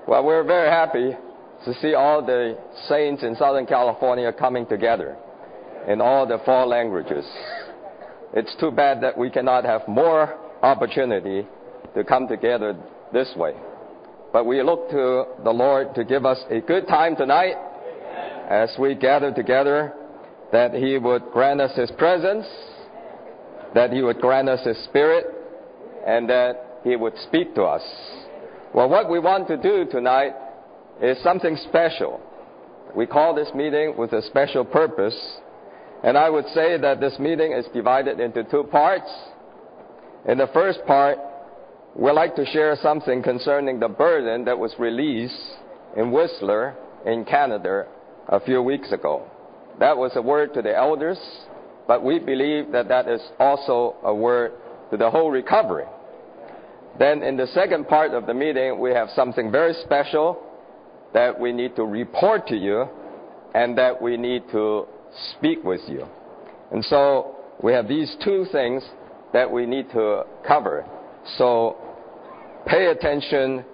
Well, we're very happy to see all the saints in Southern California coming together in all the 4 languages. It's too bad that we cannot have more opportunity to come together this way. But we look to the Lord to give us a good time tonight as we gather together, that He would grant us His presence, that He would grant us His Spirit, and that He would speak to us. Well, what we want to do tonight is something special. We call this meeting with a special purpose, and I would say that this meeting is divided into 2 parts. In the first part, we'd like to share something concerning the burden that was released in Whistler, in Canada, a few weeks ago. That was a word to the elders, but we believe that that is also a word to the whole recovery. Then in the second part of the meeting, we have something very special that we need to report to you and that we need to speak with you. And so we have these 2 things that we need to cover. So pay attention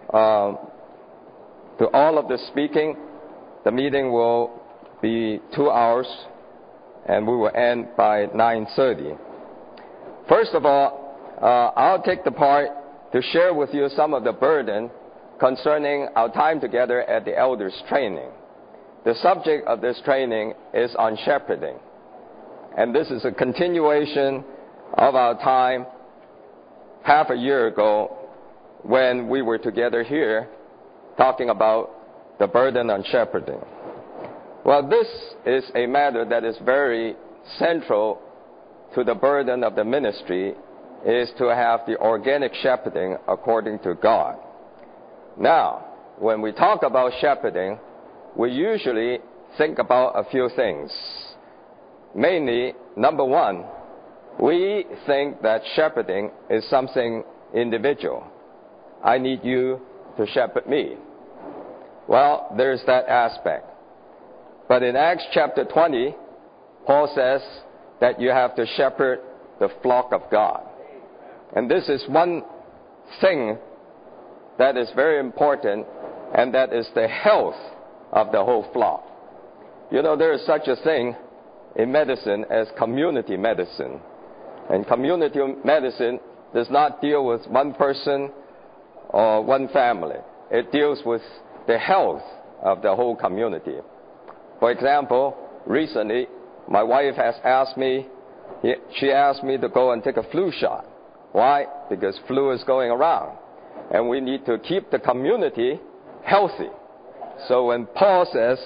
to all of the speaking. The meeting will be 2 hours and we will end by 9:30. First of all, I'll take the part to share with you some of the burden concerning our time together at the elders training. The subject of this training is on shepherding. And this is a continuation of our time half a year ago when we were together here talking about the burden on shepherding. Well, this is a matter that is very central to the burden of the ministry, is to have the organic shepherding according to God. Now, when we talk about shepherding, we usually think about a few things. Mainly, number 1, we think that shepherding is something individual. I need you to shepherd me. Well, there's that aspect. But in Acts chapter 20, Paul says that you have to shepherd the flock of God. And this is one thing that is very important, and that is the health of the whole flock. You know, there is such a thing in medicine as community medicine. And community medicine does not deal with one person or one family. It deals with the health of the whole community. For example, recently, my wife has asked me, she asked me to go and take a flu shot. Why? Because flu is going around. And we need to keep the community healthy. So when Paul says,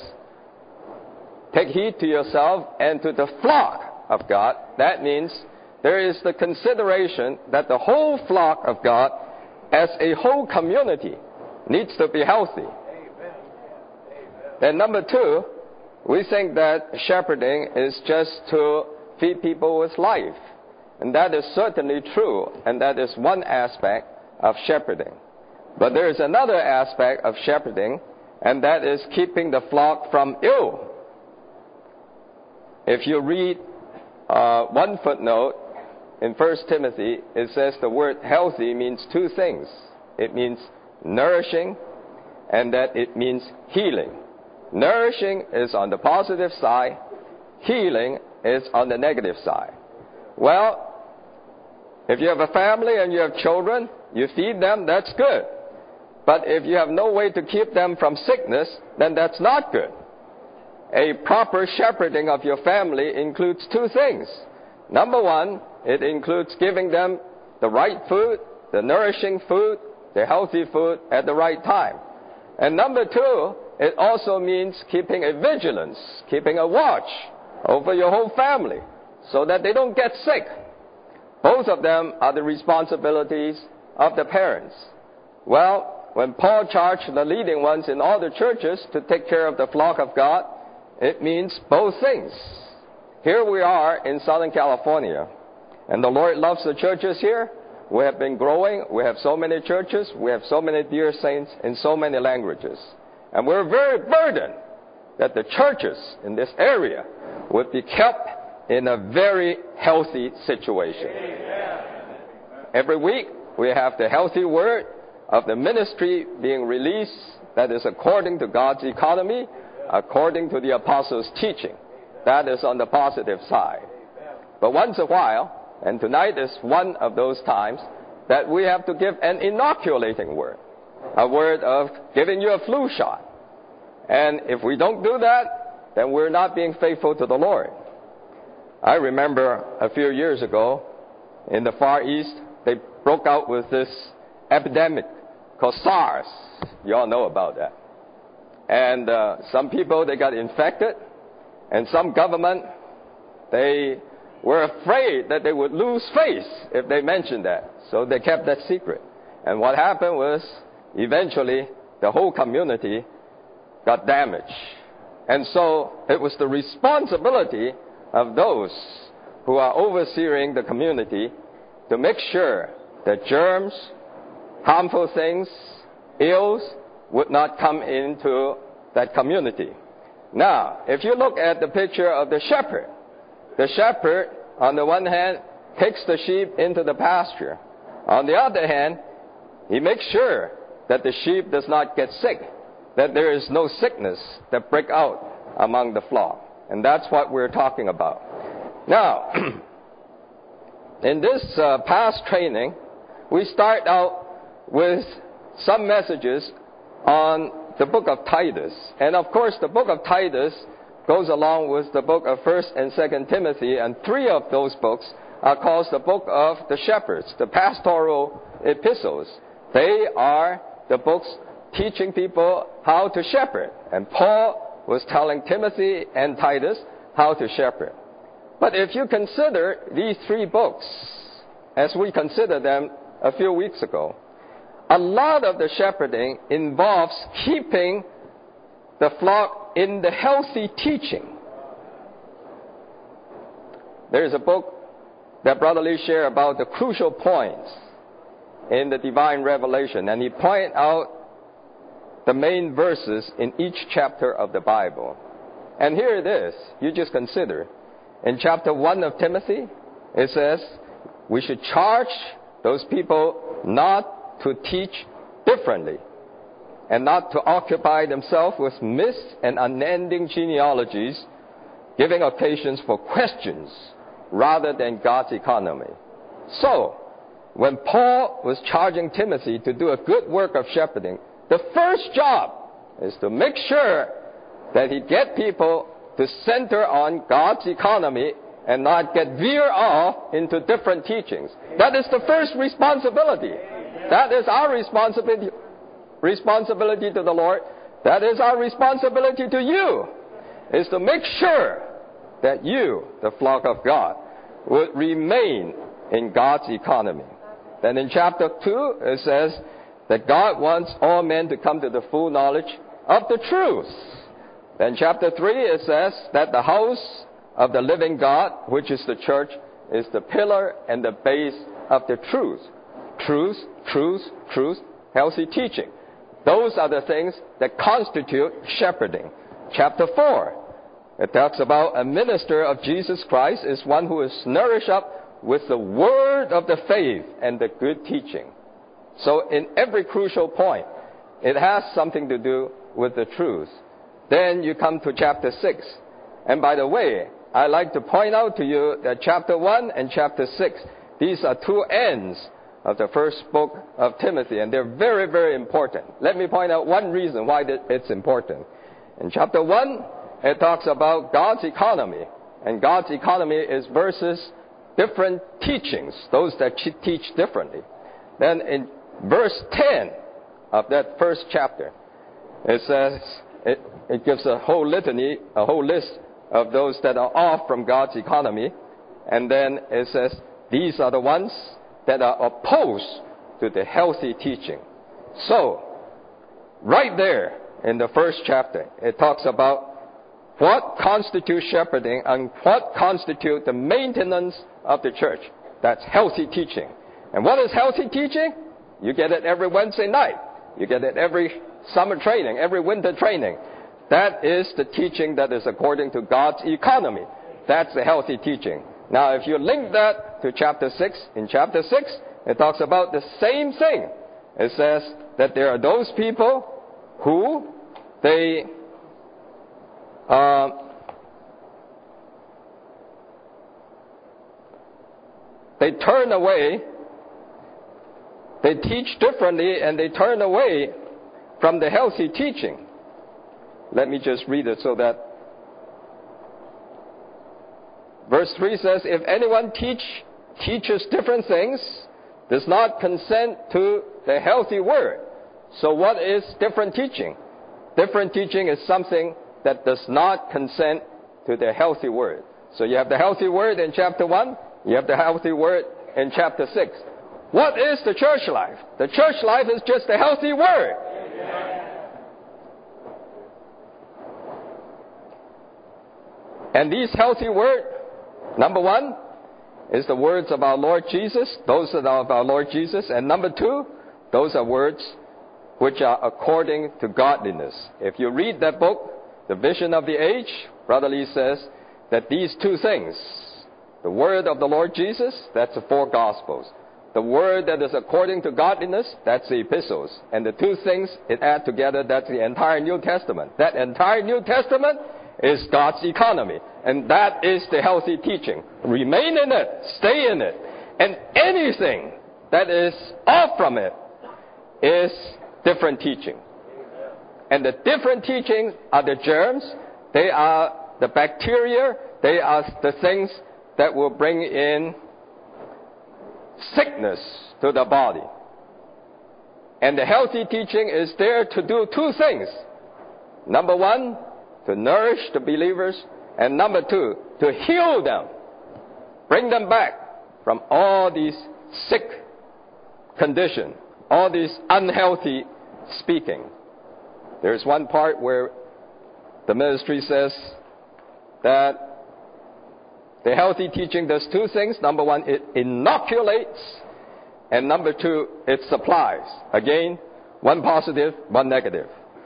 take heed to yourself and to the flock of God, that means there is the consideration that the whole flock of God as a whole community needs to be healthy. And number 2, we think that shepherding is just to feed people with life. And that is certainly true, and that is one aspect of shepherding. But there is another aspect of shepherding, and that is keeping the flock from ill. If you read one footnote in 1 Timothy, it says the word healthy means 2 things. It means nourishing, and that it means healing. Nourishing is on the positive side. Healing is on the negative side. Well, if you have a family and you have children, you feed them, that's good. But if you have no way to keep them from sickness, then that's not good. A proper shepherding of your family includes 2 things. Number 1, it includes giving them the right food, the nourishing food, the healthy food at the right time. And number 2, it also means keeping a vigilance, keeping a watch over your whole family so that they don't get sick. Both of them are the responsibilities of the parents. Well, when Paul charged the leading ones in all the churches to take care of the flock of God, it means both things. Here we are in Southern California, and the Lord loves the churches here. We have been growing. We have so many churches. We have so many dear saints in so many languages. And we're very burdened that the churches in this area would be kept in a very healthy situation. Every week we have the healthy word of the ministry being released that is according to God's economy, according to the apostles' teaching. That is on the positive side. But once in a while, and tonight is one of those times, that we have to give an inoculating word, a word of giving you a flu shot. And if we don't do that, then we're not being faithful to the Lord. I remember a few years ago, in the Far East, they broke out with this epidemic called SARS. You all know about that. And some people, they got infected, and some government, they were afraid that they would lose face if they mentioned that. So they kept that secret. And what happened was, eventually, the whole community got damaged. And so it was the responsibility of those who are overseeing the community to make sure that germs, harmful things, ills would not come into that community. Now, if you look at the picture of the shepherd, on the one hand, takes the sheep into the pasture. On the other hand, he makes sure that the sheep does not get sick, that there is no sickness that break out among the flock. And that's what we're talking about. Now, in this past training, we start out with some messages on the book of Titus. And of course, the book of Titus goes along with the book of 1st and 2nd Timothy, and three of those books are called the book of the shepherds, the pastoral epistles. They are the books teaching people how to shepherd. And Paul was telling Timothy and Titus how to shepherd. But if you consider these three books, as we considered them a few weeks ago, a lot of the shepherding involves keeping the flock in the healthy teaching. There is a book that Brother Lee shared about the crucial points in the divine revelation, and he pointed out the main verses in each chapter of the Bible. And here it is. You just consider. In chapter 1 of Timothy, it says, we should charge those people not to teach differently and not to occupy themselves with myths and unending genealogies, giving occasions for questions rather than God's economy. So, when Paul was charging Timothy to do a good work of shepherding, the first job is to make sure that he get people to center on God's economy and not get veer off into different teachings. That is the first responsibility. That is our responsibility to the Lord. That is our responsibility to you, is to make sure that you, the flock of God, would remain in God's economy. Then in chapter 2, it says that God wants all men to come to the full knowledge of the truth. Then chapter 3, it says that the house of the living God, which is the church, is the pillar and the base of the truth. Truth, truth, truth, healthy teaching. Those are the things that constitute shepherding. Chapter 4, it talks about a minister of Jesus Christ is one who is nourished up with the word of the faith and the good teaching. So in every crucial point, it has something to do with the truth. Then you come to chapter 6. And by the way, I like to point out to you that chapter 1 and chapter 6, these are two ends of the first book of Timothy, and they're very, very important. Let me point out one reason why it's important. In chapter 1, it talks about God's economy, and God's economy is versus different teachings, those that teach differently. Then in verse 10 of that first chapter, it says, it gives a whole litany, a whole list of those that are off from God's economy. And then it says, these are the ones that are opposed to the healthy teaching. So, right there in the first chapter, it talks about what constitutes shepherding and what constitutes the maintenance of the church. That's healthy teaching. And what is healthy teaching? You get it every Wednesday night. You get it every summer training, every winter training. That is the teaching that is according to God's economy. That's the healthy teaching. Now, if you link that to chapter 6, in chapter 6, it talks about the same thing. It says, that there are those people who they turn away, they teach differently, and they turn away from the healthy teaching. Let me just read it so that verse 3 says, if anyone teaches different things, does not consent to the healthy word. So what is different teaching? Different teaching is something that does not consent to the healthy word. So you have the healthy word in chapter 1, you have the healthy word in chapter 6. What is the church life? The church life is just the healthy word. And these healthy word, number 1, is the words of our Lord Jesus. Those are of our Lord Jesus. And number 2, those are words which are according to godliness. If you read that book, The Vision of the Age, Brother Lee says that these two things, the word of the Lord Jesus, that's the 4 Gospels. The word that is according to godliness, that's the epistles. And the two things it adds together, that's the entire New Testament. That entire New Testament is God's economy. And that is the healthy teaching. Remain in it. Stay in it. And anything that is off from it is different teaching. And the different teachings are the germs. They are the bacteria. They are the things that will bring in sickness to the body. And the healthy teaching is there to do two things. Number 1, to nourish the believers. And number 2, to heal them. Bring them back from all these sick conditions, all these unhealthy speaking. There's one part where the ministry says that the healthy teaching does two things. Number 1, it inoculates. And number 2, it supplies. Again, one positive, one negative.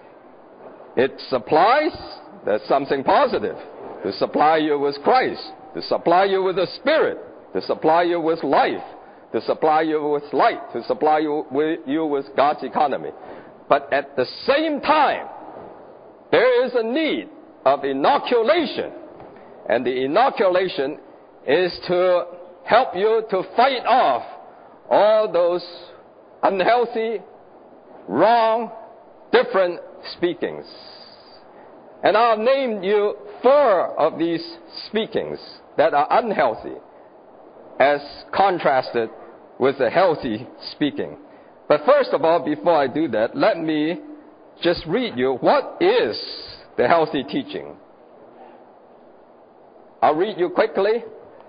It supplies, that's something positive. To supply you with Christ. To supply you with the Spirit. To supply you with life. To supply you with light. To supply you with God's economy. But at the same time, there is a need of inoculation. And the inoculation is to help you to fight off all those unhealthy, wrong, different speakings. And I'll name you 4 of these speakings that are unhealthy as contrasted with the healthy speaking. But first of all, before I do that, let me just read you what is the healthy teaching. I'll read you quickly.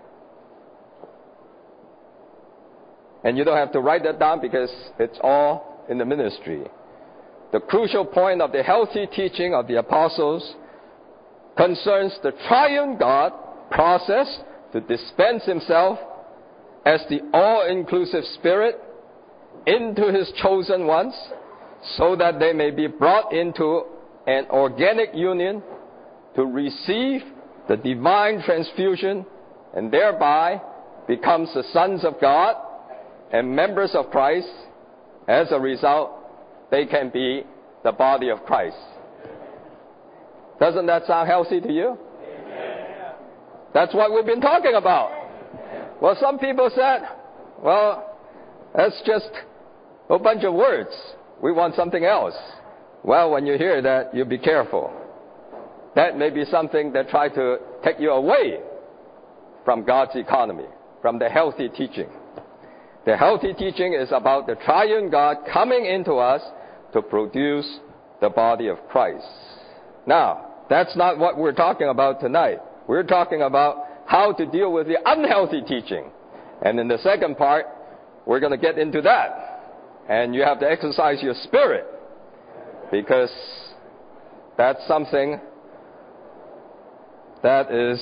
And you don't have to write that down because it's all in the ministry. The crucial point of the healthy teaching of the apostles concerns the triune God process to dispense himself as the all-inclusive Spirit into his chosen ones so that they may be brought into an organic union to receive the divine transfusion and thereby becomes the sons of God and members of Christ. As a result, they can be the body of Christ. Doesn't that sound healthy to you? Amen. That's what we've been talking about. Well, some people said, well, that's just a bunch of words. We want something else. Well, when you hear that, you be careful. That may be something that try to take you away from God's economy, from the healthy teaching. The healthy teaching is about the triune God coming into us to produce the body of Christ. Now, that's not what we're talking about tonight. We're talking about how to deal with the unhealthy teaching. And in the second part, we're going to get into that. And you have to exercise your spirit, because that's something that is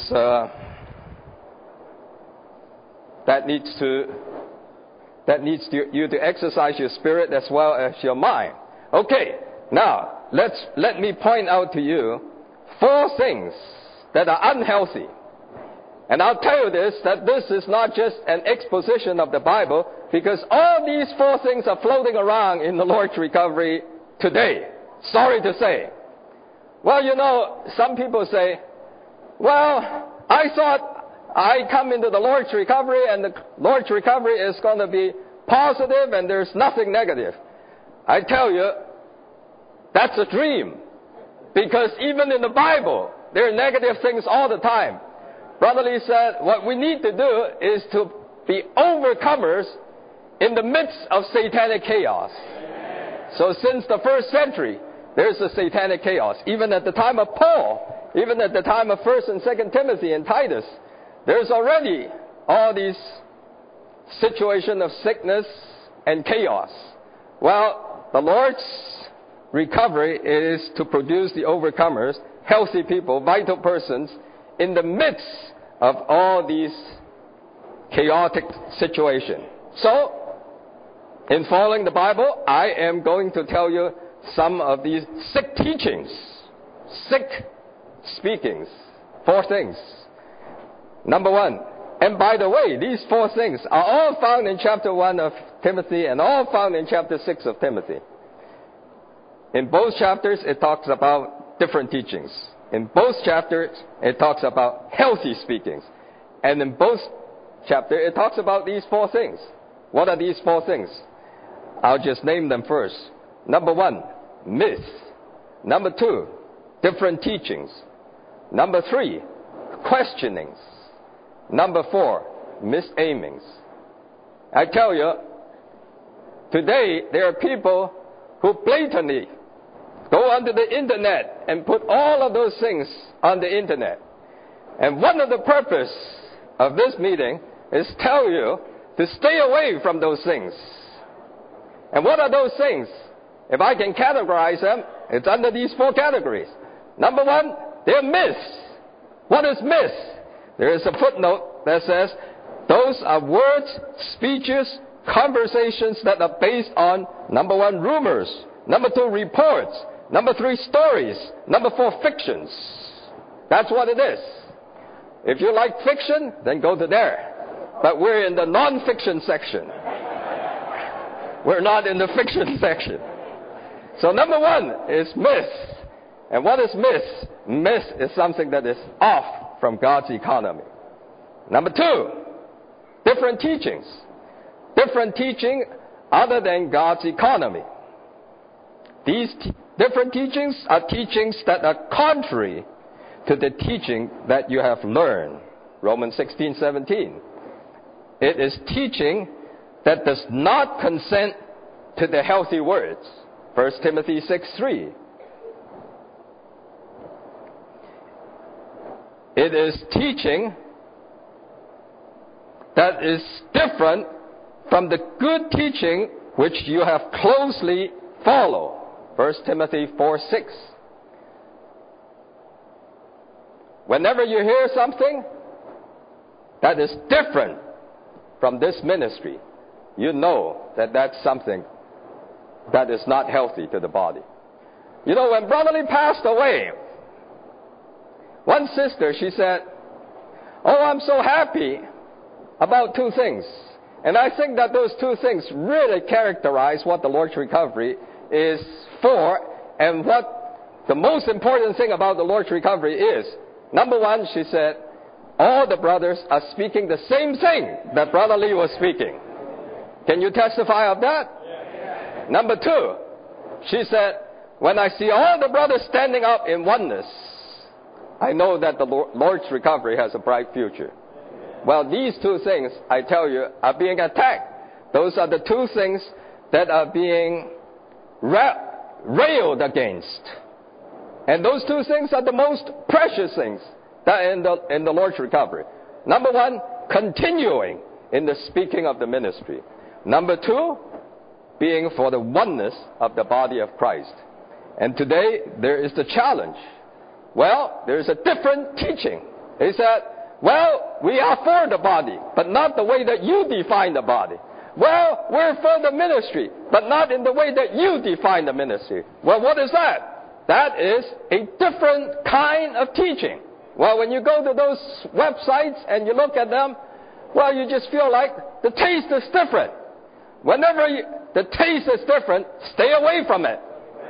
that needs you to exercise your spirit as well as your mind. Okay, now let me point out to you 4 things that are unhealthy. And I'll tell you this, that this is not just an exposition of the Bible. Because all these four things are floating around in the Lord's recovery today. Sorry to say. Well, you know, some people say, well, I thought I come into the Lord's recovery and the Lord's recovery is going to be positive and there's nothing negative. I tell you, that's a dream. Because even in the Bible, there are negative things all the time. Brother Lee said, what we need to do is to be overcomers in the midst of satanic chaos. So since the first century, there's a satanic chaos. Even at the time of Paul, even at the time of 1 and 2 Timothy and Titus, there's already all these situations of sickness and chaos. Well, the Lord's recovery is to produce the overcomers, healthy people, vital persons, in the midst of all these chaotic situations. So, in following the Bible, I am going to tell you some of these sick teachings, sick speakings. 4 things. Number 1, and by the way, these 4 things are all found in chapter 1 of Timothy and all found in chapter 6 of Timothy. In both chapters, it talks about different teachings. In both chapters, it talks about healthy speakings. And in both chapters, it talks about these 4 things. What are these 4 things? I'll just name them first. Number 1, myth. Number 2, different teachings. Number 3, questionings. Number 4, misaimings. I tell you, today there are people who blatantly go onto the internet and put all of those things on the internet. And one of the purpose of this meeting is tell you to stay away from those things. And what are those things? If I can categorize them, it's under these 4 categories. Number 1, they're myths. What is myth? There is a footnote that says, those are words, speeches, conversations that are based on, number 1, rumors. Number 2, reports. Number 3, stories. Number 4, fictions. That's what it is. If you like fiction, then go to there. But we're in the non-fiction section. We're not in the fiction section. So number 1 is myth. And what is myth? Myth is something that is off from God's economy. Number 2, different teachings. Different teaching other than God's economy. These different teachings are teachings that are contrary to the teaching that you have learned. Romans 16:17. It is teaching that does not consent to the healthy words. 1 Timothy 6:3. It is teaching that is different from the good teaching which you have closely followed. 1 Timothy 4:6. Whenever you hear something that is different from this ministry, you know that that's something that is not healthy to the body. You know, when Brother Lee passed away, one sister, she said, oh, I'm so happy about 2 things. And I think that those 2 things really characterize what the Lord's recovery is for and what the most important thing about the Lord's recovery is. Number 1, she said, all the brothers are speaking the same thing that Brother Lee was speaking. Can you testify of that? Yeah. Number 2, she said, when I see all the brothers standing up in oneness, I know that the Lord's recovery has a bright future. Well, these 2 things, I tell you, are being attacked. Those are the 2 things that are being railed against. And those 2 things are the most precious things that in the Lord's recovery. Number 1, continuing in the speaking of the ministry. Number 2, being for the oneness of the body of Christ. And today, there is the challenge. Well, there is a different teaching. They said, well, we are for the body, but not the way that you define the body. Well, we're for the ministry, but not in the way that you define the ministry. Well, what is that? That is a different kind of teaching. Well, when you go to those websites and you look at them, well, you just feel like the taste is different. Whenever the taste is different, stay away from it.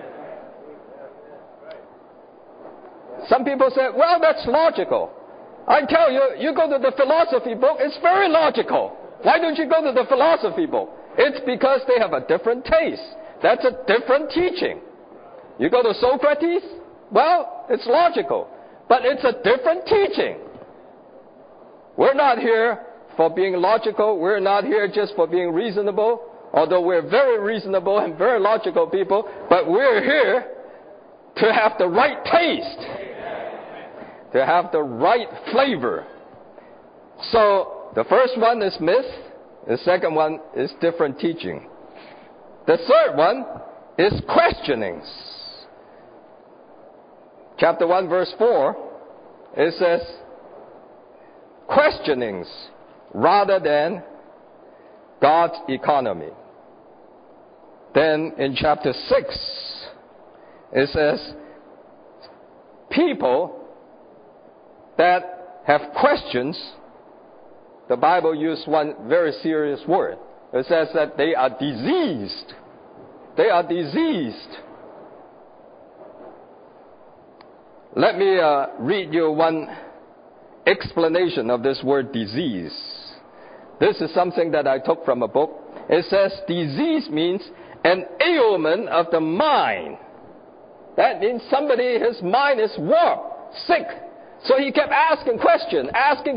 Some people say, well, that's logical. I tell you, you go to the philosophy book, it's very logical. Why don't you go to the philosophy book? It's because they have a different taste. That's a different teaching. You go to Socrates, well, it's logical. But it's a different teaching. We're not here for being logical. We're not here just for being reasonable, although we're very reasonable and very logical people, but we're here to have the right taste, to have the right flavor. So the first one is myth. The second one is different teaching. The third one is questionings. Chapter 1, verse 4, it says, questionings rather than God's economy. Then in chapter 6, it says, people that have questions, the Bible used one very serious word. It says that they are diseased. They are diseased. Let me read you one explanation of this word disease. This is something that I took from a book. It says disease means an ailment of the mind. That means somebody, his mind is warped, sick. So he kept asking question.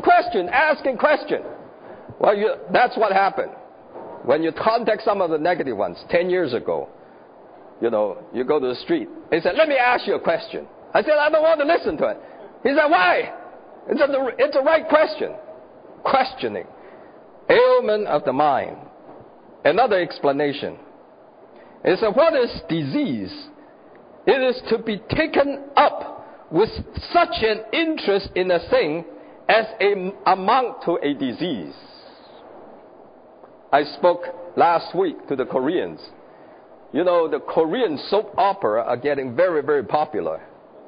Well, that's what happened. When you contact some of the negative ones, 10 years ago, you go to the street. He said, let me ask you a question. I said, I don't want to listen to it. He said, why? It's a right question. Questioning. Ailment of the mind. Another explanation. He said, what is disease? It is to be taken up with such an interest in a thing as amount to a disease. I spoke last week to the Koreans. The Korean soap opera are getting very, very popular.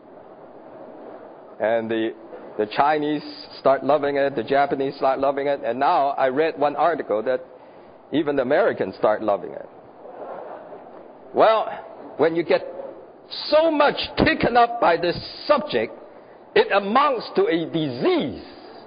And the Chinese start loving it, the Japanese start loving it, and now I read one article that even the Americans start loving it. Well, when you get so much taken up by this subject, it amounts to a disease.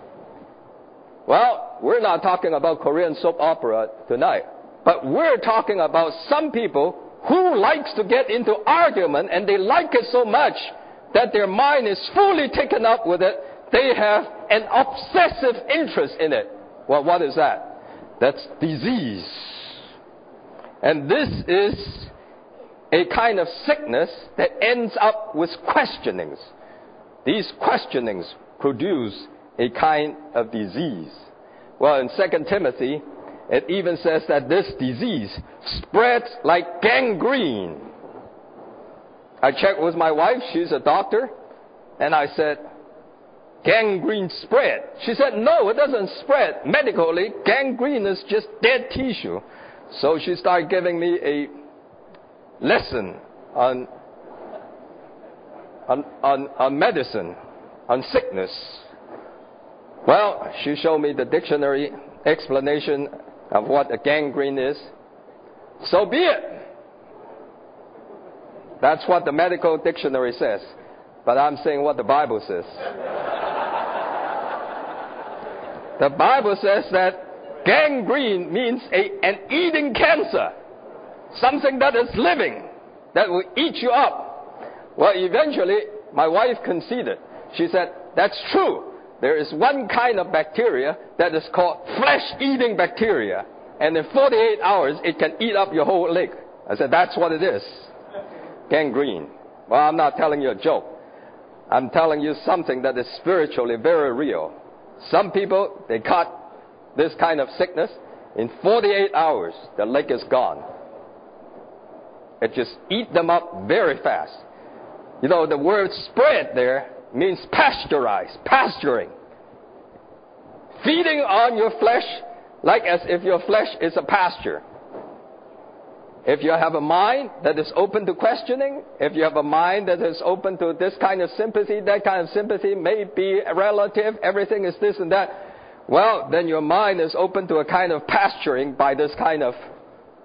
Well, we're not talking about Korean soap opera tonight, but we're talking about some people who likes to get into argument, and they like it so much that their mind is fully taken up with it. They have an obsessive interest in it. Well, what is that? That's disease. And this is a kind of sickness that ends up with questionings. These questionings produce a kind of disease. Well, in 2 Timothy, it even says that this disease spreads like gangrene. I checked with my wife, she's a doctor, and I said, gangrene spread. She said, no, it doesn't spread. Medically, gangrene is just dead tissue. So she started giving me a lesson on medicine, on sickness. Well, she showed me the dictionary explanation of what a gangrene is. So be it. That's what the medical dictionary says. But I'm saying what the Bible says. The Bible says that gangrene means an eating cancer. Something that is living, that will eat you up. Well, eventually, my wife conceded. She said, that's true. There is one kind of bacteria that is called flesh-eating bacteria. And in 48 hours, it can eat up your whole leg. I said, that's what it is. Gangrene. Well, I'm not telling you a joke. I'm telling you something that is spiritually very real. Some people, they caught this kind of sickness. In 48 hours, the leg is gone. It just eat them up very fast. The word spread there means pasteurize, pasturing. Feeding on your flesh like as if your flesh is a pasture. If you have a mind that is open to questioning, if you have a mind that is open to this kind of sympathy, that kind of sympathy may be relative, everything is this and that, well, then your mind is open to a kind of pasturing by this kind of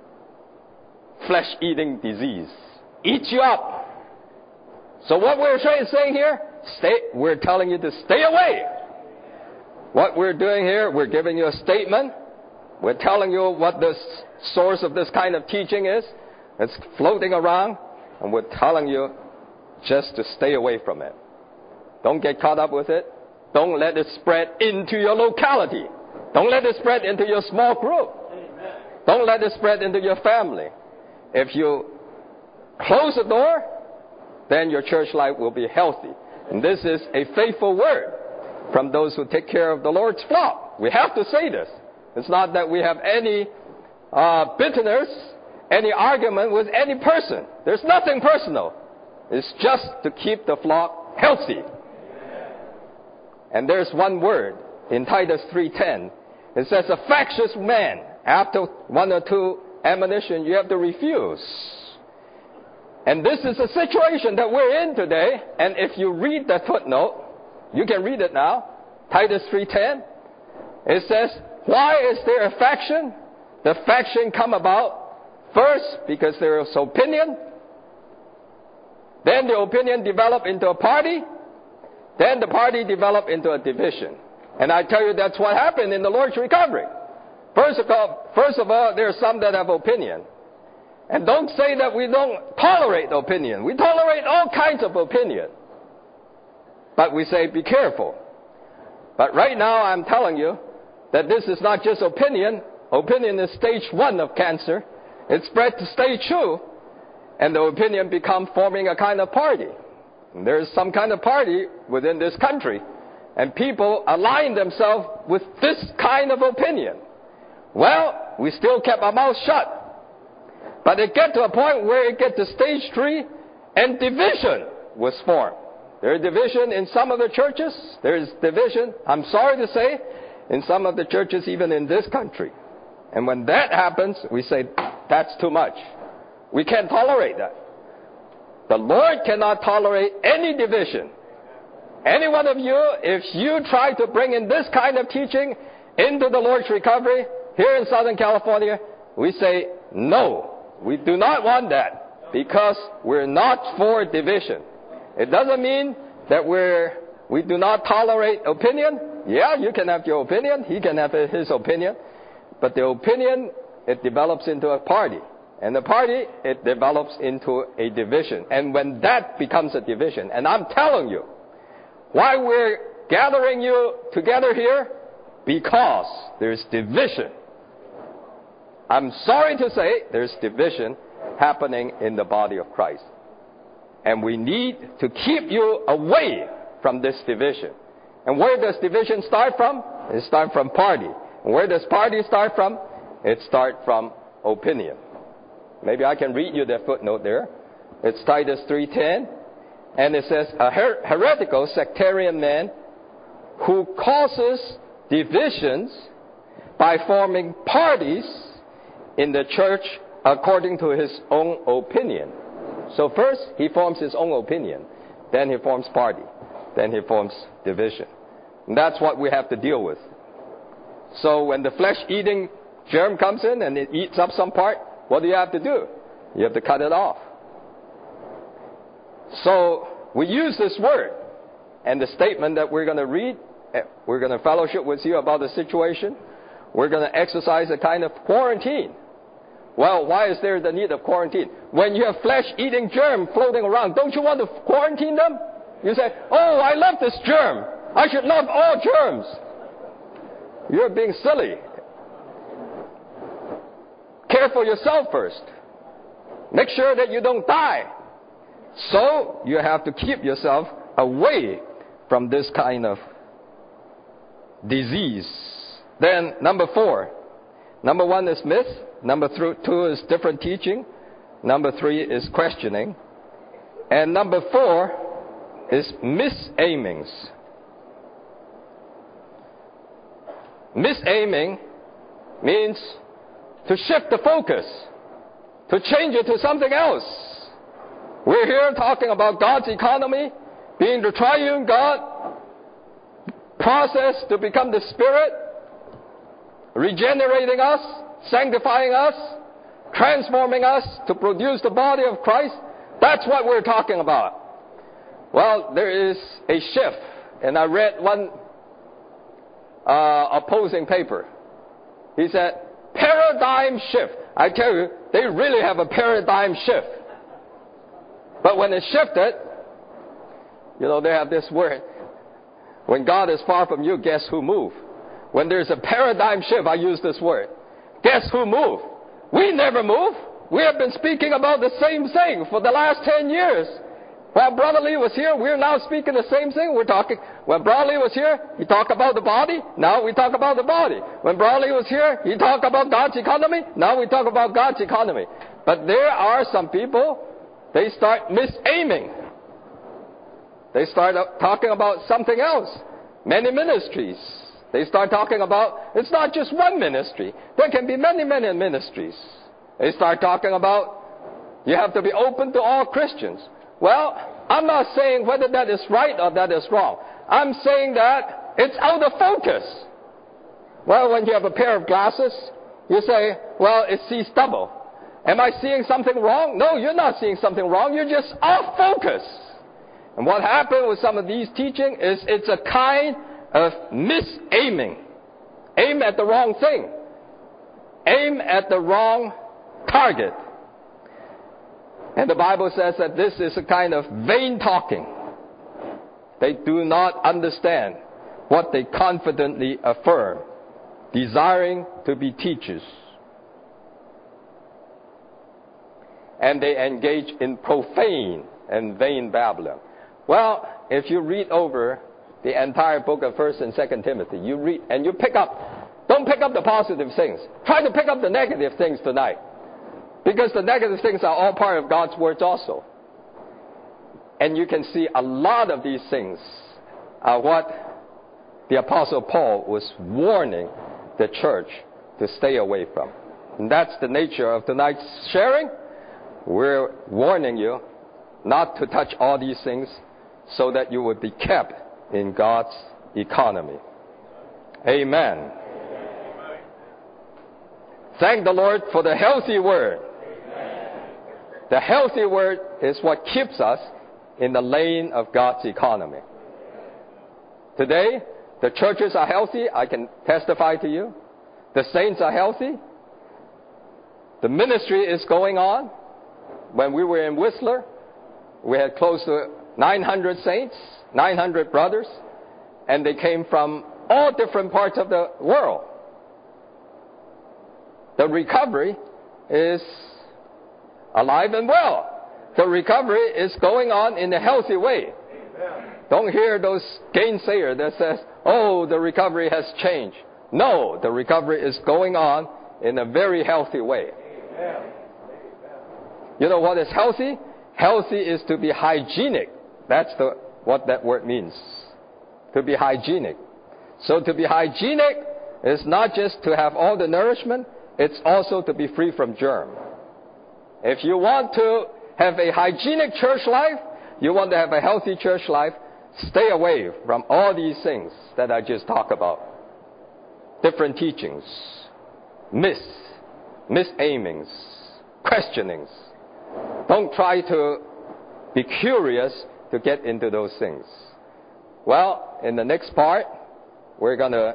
flesh-eating disease. Eat you up. So what we're saying here, we're telling you to stay away. What we're doing here, we're giving you a statement. We're telling you what the source of this kind of teaching is. It's floating around, and we're telling you just to stay away from it. Don't get caught up with it. Don't let it spread into your locality. Don't let it spread into your small group. Don't let it spread into your family. If you close the door, then your church life will be healthy. And this is a faithful word from those who take care of the Lord's flock. We have to say this. It's not that we have any bitterness, any argument with any person. There's nothing personal. It's just to keep the flock healthy. And there's one word in Titus 3:10. It says, a factious man, after one or two admonition, you have to refuse. And this is a situation that we're in today. And if you read that footnote, you can read it now, Titus 3:10. It says, why is there a faction? The faction come about first because there is opinion. Then the opinion develop into a party. Then the party develop into a division. And I tell you, that's what happened in the Lord's recovery. First of all, there are some that have opinion. And don't say that we don't tolerate opinion. We tolerate all kinds of opinion. But we say, be careful. But right now, I'm telling you that this is not just opinion. Opinion is stage 1 of cancer. It spread to stage 2. And the opinion becomes forming a kind of party. And there's some kind of party within this country. And people align themselves with this kind of opinion. Well, we still kept our mouth shut. But it get to a point where it get to stage 3 and division was formed. There is division in some of the churches. There is division, I'm sorry to say, in some of the churches even in this country. And when that happens, we say, that's too much. We can't tolerate that. The Lord cannot tolerate any division. Any one of you, if you try to bring in this kind of teaching into the Lord's recovery here in Southern California, we say, no, we do not want that because we're not for division. It doesn't mean that we do not tolerate opinion. Yeah, you can have your opinion. He can have his opinion. But the opinion, it develops into a party. And the party, it develops into a division. And when that becomes a division, and I'm telling you, why we're gathering you together here? Because there's division. I'm sorry to say there's division happening in the body of Christ. And we need to keep you away from this division. And where does division start from? It starts from party. And where does party start from? It starts from opinion. Maybe I can read you that footnote there. It's Titus 3:10. And it says, a heretical sectarian man who causes divisions by forming parties in the church according to his own opinion. So first, he forms his own opinion. Then he forms party. Then he forms division. And that's what we have to deal with. So when the flesh-eating germ comes in and it eats up some part, what do you have to do? You have to cut it off. So we use this word and the statement that we're going to read. We're going to fellowship with you about the situation. We're going to exercise a kind of quarantine. Well, why is there the need of quarantine? When you have flesh-eating germ floating around, don't you want to quarantine them? You say, oh, I love this germ. I should love all germs. You're being silly. Care for yourself first. Make sure that you don't die. So you have to keep yourself away from this kind of disease. Then number 4. Number 1 is myth. Number 2 is different teaching. Number 3 is questioning. And number 4 is misaimings. Misaiming means to shift the focus, to change it to something else. We're here talking about God's economy, being the triune God, process to become the Spirit, regenerating us, sanctifying us, transforming us to produce the body of Christ. That's what we're talking about. Well, there is a shift, and I read one opposing paper. He said, paradigm shift. I tell you, they really have a paradigm shift. But when it shifted, they have this word. When God is far from you, guess who moved? When there's a paradigm shift, I use this word. Guess who moved? We never move. We have been speaking about the same thing for the last 10 years. While Brother Lee was here, we're now speaking the same thing. When Brother Lee was here, he talked about the body. Now we talk about the body. When Brother Lee was here, he talked about God's economy. Now we talk about God's economy. But there are some people, they start misaiming. They start talking about something else. Many ministries. They start talking about, it's not just one ministry. There can be many, many ministries. They start talking about, you have to be open to all Christians. Well, I'm not saying whether that is right or that is wrong. I'm saying that it's out of focus. Well, when you have a pair of glasses, you say, well, it sees double. Am I seeing something wrong? No, you're not seeing something wrong. You're just off focus. And what happened with some of these teaching is it's a kind of misaiming. Aim at the wrong thing. Aim at the wrong target. And the Bible says that this is a kind of vain talking. They do not understand what they confidently affirm, desiring to be teachers. And they engage in profane and vain babbling. Well, if you read over the entire book of 1 and 2 Timothy, you read and you don't pick up the positive things. Try to pick up the negative things tonight. Because the negative things are all part of God's words also. And you can see a lot of these things are what the Apostle Paul was warning the church to stay away from. And that's the nature of tonight's sharing. We're warning you not to touch all these things so that you would be kept in God's economy. Amen. Thank the Lord for the healthy word. The healthy word is what keeps us in the lane of God's economy. Today, the churches are healthy. I can testify to you. The saints are healthy. The ministry is going on. When we were in Whistler, we had close to 900 saints, 900 brothers, and they came from all different parts of the world. The recovery is alive and well. The recovery is going on in a healthy way. Amen. Don't hear those gainsayers that says, oh, the recovery has changed. No, the recovery is going on in a very healthy way. Amen. You know what is healthy? Healthy is to be hygienic. That's what that word means. To be hygienic. So to be hygienic is not just to have all the nourishment, it's also to be free from germ. If you want to have a hygienic church life, you want to have a healthy church life, stay away from all these things that I just talked about. Different teachings, misaimings, questionings. Don't try to be curious to get into those things. Well, in the next part, we're going to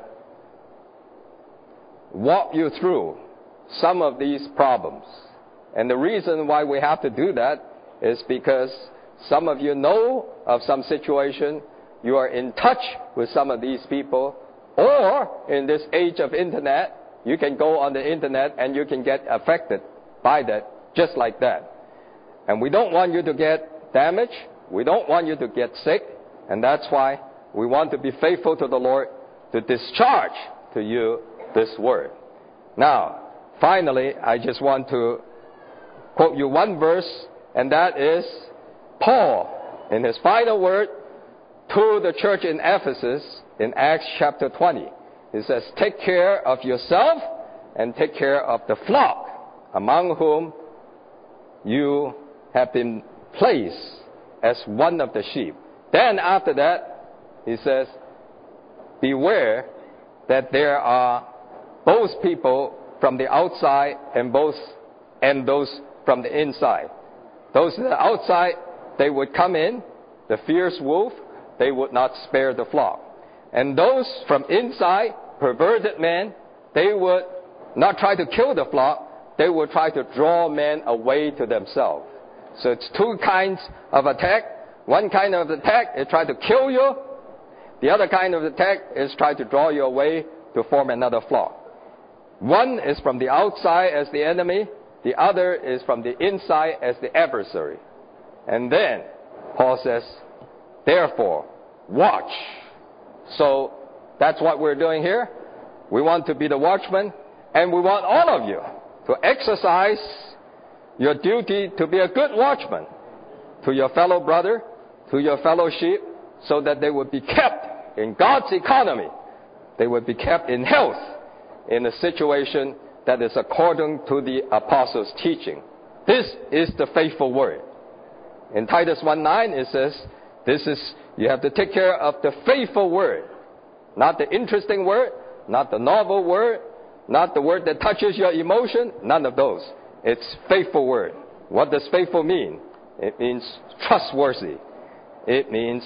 walk you through some of these problems. And the reason why we have to do that is because some of you know of some situation, you are in touch with some of these people, or in this age of internet, you can go on the internet and you can get affected by that just like that. And we don't want you to get damaged. We don't want you to get sick. And that's why we want to be faithful to the Lord to discharge to you this word. Now, finally, I just want to quote you one verse, and that is Paul, in his final word to the church in Ephesus in Acts chapter 20. He says, take care of yourself and take care of the flock among whom you have been placed as one of the sheep. Then after that, he says, beware that there are both people from the outside and both and those from the inside. Those on the outside, they would come in, the fierce wolf, they would not spare the flock. And those from inside, perverted men, they would not try to kill the flock, they would try to draw men away to themselves. So it's two kinds of attack. One kind of attack is try to kill you. The other kind of attack is try to draw you away to form another flock. One is from the outside as the enemy. The other is from the inside as the adversary. And then Paul says, therefore, watch. So that's what we're doing here. We want to be the watchman, and we want all of you to exercise your duty to be a good watchman to your fellow brother, to your fellow sheep, so that they would be kept in God's economy. They would be kept in health in a situation that is according to the apostles' teaching. This is the faithful word. In Titus 1:9 it says, you have to take care of the faithful word. Not the interesting word, not the novel word, not the word that touches your emotion, none of those. It's faithful word. What does faithful mean? It means trustworthy. It means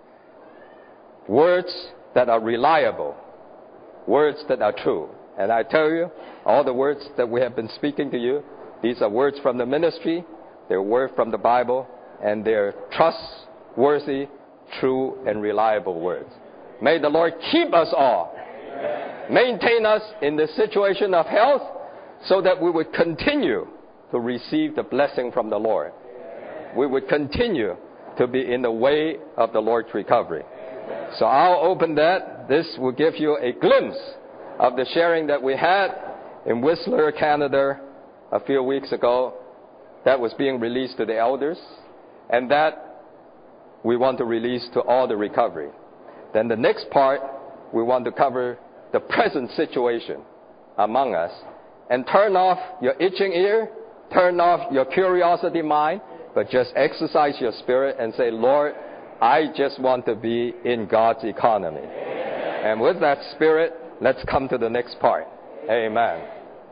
words that are reliable, words that are true. And I tell you, all the words that we have been speaking to you, these are words from the ministry, they're words from the Bible, and they're trustworthy, true, and reliable words. May the Lord keep us all, maintain us in the situation of health, so that we would continue to receive the blessing from the Lord. We would continue to be in the way of the Lord's recovery. So I'll open that. This will give you a glimpse of the sharing that we had in Whistler, Canada, a few weeks ago. That was being released to the elders, and that we want to release to all the recovery. Then the next part, we want to cover the present situation among us, and turn off your itching ear, turn off your curiosity mind, but just exercise your spirit and say, Lord, I just want to be in God's economy. And with that spirit, let's come to the next part. Amen.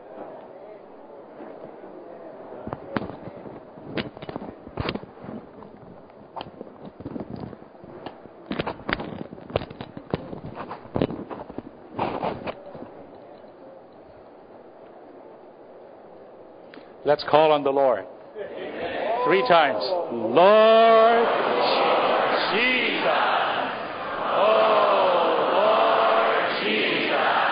Let's call on the Lord. 3 times. Lord Jesus. Oh, Lord Jesus.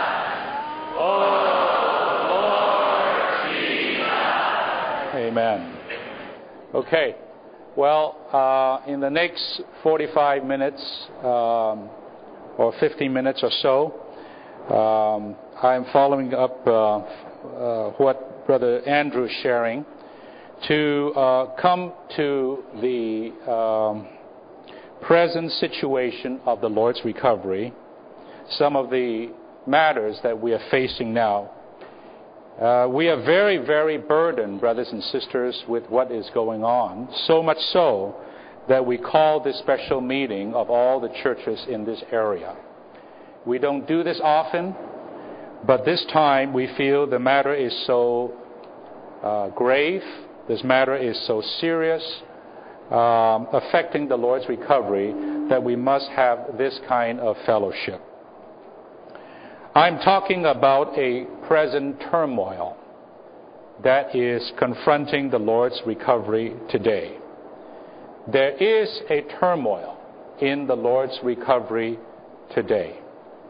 Oh, Lord Jesus. Amen. Okay. Well, in the next 45 minutes or 15 minutes or so, I'm following up what Brother Andrew is sharing, to come to the present situation of the Lord's recovery, some of the matters that we are facing now. We are very, very burdened, brothers and sisters, with what is going on, so much so that we call this special meeting of all the churches in this area. We don't do this often, but this time we feel the matter is so grave, this matter is so serious, affecting the Lord's recovery, that we must have this kind of fellowship. I'm talking about a present turmoil that is confronting the Lord's recovery today. There is a turmoil in the Lord's recovery today.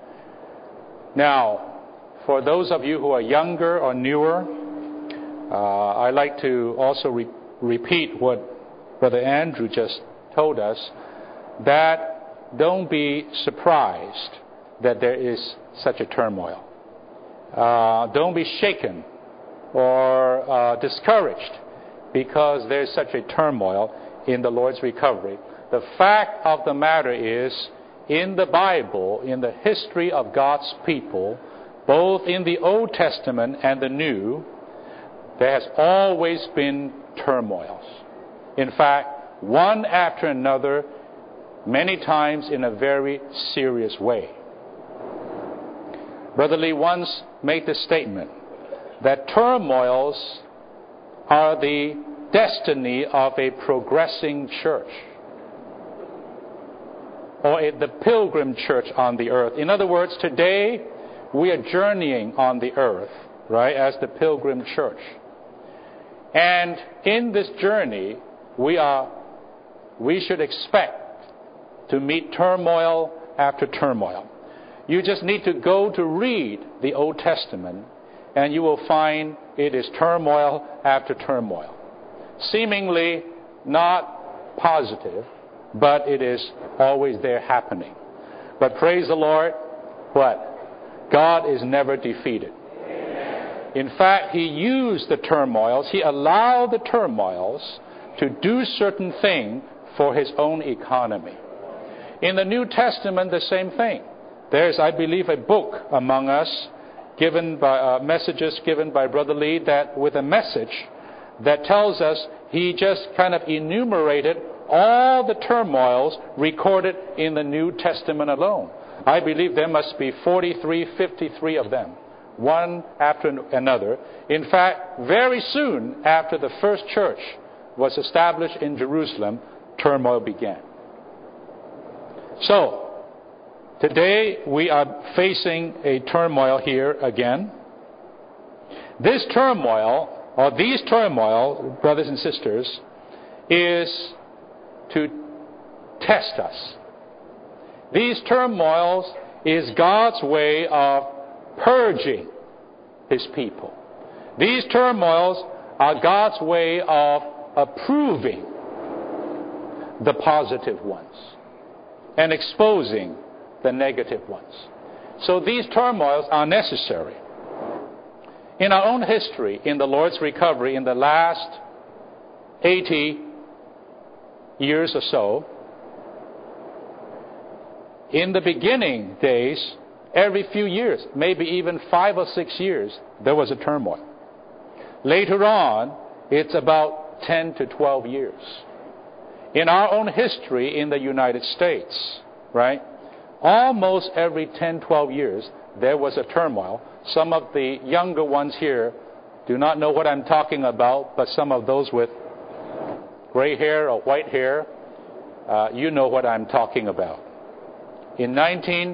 Now, for those of you who are younger or newer, I'd like to also repeat what Brother Andrew just told us, that don't be surprised that there is such a turmoil. Don't be shaken or discouraged because there's such a turmoil in the Lord's recovery. The fact of the matter is, in the Bible, in the history of God's people, both in the Old Testament and the New, there has always been turmoils. In fact, one after another, many times in a very serious way. Brother Lee once made the statement that turmoils are the destiny of a progressing church, or the pilgrim church on the earth. In other words, today we are journeying on the earth, right, as the pilgrim church. And in this journey, we should expect to meet turmoil after turmoil. You just need to go to read the Old Testament, and you will find it is turmoil after turmoil. Seemingly not positive, but it is always there happening. But praise the Lord, what? God is never defeated. In fact, He used the turmoils, He allowed the turmoils to do certain things for His own economy. In the New Testament, the same thing. There's, I believe, a book among us, messages given by Brother Lee, that with a message that tells us he just kind of enumerated all the turmoils recorded in the New Testament alone. I believe there must be 53 of them, one after another. In fact, very soon after the first church was established in Jerusalem, turmoil began. So, today we are facing a turmoil here again. This turmoil, or these turmoil, brothers and sisters, is to test us. These turmoils is God's way of purging His people. These turmoils are God's way of approving the positive ones and exposing the negative ones. So these turmoils are necessary. In our own history, in the Lord's recovery, in the last 80 years or so, in the beginning days, every few years, maybe even 5 or 6 years, there was a turmoil. Later on, it's about 10 to 12 years. In our own history in the United States, right, almost every 10, 12 years, there was a turmoil. Some of the younger ones here do not know what I'm talking about, but some of those with gray hair or white hair, you know what I'm talking about. In the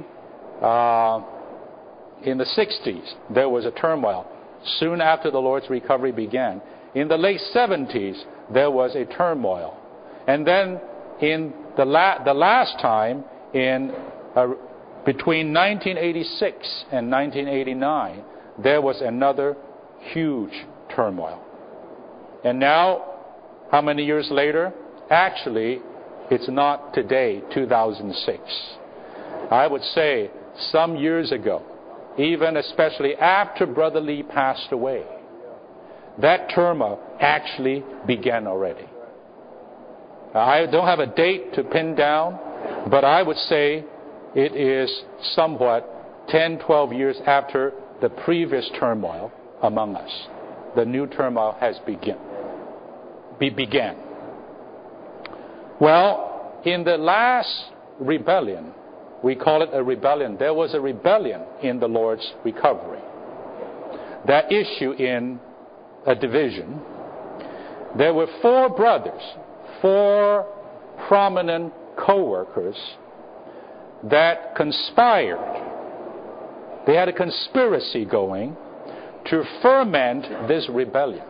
60s, there was a turmoil soon after the Lord's recovery began. In the late 70s, there was a turmoil. And then in the last time, between 1986 and 1989, there was another huge turmoil. And now, how many years later? Actually, it's not today, 2006. I would say some years ago, even especially after Brother Lee passed away, that turmoil actually began already. I don't have a date to pin down, but I would say it is somewhat 10, 12 years after the previous turmoil among us. The new turmoil has began. Well, in the last rebellion, we call it a rebellion. There was a rebellion in the Lord's recovery that issued in a division. There were 4 brothers, 4 prominent co-workers that conspired. They had a conspiracy going to ferment this rebellion.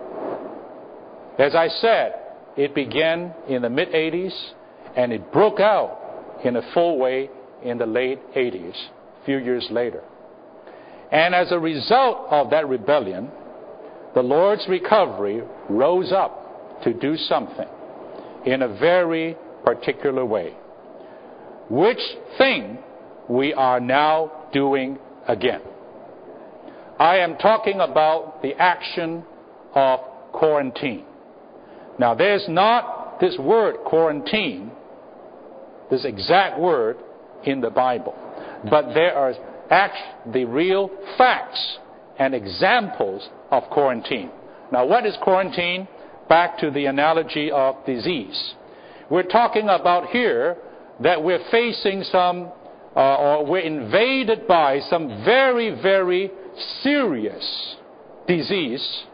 As I said, it began in the mid-80s and it broke out in a full way in the late 80s, a few years later. And as a result of that rebellion, the Lord's recovery rose up to do something in a very particular way. Which thing we are now doing again. I am talking about the action of quarantine. Now, there's not this word quarantine, this exact word in the Bible, but there are the real facts and examples of quarantine. Now, what is quarantine? Back to the analogy of disease. We're talking about here that we're facing or we're invaded by some very, very serious disease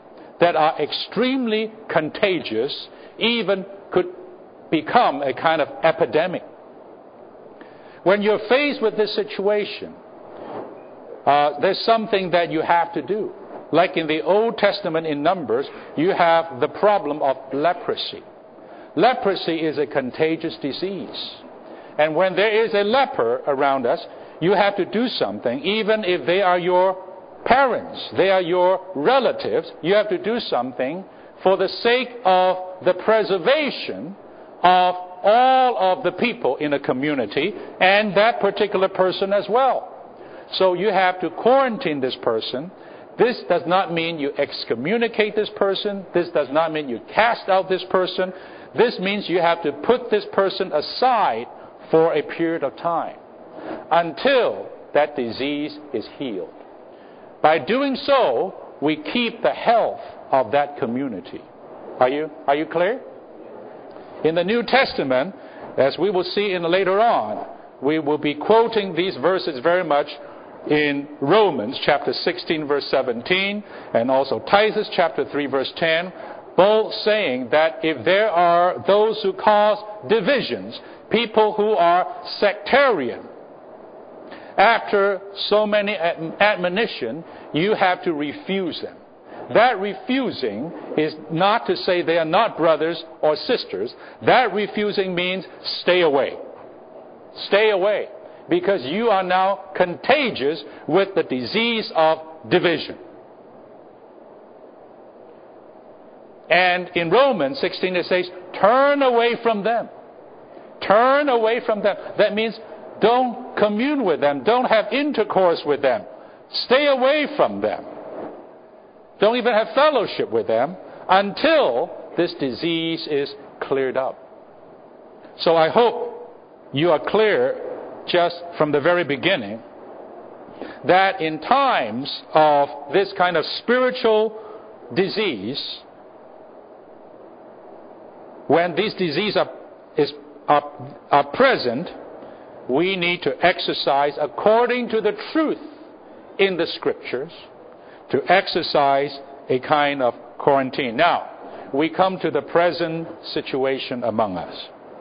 that are extremely contagious, even could become a kind of epidemic. When you're faced with this situation, there's something that you have to do. Like in the Old Testament in Numbers, you have the problem of leprosy. Leprosy is a contagious disease. And when there is a leper around us, you have to do something. Even if they are your parents, they are your relatives, you have to do something for the sake of the preservation of all of the people in a community and that particular person as well. So you have to quarantine this person. This does not mean you excommunicate this person. This does not mean you cast out this person. This means you have to put this person aside for a period of time until that disease is healed. By doing so, we keep the health of that community. Are you clear? In the New Testament, as we will see later on, we will be quoting these verses very much in Romans chapter 16 verse 17 and also Titus chapter 3 verse 10, both saying that if there are those who cause divisions, people who are sectarian, after so many admonition, you have to refuse them. That refusing is not to say they are not brothers or sisters. That refusing means stay away. Stay away. Because you are now contagious with the disease of division. And in Romans 16 it says, turn away from them. Turn away from them. That means don't commune with them. Don't have intercourse with them. Stay away from them. Don't even have fellowship with them until this disease is cleared up. So I hope you are clear just from the very beginning that in times of this kind of spiritual disease, when these diseases are present, we need to exercise according to the truth in the Scriptures, to exercise a kind of quarantine. Now, we come to the present situation among us.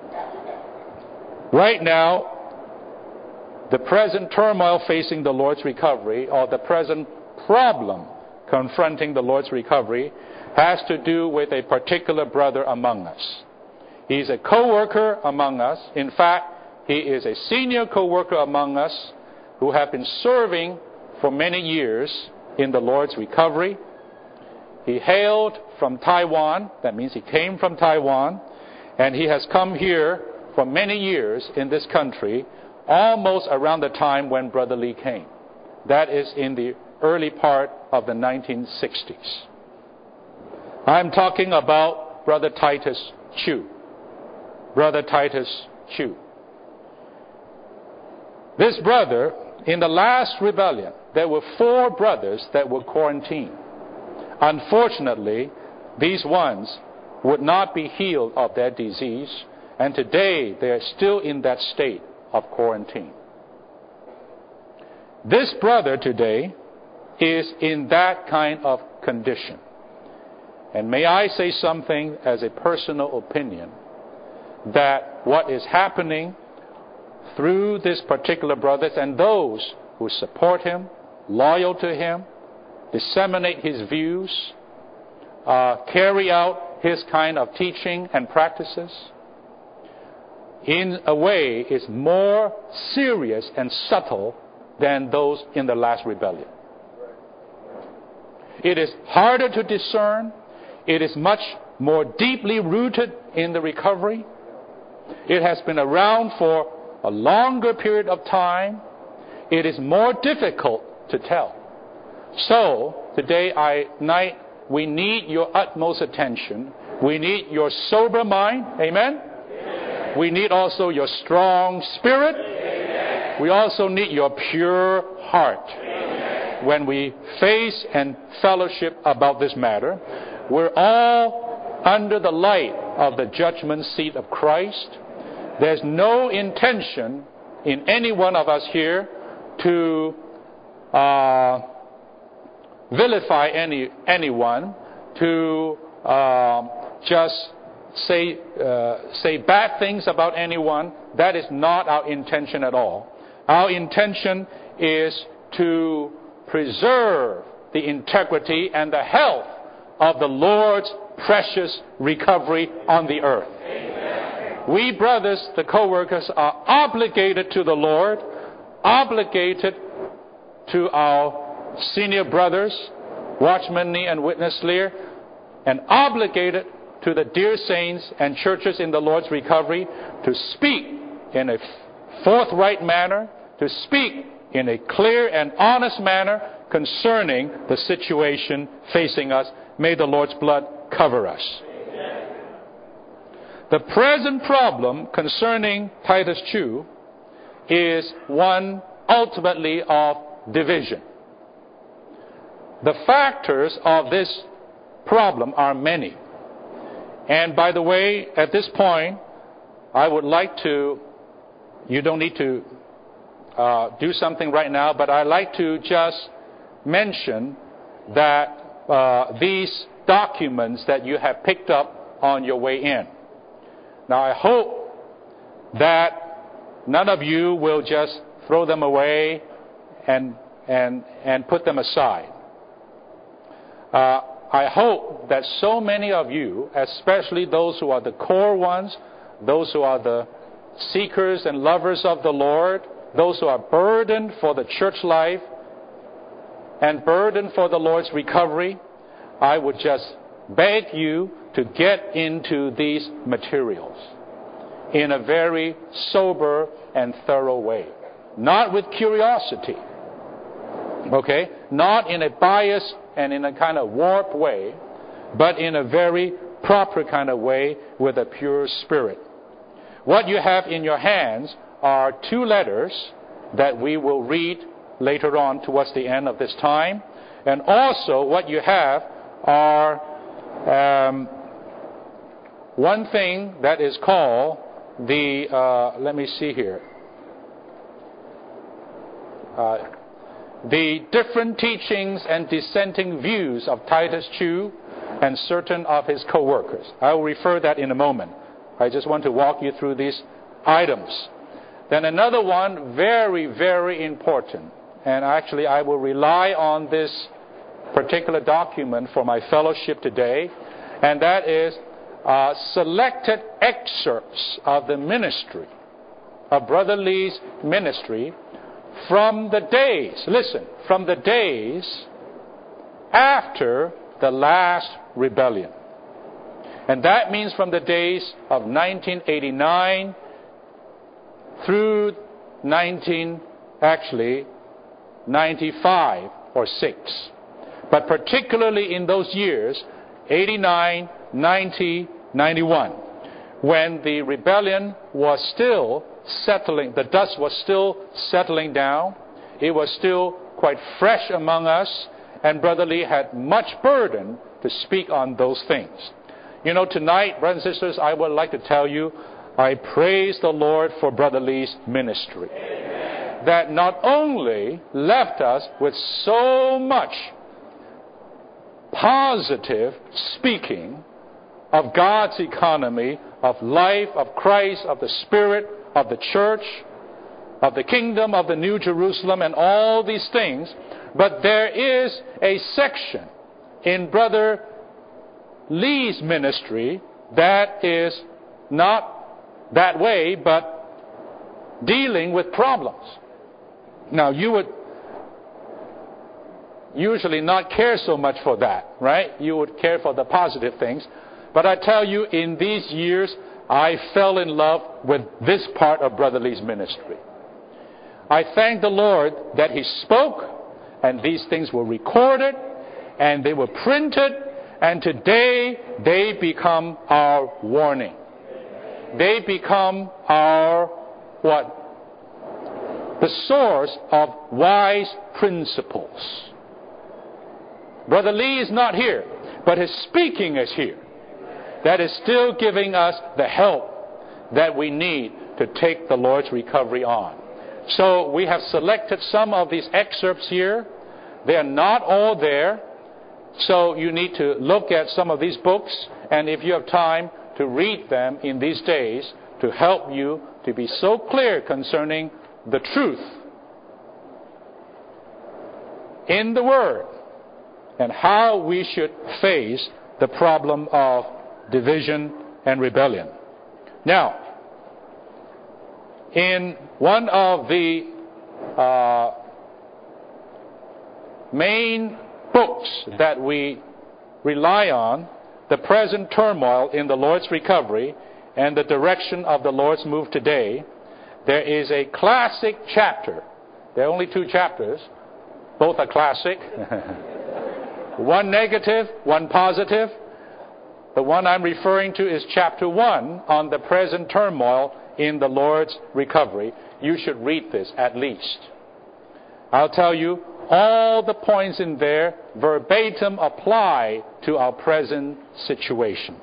Right now, the present turmoil facing the Lord's recovery, or the present problem confronting the Lord's recovery, has to do with a particular brother among us. He's a co-worker among us. In fact, he is a senior co-worker among us who have been serving for many years in the Lord's recovery. He hailed from Taiwan. That means he came from Taiwan. And he has come here for many years in this country, almost around the time when Brother Lee came. That is in the early part of the 1960s. I'm talking about Brother Titus Chu. Brother Titus Chu. This brother, in the last rebellion, there were 4 brothers that were quarantined. Unfortunately, these ones would not be healed of their disease, and today they are still in that state of quarantine. This brother today is in that kind of condition. And may I say something as a personal opinion, that what is happening through this particular brother and those who support him, loyal to him, disseminate his views, carry out his kind of teaching and practices, in a way is more serious and subtle than those in the last rebellion. It is harder to discern. It is much more deeply rooted in the recovery. It has been around for a longer period of time. It is more difficult to tell. So, today we need your utmost attention. We need your sober mind. Amen? Amen. We need also your strong spirit. Amen. We also need your pure heart. Amen. When we face and fellowship about this matter, we're all under the light of the judgment seat of Christ. There's no intention in any one of us here to vilify anyone, to just say bad things about anyone. That is not our intention at all. Our intention is to preserve the integrity and the health of the Lord's precious recovery on the earth. Amen. We brothers, the co-workers, are obligated to the Lord, obligated to our senior brothers, Watchman Nee and Witness Lear, and obligated to the dear saints and churches in the Lord's recovery to speak in a forthright manner, to speak in a clear and honest manner concerning the situation facing us. May the Lord's blood cover us. Amen. The present problem concerning Titus Chu is one ultimately of division. The factors of this problem are many. And by the way, at this point, I would like to, you don't need to do something right now, but I'd like to just mention that these documents that you have picked up on your way in. Now, I hope that none of you will just throw them away and put them aside. I hope that so many of you, especially those who are the core ones, those who are the seekers and lovers of the Lord, those who are burdened for the church life and burdened for the Lord's recovery, I would just beg you to get into these materials in a very sober and thorough way. Not with curiosity, okay? Not in a biased and in a kind of warped way, but in a very proper kind of way with a pure spirit. What you have in your hands are 2 letters that we will read later on towards the end of this time. And also what you have are one thing that is called the, let me see here, the different teachings and dissenting views of Titus Chu and certain of his co-workers. I will refer that in a moment. I just want to walk you through these items. Then another one, very, very important, and actually I will rely on this particular document for my fellowship today, and that is selected excerpts of the ministry, of Brother Lee's ministry, from the days, listen, from the days after the last rebellion. And that means from the days of 1989 through 95 or 6. But particularly in those years, 89, 90, 91, when the rebellion was still settling, the dust was still settling down, it was still quite fresh among us, and Brother Lee had much burden to speak on those things. You know, tonight, brothers and sisters, I would like to tell you, I praise the Lord for Brother Lee's ministry. Amen. That not only left us with so much positive speaking of God's economy, of life, of Christ, of the Spirit, of the church, of the kingdom, of the New Jerusalem, and all these things, but there is a section in Brother Lee's ministry that is not that way, but dealing with problems. Now, you would usually not care so much for that, right? You would care for the positive things. But I tell you, in these years, I fell in love with this part of Brother Lee's ministry. I thank the Lord that he spoke, and these things were recorded, and they were printed, and today they become our warning. They become our, what? The source of wise principles. Brother Lee is not here, but his speaking is here. That is still giving us the help that we need to take the Lord's recovery on. So we have selected some of these excerpts here. They are not all there. So you need to look at some of these books, and if you have time, to read them in these days to help you to be so clear concerning the truth in the Word and how we should face the problem of division and rebellion. Now, in one of the main books that we rely on, The Present Turmoil in the Lord's Recovery and the Direction of the Lord's Move Today, there is a classic chapter. There are only 2 chapters. Both are classic. One negative, one positive. The one I'm referring to is chapter 1 on the present turmoil in the Lord's recovery. You should read this at least. I'll tell you, all the points in there verbatim apply to our present situation.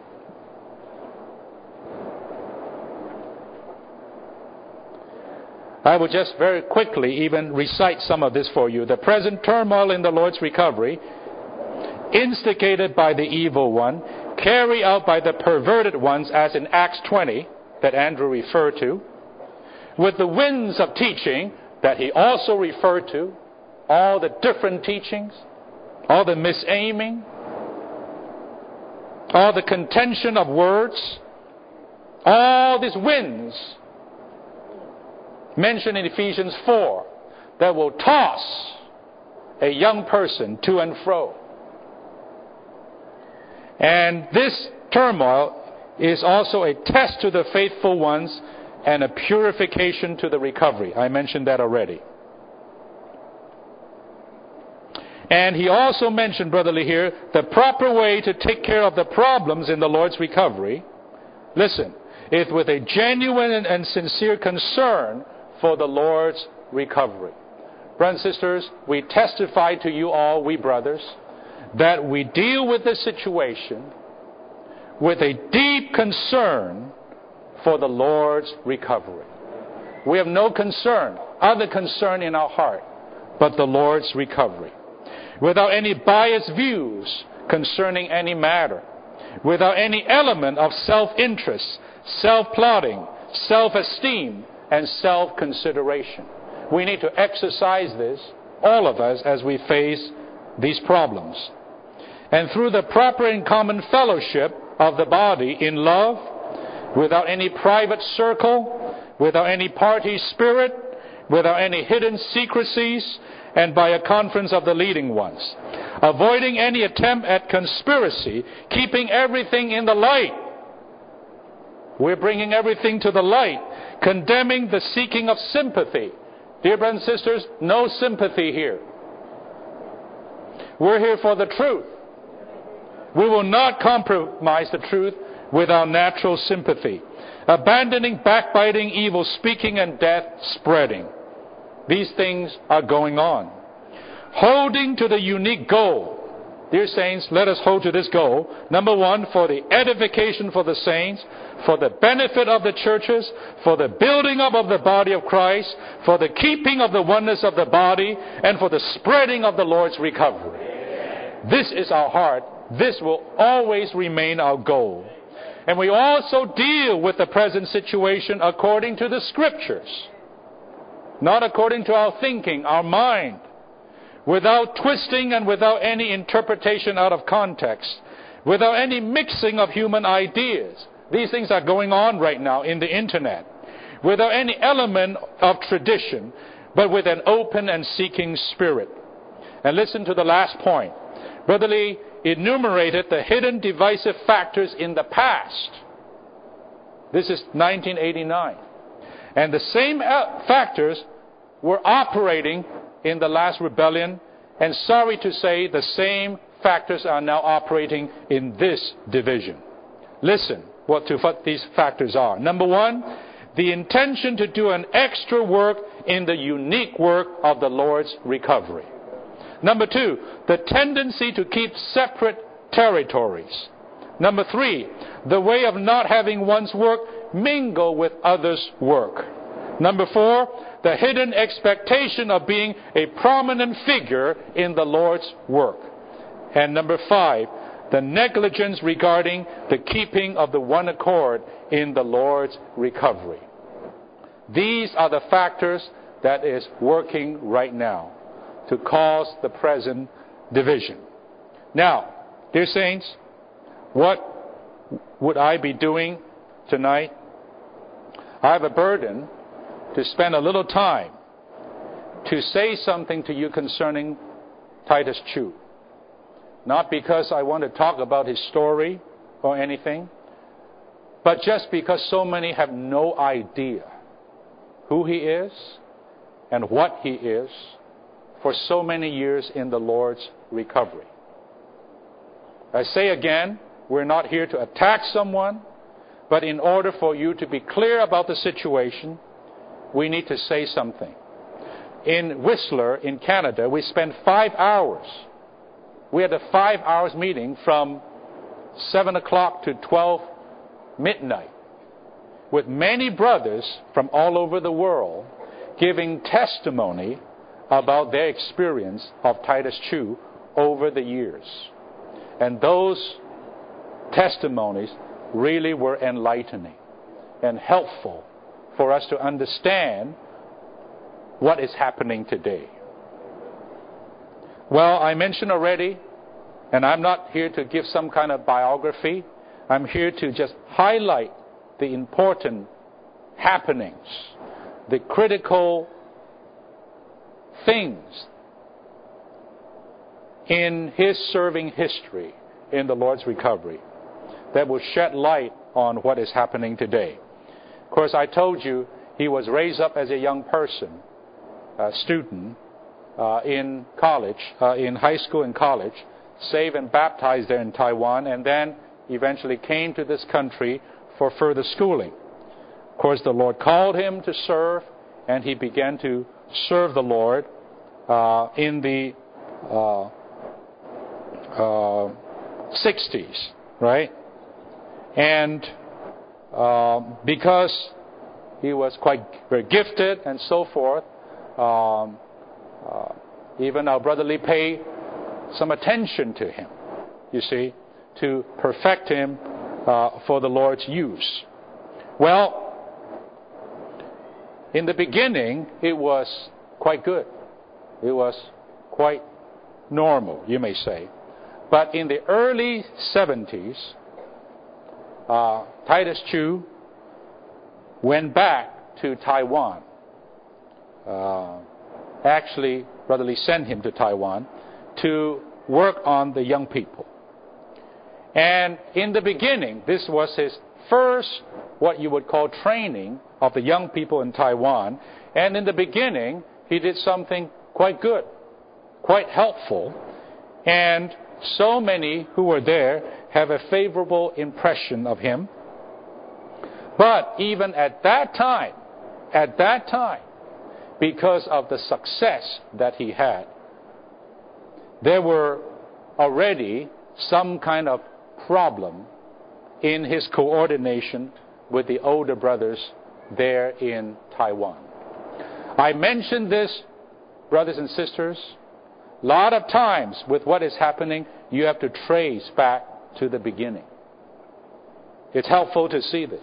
I will just very quickly even recite some of this for you. The present turmoil in the Lord's recovery, instigated by the evil one, carried out by the perverted ones, as in Acts 20, that Andrew referred to, with the winds of teaching that he also referred to, all the different teachings, all the misaiming, all the contention of words, all these winds mentioned in Ephesians 4 that will toss a young person to and fro. And this turmoil is also a test to the faithful ones and a purification to the recovery. I mentioned that already. And he also mentioned, Brother Lee, here, the proper way to take care of the problems in the Lord's recovery. Listen, is with a genuine and sincere concern for the Lord's recovery. Brothers and sisters, we testify to you all, we brothers, that we deal with this situation with a deep concern for the Lord's recovery. We have no concern, other concern in our heart, but the Lord's recovery. Without any biased views concerning any matter, without any element of self-interest, self-plotting, self-esteem, and self-consideration. We need to exercise this, all of us, as we face these problems. And through the proper and common fellowship of the body in love, without any private circle, without any party spirit, without any hidden secrecies, and by a conference of the leading ones, avoiding any attempt at conspiracy, keeping everything in the light. We're bringing everything to the light, condemning the seeking of sympathy. Dear brothers and sisters, no sympathy here. We're here for the truth. We will not compromise the truth with our natural sympathy. Abandoning backbiting, evil speaking, and death spreading. These things are going on. Holding to the unique goal. Dear saints, let us hold to this goal. Number 1, for the edification for the saints, for the benefit of the churches, for the building up of the body of Christ, for the keeping of the oneness of the body, and for the spreading of the Lord's recovery. This is our heart. This will always remain our goal. And we also deal with the present situation according to the Scriptures. Not according to our thinking, our mind. Without twisting and without any interpretation out of context. Without any mixing of human ideas. These things are going on right now in the internet. Without any element of tradition, but with an open and seeking spirit. And listen to the last point. Brother Lee enumerated the hidden divisive factors in the past. This is 1989. And the same factors were operating in the last rebellion, and sorry to say, the same factors are now operating in this division. Listen what these factors are. Number 1, the intention to do an extra work in the unique work of the Lord's recovery. Number 2, the tendency to keep separate territories. Number 3, the way of not having one's work mingle with others' work. Number 4, the hidden expectation of being a prominent figure in the Lord's work. And number 5, the negligence regarding the keeping of the one accord in the Lord's recovery. These are the factors that is working right now to cause the present division. Now, dear saints, what would I be doing tonight? I have a burden to spend a little time to say something to you concerning Titus Chu. Not because I want to talk about his story or anything, but just because so many have no idea who he is and what he is for so many years in the Lord's recovery. I say again, we're not here to attack someone, but in order for you to be clear about the situation, we need to say something. In Whistler, in Canada, we spent 5 hours. We had a 5 hours meeting from 7 o'clock to 12 midnight with many brothers from all over the world giving testimony about their experience of Titus Chu over the years. And those testimonies really were enlightening and helpful for us to understand what is happening today. Well, I mentioned already, and I'm not here to give some kind of biography. I'm here to just highlight the important happenings, the critical things in his serving history in the Lord's recovery that will shed light on what is happening today. Of course, I told you he was raised up as a young person, a student in college, in high school and college, saved and baptized there in Taiwan, and then eventually came to this country for further schooling. Of course, the Lord called him to serve, and he began to serve the Lord in the 60s, right? And because he was quite very gifted and so forth, even our brother Lee paid some attention to him, you see, to perfect him for the Lord's use. Well, in the beginning, it was quite good. It was quite normal, you may say. But in the early 70s, Titus Chu went back to Taiwan. Actually, Brother Lee sent him to Taiwan to work on the young people. And in the beginning, this was his first, what you would call, training of the young people in Taiwan. And in the beginning, he did something quite good, quite helpful. And so many who were there have a favorable impression of him. But even at that time, because of the success that he had, there were already some kind of problem in his coordination with the older brothers there in Taiwan. I mention this, brothers and sisters, a lot of times with what is happening, you have to trace back to the beginning. It's helpful to see this.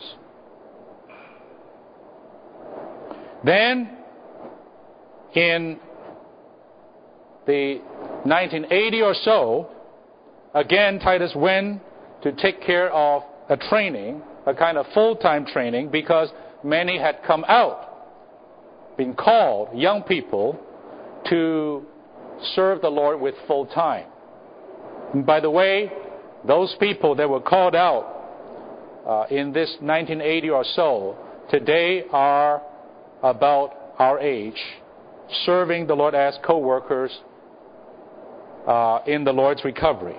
Then, in the 1980 or so, again, Titus went to take care of a training, a kind of full-time training, because many had come out, been called, young people, to serve the Lord with full time. And by the way, those people that were called out in this 1980 or so, today are about our age, serving the Lord as co-workers in the Lord's recovery.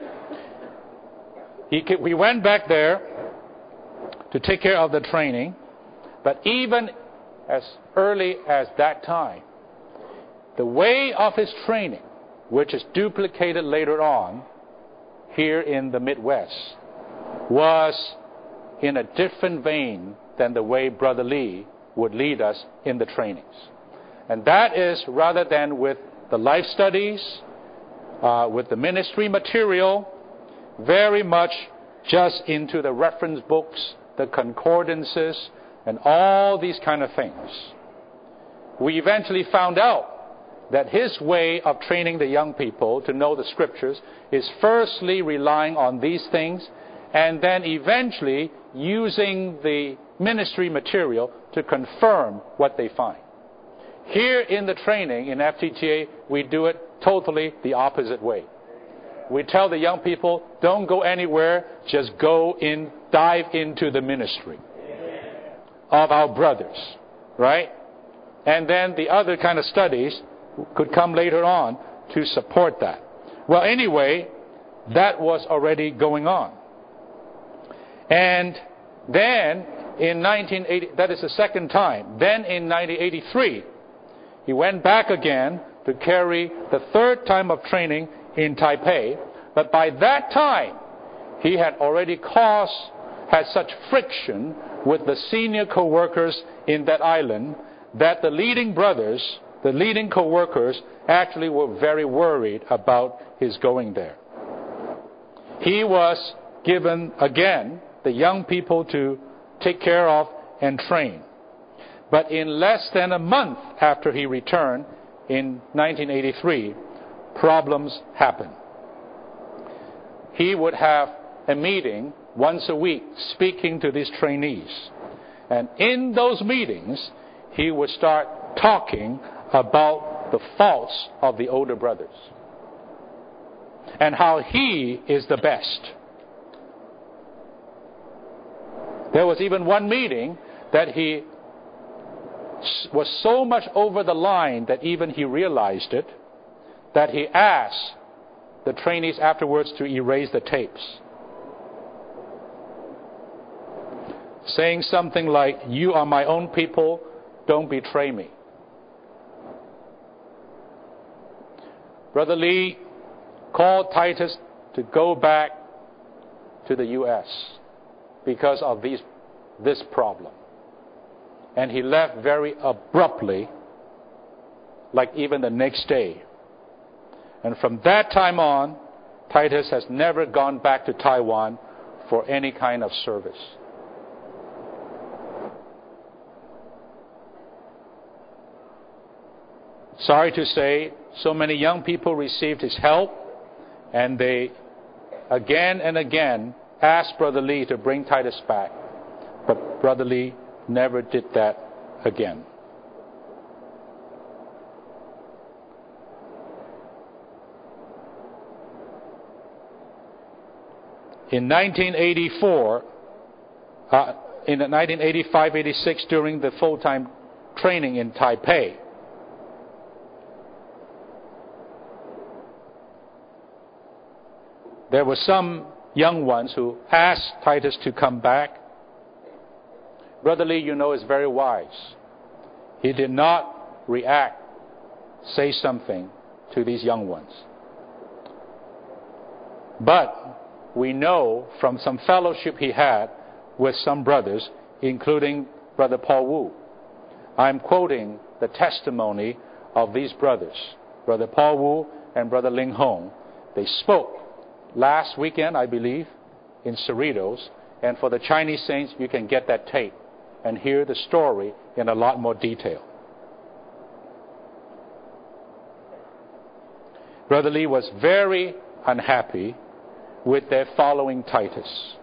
We went back there to take care of the training, but even as early as that time, the way of his training, which is duplicated later on here in the Midwest, was in a different vein than the way Brother Lee would lead us in the trainings. And that is, rather than with the life studies, with the ministry material, very much just into the reference books, the concordances, and all these kind of things. We eventually found out that his way of training the young people to know the scriptures is firstly relying on these things and then eventually using the ministry material to confirm what they find. Here in the training in FTTA, we do it totally the opposite way. We tell the young people, don't go anywhere, just go in, dive into the ministry of our brothers, right? And then the other kind of studies could come later on to support that. Well, anyway, that was already going on. And then in 1980, that is the second time. Then in 1983, he went back again to carry the third time of training in Taipei. But by that time, he had already had such friction with the senior co-workers in that island that the leading brothers, the leading co-workers, actually were very worried about his going there. He was given, again, the young people to take care of and train. But in less than a month after he returned, in 1983, problems happened. He would have a meeting once a week speaking to these trainees. And in those meetings, he would start talking about the faults of the older brothers and how he is the best. There was even one meeting that he was so much over the line that even he realized it, that he asked the trainees afterwards to erase the tapes, saying something like, "You are my own people, don't betray me." Brother Lee called Titus to go back to the U.S. because of this problem. And he left very abruptly, like even the next day. And from that time on, Titus has never gone back to Taiwan for any kind of service. Sorry to say, so many young people received his help, and they again and again asked Brother Lee to bring Titus back. But Brother Lee never did that again. In 1984, in 1985-86, during the full-time training in Taipei, there were some young ones who asked Titus to come back. Brother Lee, you know, is very wise. He did not react, say something to these young ones. But we know from some fellowship he had with some brothers, including Brother Paul Wu. I'm quoting the testimony of these brothers, Brother Paul Wu and Brother Ling Hong. They spoke last weekend, I believe, in Cerritos. And for the Chinese saints, you can get that tape and hear the story in a lot more detail. Brother Lee was very unhappy with their following Titus.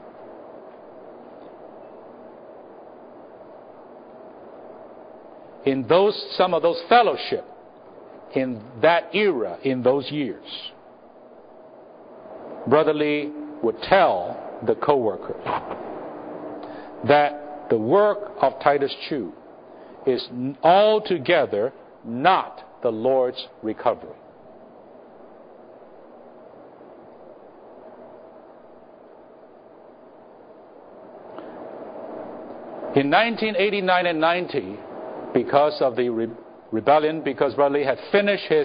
In some of those fellowship, in that era, in those years, Brother Lee would tell the co-workers that the work of Titus Chu is altogether not the Lord's recovery. In 1989 and 90, because of the rebellion, because Brother Lee had finished his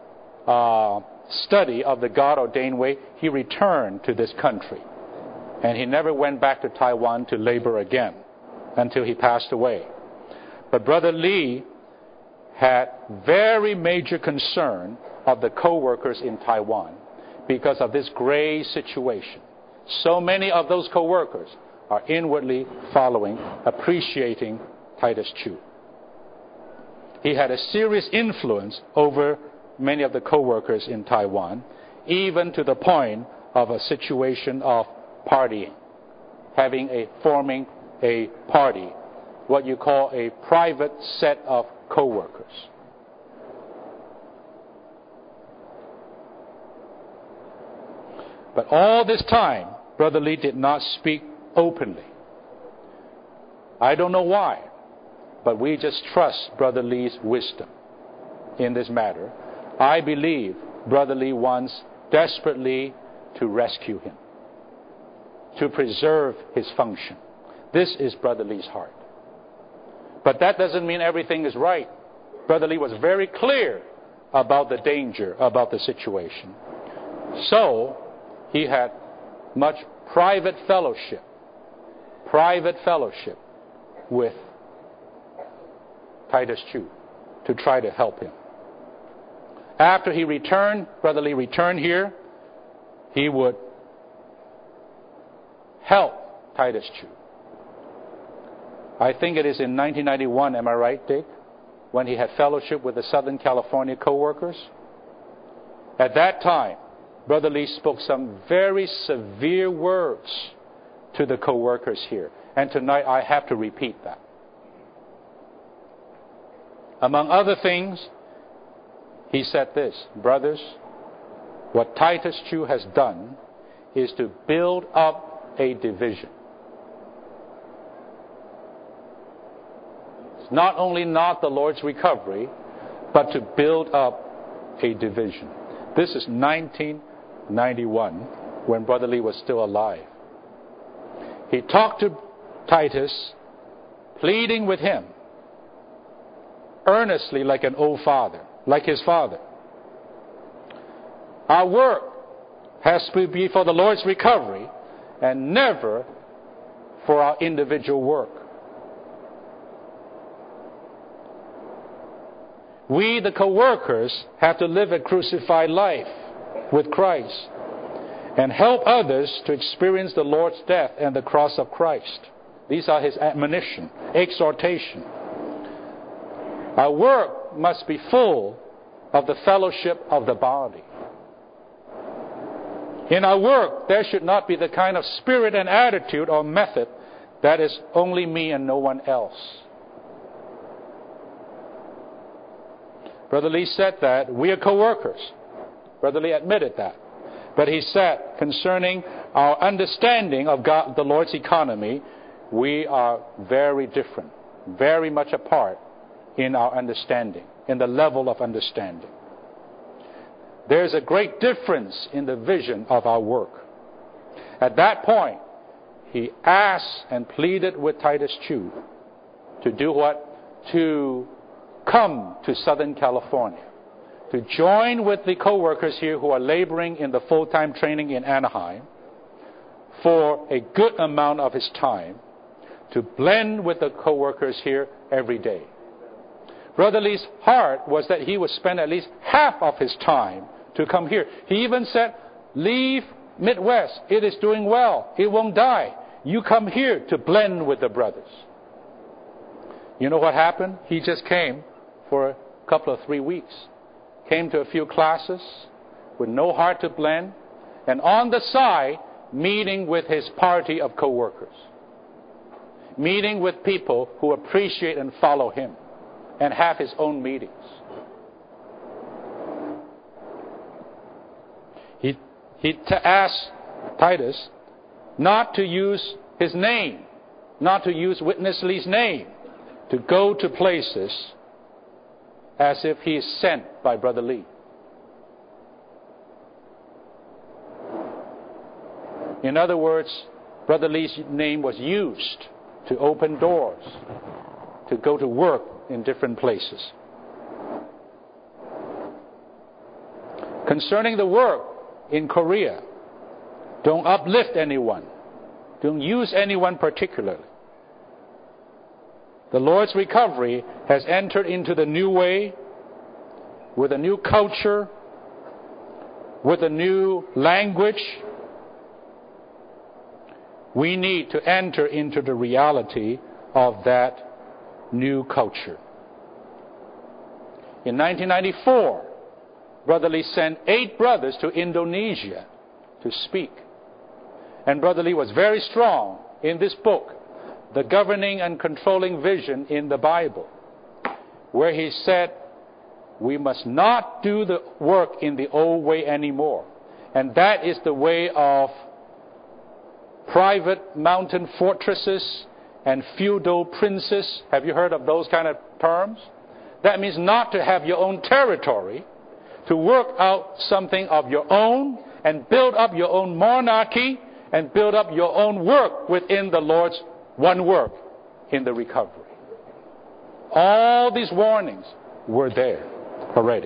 study of the God-ordained way, he returned to this country. And he never went back to Taiwan to labor again until he passed away. But Brother Lee had very major concern of the co-workers in Taiwan because of this gray situation. So many of those co-workers are inwardly following, appreciating Titus Chu. He had a serious influence over many of the co-workers in Taiwan, even to the point of a situation of partying, forming a party, what you call a private set of co-workers. But all this time, Brother Lee did not speak openly. I don't know why, but we just trust Brother Lee's wisdom in this matter. I believe Brother Lee wants desperately to rescue him, to preserve his function. This is Brother Lee's heart. But that doesn't mean everything is right. Brother Lee was very clear about the danger, about the situation. So, he had much private fellowship with Titus Chu to try to help him. After he returned, Brother Lee returned here, he would help Titus Chu. I think it is in 1991, am I right, Dick? When he had fellowship with the Southern California co-workers. At that time, Brother Lee spoke some very severe words to the co-workers here. And tonight I have to repeat that. Among other things, he said this: brothers, what Titus Chu has done is to build up a division. It's not only not the Lord's recovery, but to build up a division. This is 1991, when Brother Lee was still alive. He talked to Titus, pleading with him, earnestly like an old father, like his father. Our work has to be for the Lord's recovery and never for our individual work. We, the co-workers, have to live a crucified life with Christ and help others to experience the Lord's death and the cross of Christ. These are his admonition, exhortation. Our work must be full of the fellowship of the body. In our work, there should not be the kind of spirit and attitude or method that is only me and no one else. Brother Lee said that we are co-workers. Brother Lee admitted that. But he said, concerning our understanding of God, the Lord's economy, we are very different, very much apart in our understanding, in the level of understanding. There's a great difference in the vision of our work. At that point, he asked and pleaded with Titus Chu to do what? To come to Southern California, to join with the co-workers here who are laboring in the full-time training in Anaheim for a good amount of his time, to blend with the co-workers here every day. Brother Lee's heart was that he would spend at least half of his time to come here. He even said, leave Midwest. It is doing well. It won't die. You come here to blend with the brothers. You know what happened? He just came for a couple of 3 weeks. Came to a few classes with no heart to blend. And on the side, meeting with his party of co-workers. Meeting with people who appreciate and follow him. And have his own meetings. He asked Titus not to use his name, not to use Witness Lee's name, to go to places as if he is sent by Brother Lee. In other words, Brother Lee's name was used to open doors, to go to work in different places. Concerning the work in Korea, don't uplift anyone. Don't use anyone particularly. the Lord's recovery has entered into the new way, with a new culture, with a new language. We need to enter into the reality of that new culture. In 1994, Brother Lee sent 8 brothers to Indonesia to speak. And Brother Lee was very strong in this book, The Governing and Controlling Vision in the Bible, where he said, we must not do the work in the old way anymore. And that is the way of private mountain fortresses and feudal princes. Have you heard of those kind of terms? That means not to have your own territory, to work out something of your own and build up your own monarchy and build up your own work within the Lord's one work in the recovery. All these warnings were there already.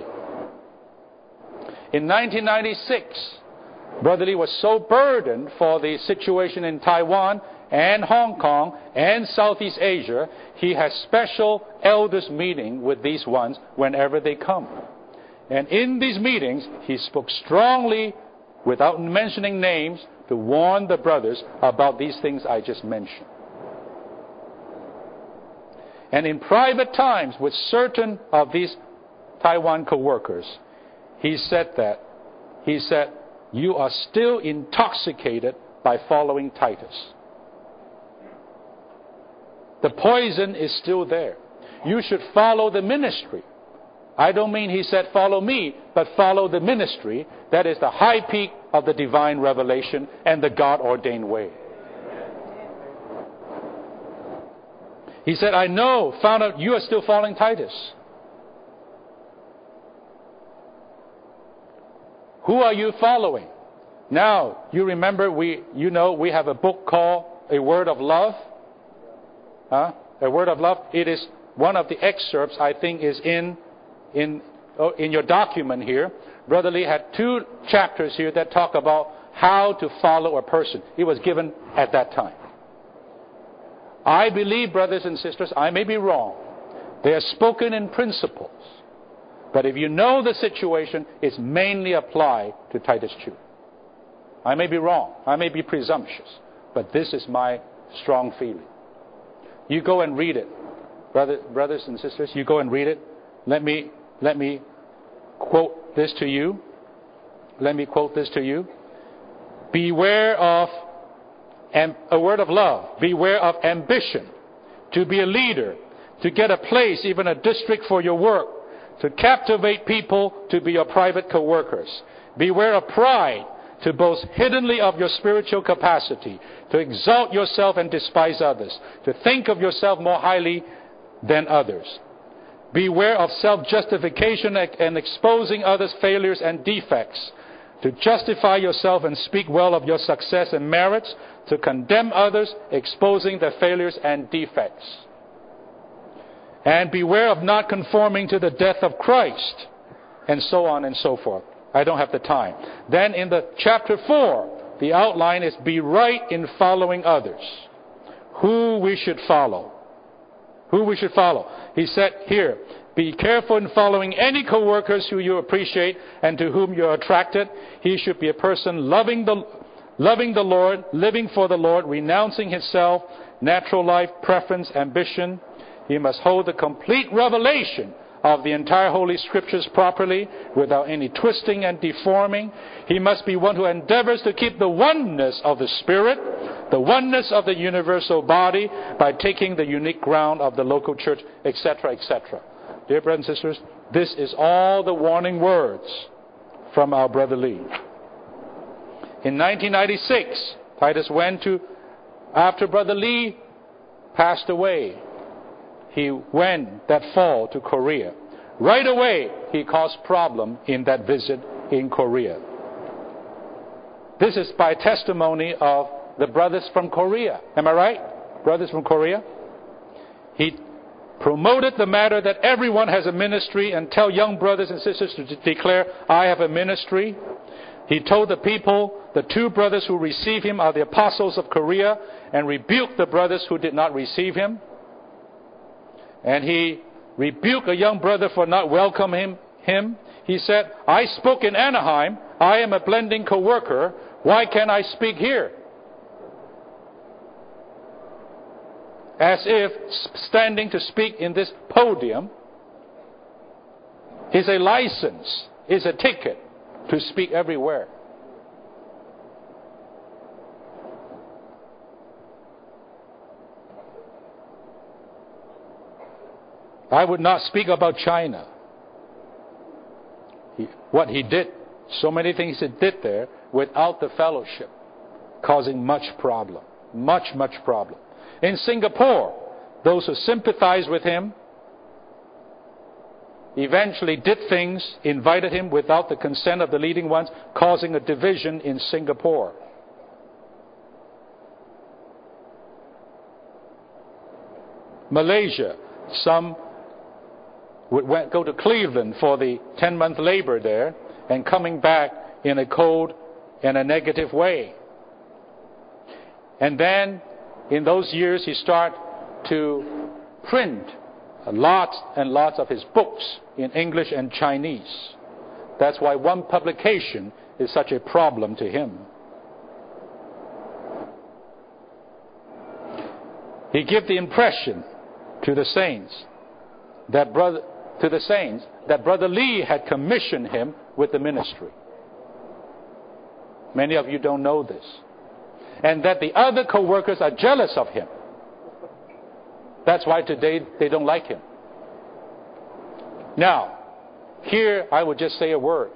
In 1996, Brother Lee was so burdened for the situation in Taiwan and Hong Kong and Southeast Asia, he has special elders meeting with these ones whenever they come. And in these meetings, he spoke strongly, without mentioning names, to warn the brothers about these things I just mentioned. And in private times with certain of these Taiwan co-workers, he said, you are still intoxicated by following Titus. The poison is still there. You should follow the ministry. I don't mean he said follow me, but follow the ministry. That is the high peak of the divine revelation and the God-ordained way. He said, found out you are still following Titus. Who are you following? Now, you remember, we have a book called A Word of Love. A Word of Love. It is one of the excerpts, I think, is in your document here. Brother Lee had 2 chapters here that talk about how to follow a person. It was given at that time. I believe, brothers and sisters, I may be wrong. They are spoken in principles. But if you know the situation, it's mainly applied to Titus 2. I may be wrong. I may be presumptuous. But this is my strong feeling. You go and read it. Brothers and sisters, you go and read it. Let me quote this to you. Beware of a word of love. Beware of ambition. To be a leader. To get a place, even a district for your work. To captivate people to be your private co-workers. Beware of pride. To boast hiddenly of your spiritual capacity. To exalt yourself and despise others. To think of yourself more highly than others. Beware of self-justification and exposing others' failures and defects. To justify yourself and speak well of your success and merits. To condemn others, exposing their failures and defects. And beware of not conforming to the death of Christ. And so on and so forth. I don't have the time. Then in the chapter 4, the outline is be right in following others. Who we should follow. He said here, be careful in following any co-workers who you appreciate and to whom you are attracted. He should be a person loving the Lord, living for the Lord, renouncing himself, natural life, preference, ambition. He must hold the complete revelation of the entire Holy Scriptures properly, without any twisting and deforming. He must be one who endeavors to keep the oneness of the Spirit, the oneness of the universal body, by taking the unique ground of the local church, etc., etc. Dear brothers and sisters, this is all the warning words from our Brother Lee. In 1996, Titus after Brother Lee passed away, he went that fall to Korea. Right away, he caused problem in that visit in Korea. This is by testimony of the brothers from Korea. Am I right? Brothers from Korea. He promoted the matter that everyone has a ministry and tell young brothers and sisters to declare, I have a ministry. He told the people, the 2 brothers who received him are the apostles of Korea, and rebuked the brothers who did not receive him. And he rebuked a young brother for not welcoming him. He said, I spoke in Anaheim. I am a blending co-worker. Why can't I speak here? As if standing to speak in this podium is a license, is a ticket to speak everywhere. I would not speak about China. What he did, so many things he did there without the fellowship, causing much problem. Much problem. In Singapore, those who sympathized with him eventually did things, invited him without the consent of the leading ones, causing a division in Singapore. Malaysia, some would go to Cleveland for the 10-month labor there and coming back in a cold and a negative way. And then in those years he started to print lots and lots of his books in English and Chinese. That's why one publication is such a problem to him. He gave the impression to the saints that Brother Lee had commissioned him with the ministry. Many of you don't know this. And that the other co-workers are jealous of him. That's why today they don't like him. Now, here I would just say a word.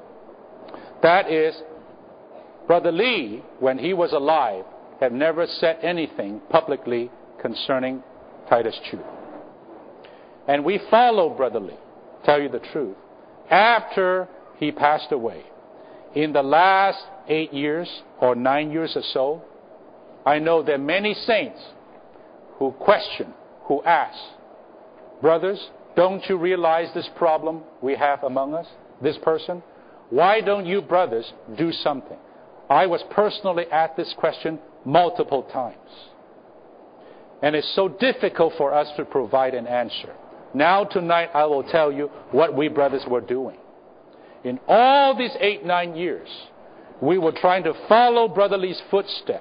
That is, Brother Lee, when he was alive, had never said anything publicly concerning Titus Chu. And we follow Brother Lee, tell you the truth. After he passed away, in the last 8 years or 9 years or so, I know there are many saints who question, who ask, brothers, don't you realize this problem we have among us, this person? Why don't you brothers do something? I was personally asked this question multiple times. And it's so difficult for us to provide an answer. Now tonight I will tell you what we brothers were doing. In all these 8-9 years, we were trying to follow Brother Lee's footstep,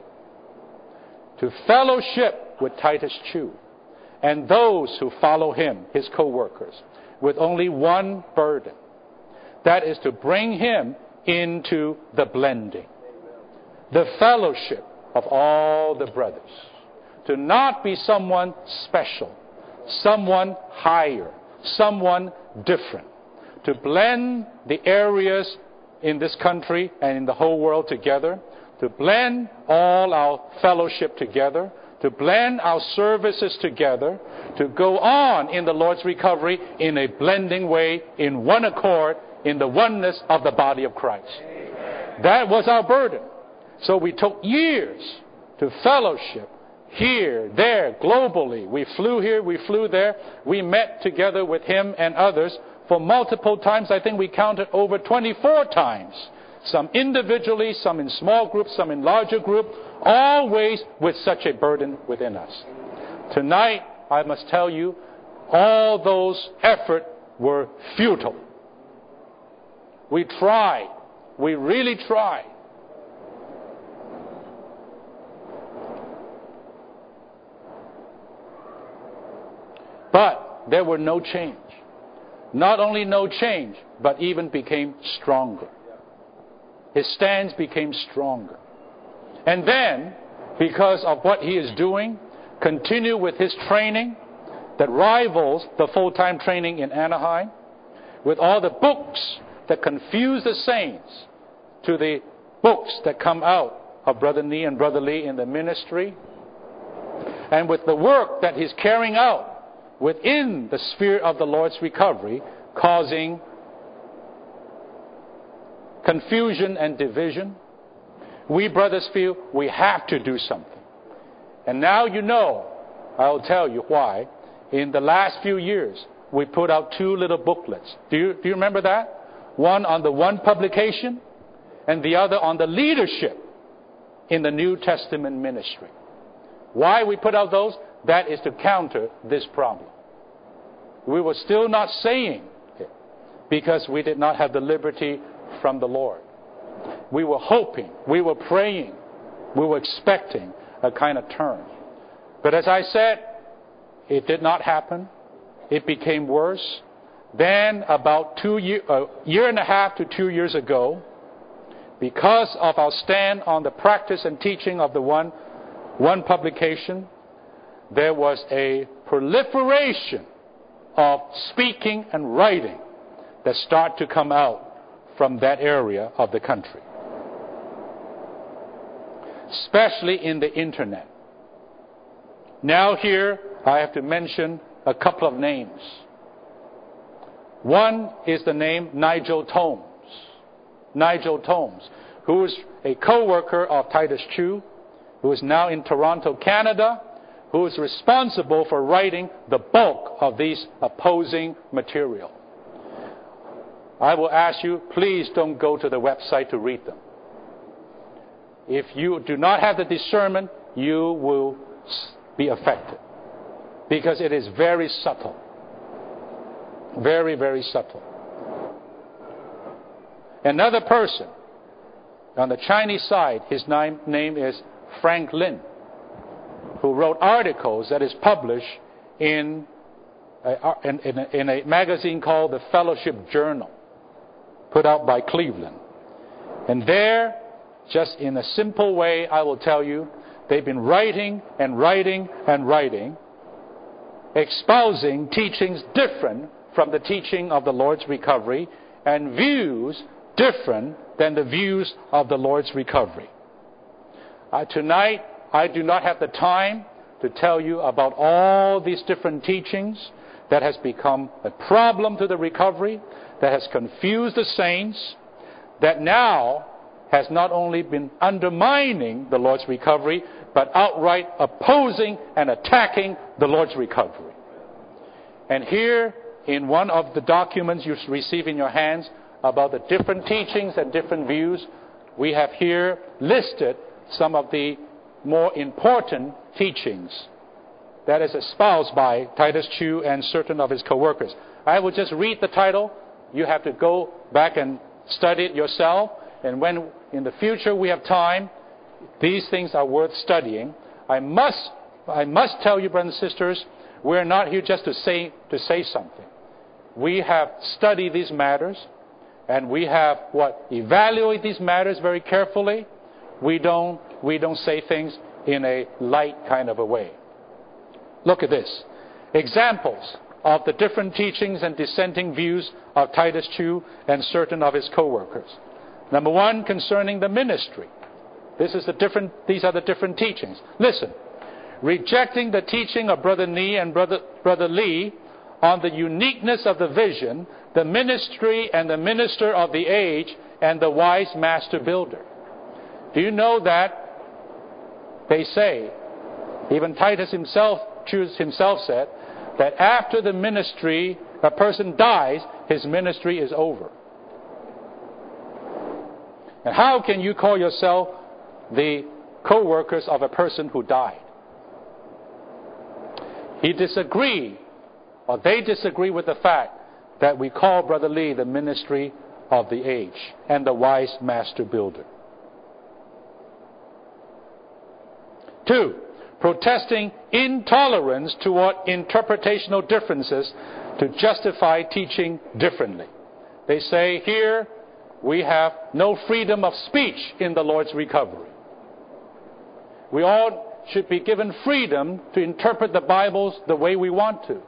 to fellowship with Titus Chu, and those who follow him, his co-workers, with only one burden. That is to bring him into the blending, the fellowship of all the brothers. To not be someone special, someone higher, someone different. To blend the areas in this country and in the whole world together. To blend all our fellowship together. To blend our services together. To go on in the Lord's recovery in a blending way, in one accord, in the oneness of the body of Christ. Amen. That was our burden. So we took years to fellowship here, there, globally. We flew here, we flew there. We met together with him and others for multiple times. I think we counted over 24 times. Some individually, some in small groups, some in larger groups, always with such a burden within us. Tonight, I must tell you, all those efforts were futile. We tried. We really tried. But there were no change. Not only no change, but even became stronger. His stance became stronger. And then, because of what he is doing, continue with his training that rivals the full-time training in Anaheim, with all the books that confuse the saints to the books that come out of Brother Nee and Brother Lee in the ministry, and with the work that he's carrying out within the sphere of the Lord's recovery, causing confusion and division, we brothers feel we have to do something. And now you know, I'll tell you why. In the last few years, we put out 2 little booklets. Do you remember that? One on the one publication, and the other on the leadership in the New Testament ministry. Why we put out those? That is to counter this problem. We were still not saying it because we did not have the liberty from the Lord. We were hoping, we were praying, we were expecting a kind of turn. But as I said, it did not happen. It became worse. Then about a year and a half to 2 years ago, because of our stand on the practice and teaching of the one publication, there was a proliferation of speaking and writing that start to come out from that area of the country, especially in the internet. Now here, I have to mention a couple of names. One is the name Nigel Tomes. Nigel Tomes, who is a co-worker of Titus Chu, who is now in Toronto, Canada, who is responsible for writing the bulk of these opposing material. I will ask you, please don't go to the website to read them. If you do not have the discernment, you will be affected, because it is very subtle. Very, very subtle. Another person on the Chinese side, his name is Frank Lin, who wrote articles that is published in a magazine called the Fellowship Journal, put out by Cleveland. And there, just in a simple way, I will tell you, they've been writing and writing and writing, espousing teachings different from the teaching of the Lord's recovery, and views different than the views of the Lord's recovery. Tonight, I do not have the time to tell you about all these different teachings that has become a problem to the recovery, that has confused the saints, that now has not only been undermining the Lord's recovery, but outright opposing and attacking the Lord's recovery. And here, in one of the documents you receive in your hands about the different teachings and different views, we have here listed some of the more important teachings that is espoused by Titus Chu and certain of his co-workers. I will just read the title. You have to go back and study it yourself. And when in the future we have time, these things are worth studying. I must tell you, brothers and sisters, we're not here just to say something. We have studied these matters, and we have evaluate these matters very carefully. We don't say things in a light kind of a way. Look at this. Examples of the different teachings and dissenting views of Titus Chu and certain of his co-workers. Number one, concerning the ministry. These are the different teachings. Listen. Rejecting the teaching of Brother Nee and Brother Lee on the uniqueness of the vision, the ministry and the minister of the age, and the wise master builder. Do you know that they say, even Titus himself said, that after the ministry, a person dies, his ministry is over. And how can you call yourself the co-workers of a person who died? They disagree with the fact that we call Brother Lee the ministry of the age and the wise master builder. 2, protesting intolerance toward interpretational differences to justify teaching differently. They say here we have no freedom of speech in the Lord's recovery. We all should be given freedom to interpret the Bibles the way we want to.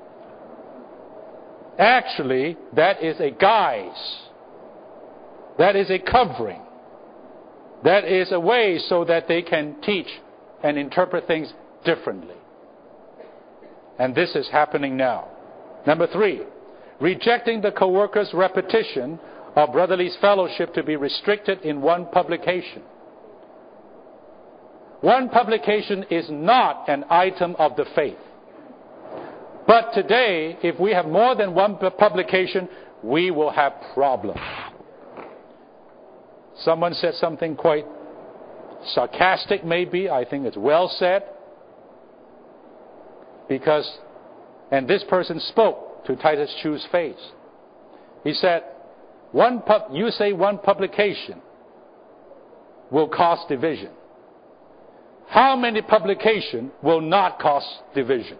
Actually, that is a guise. That is a covering. That is a way so that they can teach and interpret things differently. And this is happening now. Number 3, rejecting the co-workers' repetition of brotherly's fellowship to be restricted in one publication. One publication is not an item of the faith. But today, if we have more than one publication, we will have problems. Someone said something quite sarcastic, maybe. I think it's well said. And this person spoke to Titus Chu's face. He said, you say one publication will cause division. How many publications will not cause division?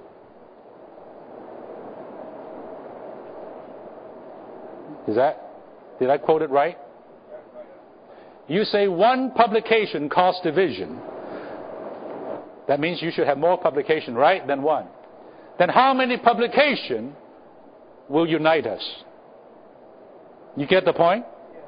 Did I quote it right? You say one publication caused division. That means you should have more publication, right, than one. Then how many publications will unite us? You get the point?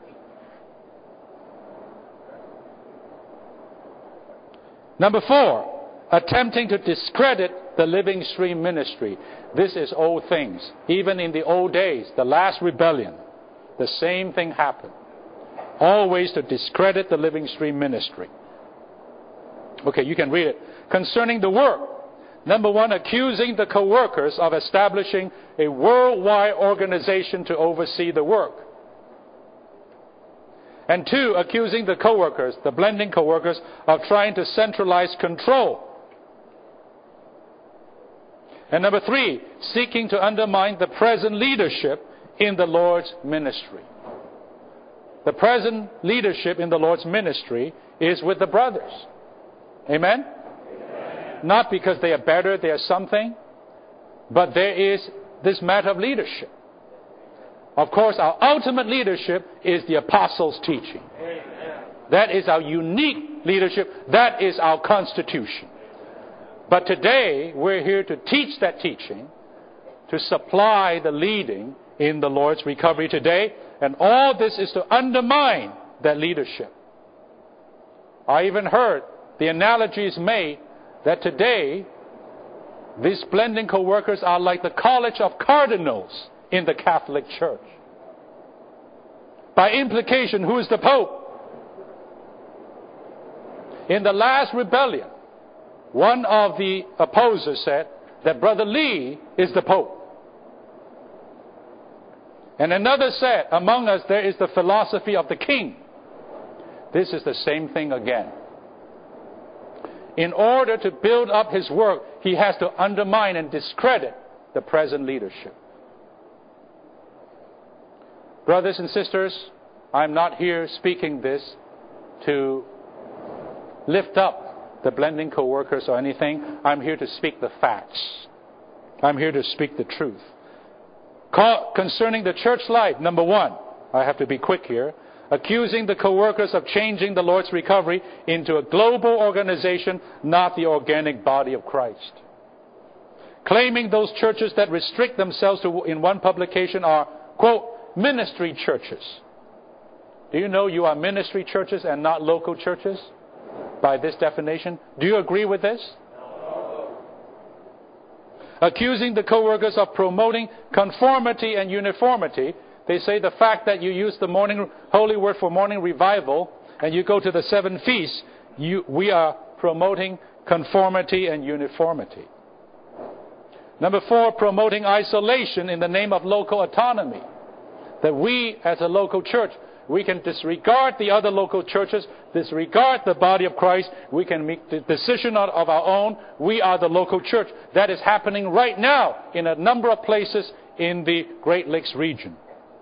Number 4, attempting to discredit the Living Stream ministry. This is old things. Even in the old days, the last rebellion, the same thing happened. Always to discredit the Living Stream ministry. Okay, you can read it. Concerning the work. Number 1, accusing the co-workers of establishing a worldwide organization to oversee the work. And 2, accusing the co-workers, the blending co-workers, of trying to centralize control. And number 3, seeking to undermine the present leadership in the Lord's ministry. The present leadership in the Lord's ministry is with the brothers. Amen? Not because they are better, they are something, but there is this matter of leadership. Of course, our ultimate leadership is the apostles' teaching. That is our unique leadership. That is our constitution. But today, we're here to teach that teaching, to supply the leading in the Lord's recovery today, and all this is to undermine that leadership. I even heard the analogy is made that today, these blending co-workers are like the College of Cardinals in the Catholic Church. By implication, who is the Pope? In the last rebellion, one of the opposers said that Brother Lee is the Pope. And another said, among us there is the philosophy of the king. This is the same thing again. In order to build up his work, he has to undermine and discredit the present leadership. Brothers and sisters, I'm not here speaking this to lift up the blending co-workers or anything. I'm here to speak the facts. I'm here to speak the truth. Concerning the church life, number 1, I have to be quick here, accusing the co-workers of changing the Lord's recovery into a global organization, not the organic body of Christ. Claiming those churches that restrict themselves to in one publication are, quote, ministry churches. Do you know you are ministry churches and not local churches? By this definition. Do you agree with this? Accusing the co-workers of promoting conformity and uniformity. They say the fact that you use the morning holy word for morning revival and you go to the 7 feasts, we are promoting conformity and uniformity. Number 4, promoting isolation in the name of local autonomy. That we as a local church, we can disregard the other local churches, disregard the body of Christ. We can make the decision of our own. We are the local church. That is happening right now in a number of places in the Great Lakes region.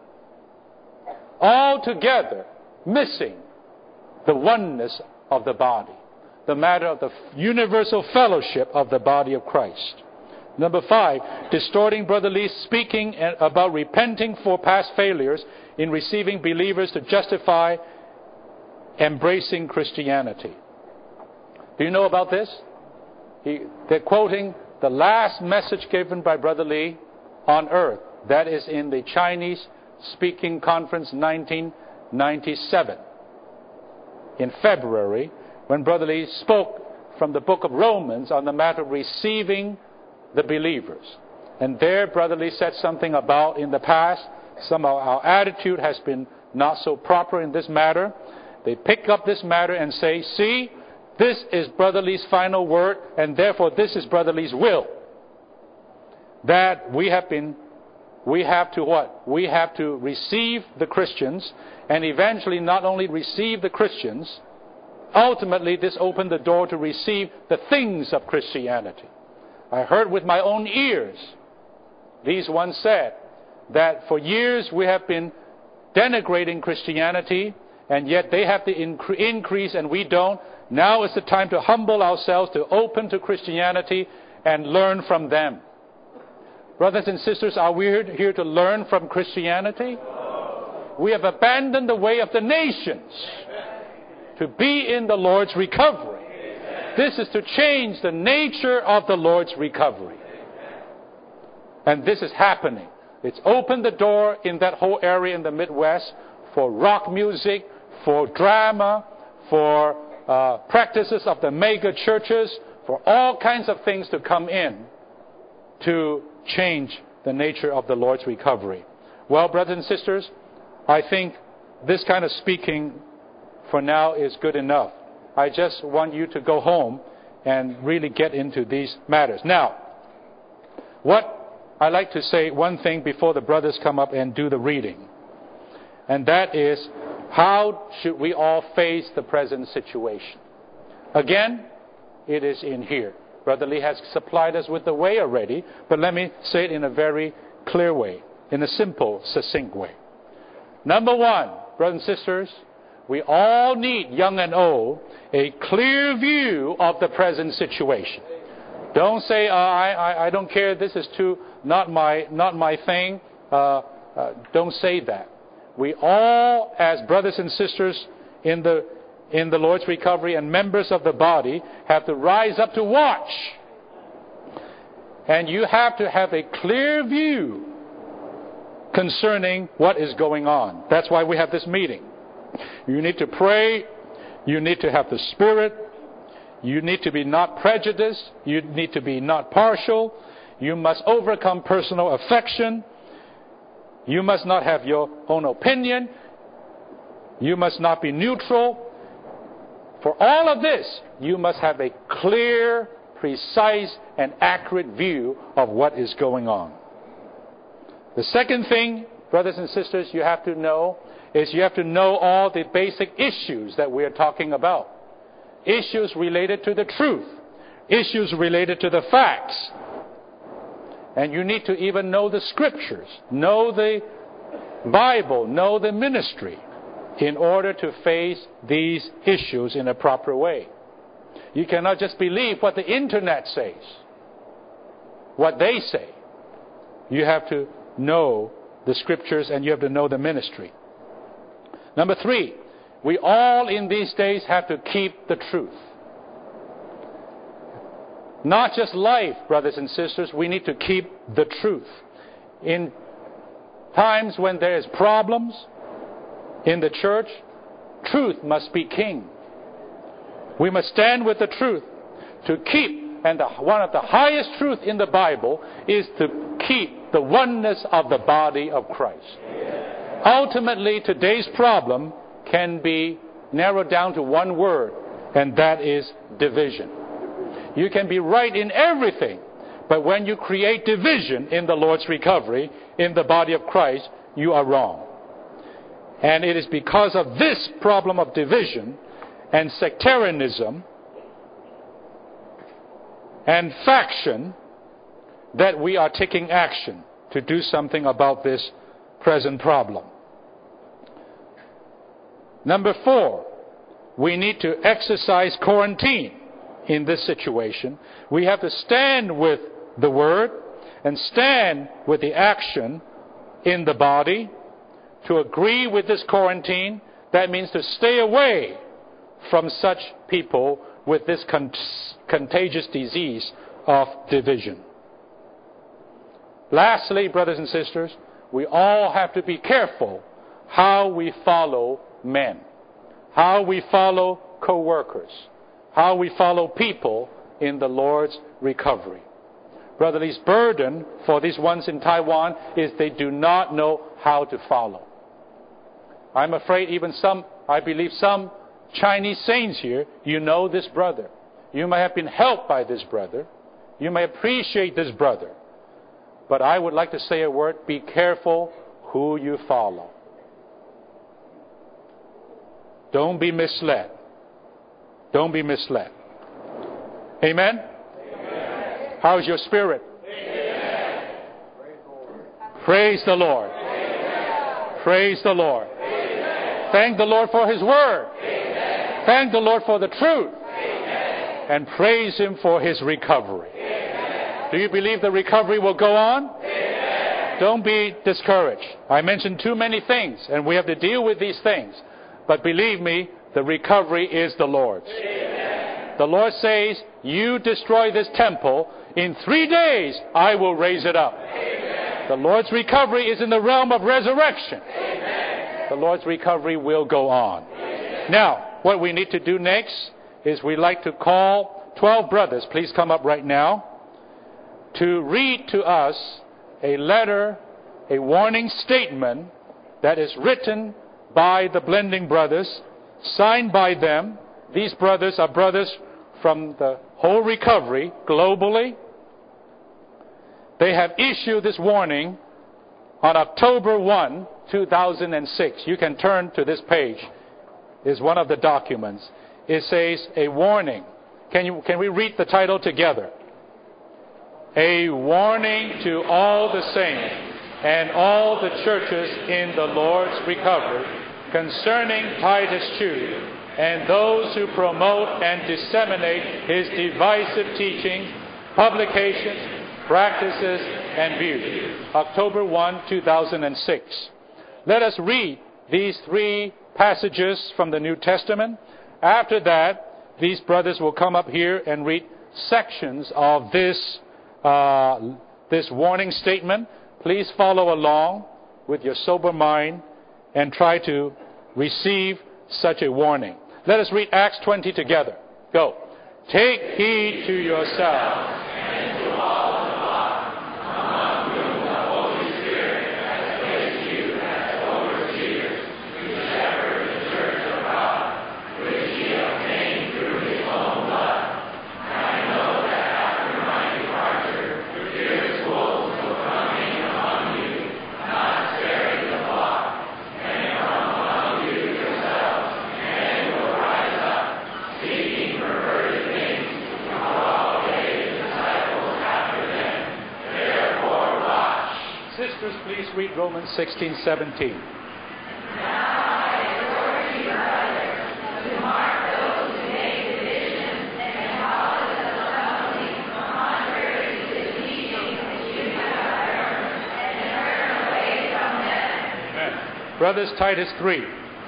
All together, missing the oneness of the body. The matter of the universal fellowship of the body of Christ. Number 5, distorting Brother Lee's speaking about repenting for past failures in receiving believers to justify embracing Christianity. Do you know about this? They're quoting the last message given by Brother Lee on earth. That is in the Chinese Speaking Conference 1997. In February, when Brother Lee spoke from the book of Romans on the matter of receiving the believers. And there, Brother Lee said something about in the past, some of our attitude has been not so proper in this matter. They pick up this matter and say, see, this is Brother Lee's final word, and therefore this is Brother Lee's will. That we have to what? We have to receive the Christians, and eventually not only receive the Christians, ultimately this opened the door to receive the things of Christianity. I heard with my own ears these ones said that for years we have been denigrating Christianity, and yet they have the increase and we don't. Now is the time to humble ourselves, to open to Christianity and learn from them. Brothers and sisters, are we here to learn from Christianity? We have abandoned the way of the nations to be in the Lord's recovery. This is to change the nature of the Lord's recovery. And this is happening. It's opened the door in that whole area in the Midwest for rock music, for drama, for practices of the mega churches, for all kinds of things to come in to change the nature of the Lord's recovery. Well, brothers and sisters, I think this kind of speaking for now is good enough. I just want you to go home and really get into these matters. Now, what I like to say one thing before the brothers come up and do the reading. And that is, how should we all face the present situation? Again, it is in here. Brother Lee has supplied us with the way already, but let me say it in a very clear way, in a simple, succinct way. Number one, brothers and sisters, we all need, young and old, a clear view of the present situation. Don't say, I don't care, this is not my thing. Don't say that. We all, as brothers and sisters in the Lord's recovery and members of the body, have to rise up to watch. And you have to have a clear view concerning what is going on. That's why we have this meeting. You need to pray. You need to have the Spirit. You need to be not prejudiced. You need to be not partial. You must overcome personal affection. You must not have your own opinion. You must not be neutral. For all of this, you must have a clear, precise, and accurate view of what is going on. The second thing, brothers and sisters, you have to know is you have to know all the basic issues that we are talking about. Issues related to the truth. Issues related to the facts. And you need to even know the Scriptures, know the Bible, know the ministry in order to face these issues in a proper way. You cannot just believe what the internet says, what they say. You have to know the Scriptures and you have to know the ministry. Number three, we all in these days have to keep the truth. Not just life, brothers and sisters, we need to keep the truth. In times when there is problems in the church, truth must be king. We must stand with the truth to keep, and one of the highest truths in the Bible is to keep the oneness of the body of Christ. Ultimately, today's problem can be narrowed down to one word, and that is division. You can be right in everything, but when you create division in the Lord's recovery, in the body of Christ, you are wrong. And it is because of this problem of division and sectarianism and faction that we are taking action to do something about this present problem. Number four, we need to exercise quarantine in this situation. We have to stand with the Word and stand with the action in the body to agree with this quarantine. That means to stay away from such people with this contagious disease of division. Lastly, brothers and sisters, we all have to be careful how we follow men, how we follow co-workers, how we follow people in the Lord's recovery. Brother Lee's burden for these ones in Taiwan is they do not know how to follow. I'm afraid I believe some Chinese saints here, you know this brother. You may have been helped by this brother. You may appreciate this brother. But I would like to say a word, be careful who you follow. Don't be misled. Don't be misled. Amen? Amen. How's your spirit? Amen. Praise the Lord. Amen. Praise the Lord. Amen. Thank the Lord for His Word. Amen. Thank the Lord for the truth. Amen. And praise Him for His recovery. Amen. Do you believe the recovery will go on? Amen. Don't be discouraged. I mentioned too many things, and we have to deal with these things. But believe me, the recovery is the Lord's. Amen. The Lord says, you destroy this temple, in 3 days I will raise it up. Amen. The Lord's recovery is in the realm of resurrection. Amen. The Lord's recovery will go on. Amen. Now, what we need to do next is we'd like to call 12 brothers, please come up right now, to read to us a letter, a warning statement that is written by the Blending Brothers, signed by them. These brothers are brothers from the whole recovery globally. They have issued this warning on October 1, 2006. You can turn to this page. It's one of the documents. It says, a warning. Can we read the title together? A warning to all the saints and all the churches in the Lord's recovery concerning Titus Chu and those who promote and disseminate his divisive teachings, publications, practices, and views. October 1, 2006. Let us read these 3 passages from the New Testament. After that, these brothers will come up here and read sections of this warning statement. Please follow along with your sober mind and try to receive such a warning. Let us read Acts 20 together. Go. Take heed to yourselves and to all the flock, among whom the Holy Spirit has placed you as overseers, to shepherd the church of God, which He obtained through His own blood. And I know that after my departure, fierce wolves will come in among you, not sparing the flock. And from among you yourselves men will rise up, speaking perverted things, who will obey the disciples after them. Therefore watch. Sisters, please read Romans 16:17. Brothers, Titus 3.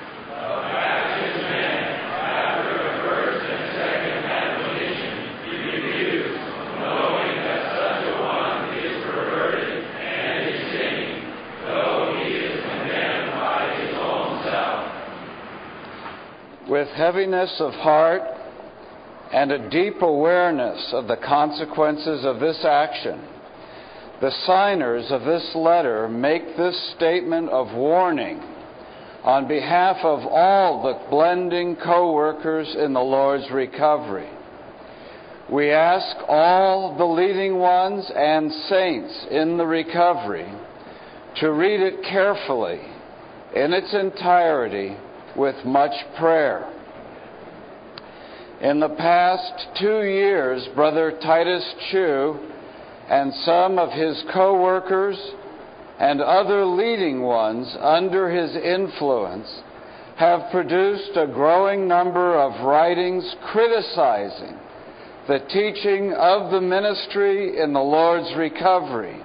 With heaviness of heart and a deep awareness of the consequences of this action, the signers of this letter make this statement of warning on behalf of all the Blending co-workers in the Lord's recovery. We ask all the leading ones and saints in the recovery to read it carefully in its entirety with much prayer. In the past 2 years, Brother Titus Chu and some of his co-workers and other leading ones under his influence have produced a growing number of writings criticizing the teaching of the ministry in the Lord's recovery,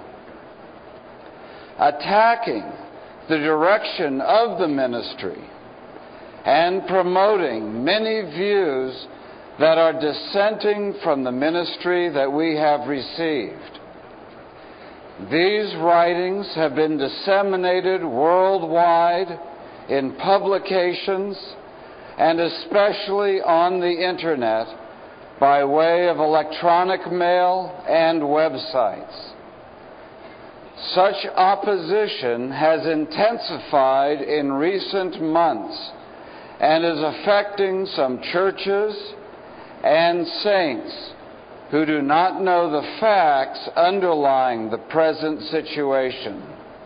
attacking the direction of the ministry, and promoting many views that are dissenting from the ministry that we have received. These writings have been disseminated worldwide in publications and especially on the internet by way of electronic mail and websites. Such opposition has intensified in recent months and is affecting some churches and saints who do not know the facts underlying the present situation.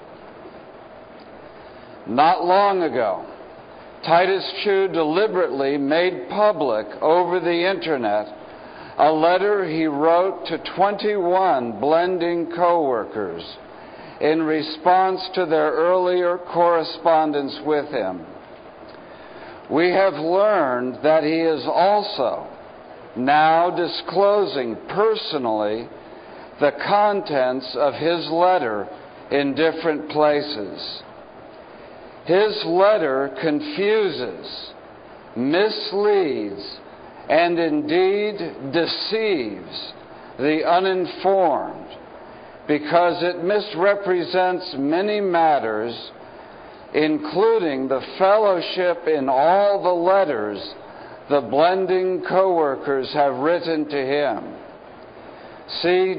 Not long ago, Titus Chu deliberately made public over the internet a letter he wrote to 21 Blending co-workers in response to their earlier correspondence with him. We have learned that he is also now disclosing personally the contents of his letter in different places. His letter confuses, misleads, and indeed deceives the uninformed, because it misrepresents many matters, including the fellowship in all the letters the blending co-workers have written to him. See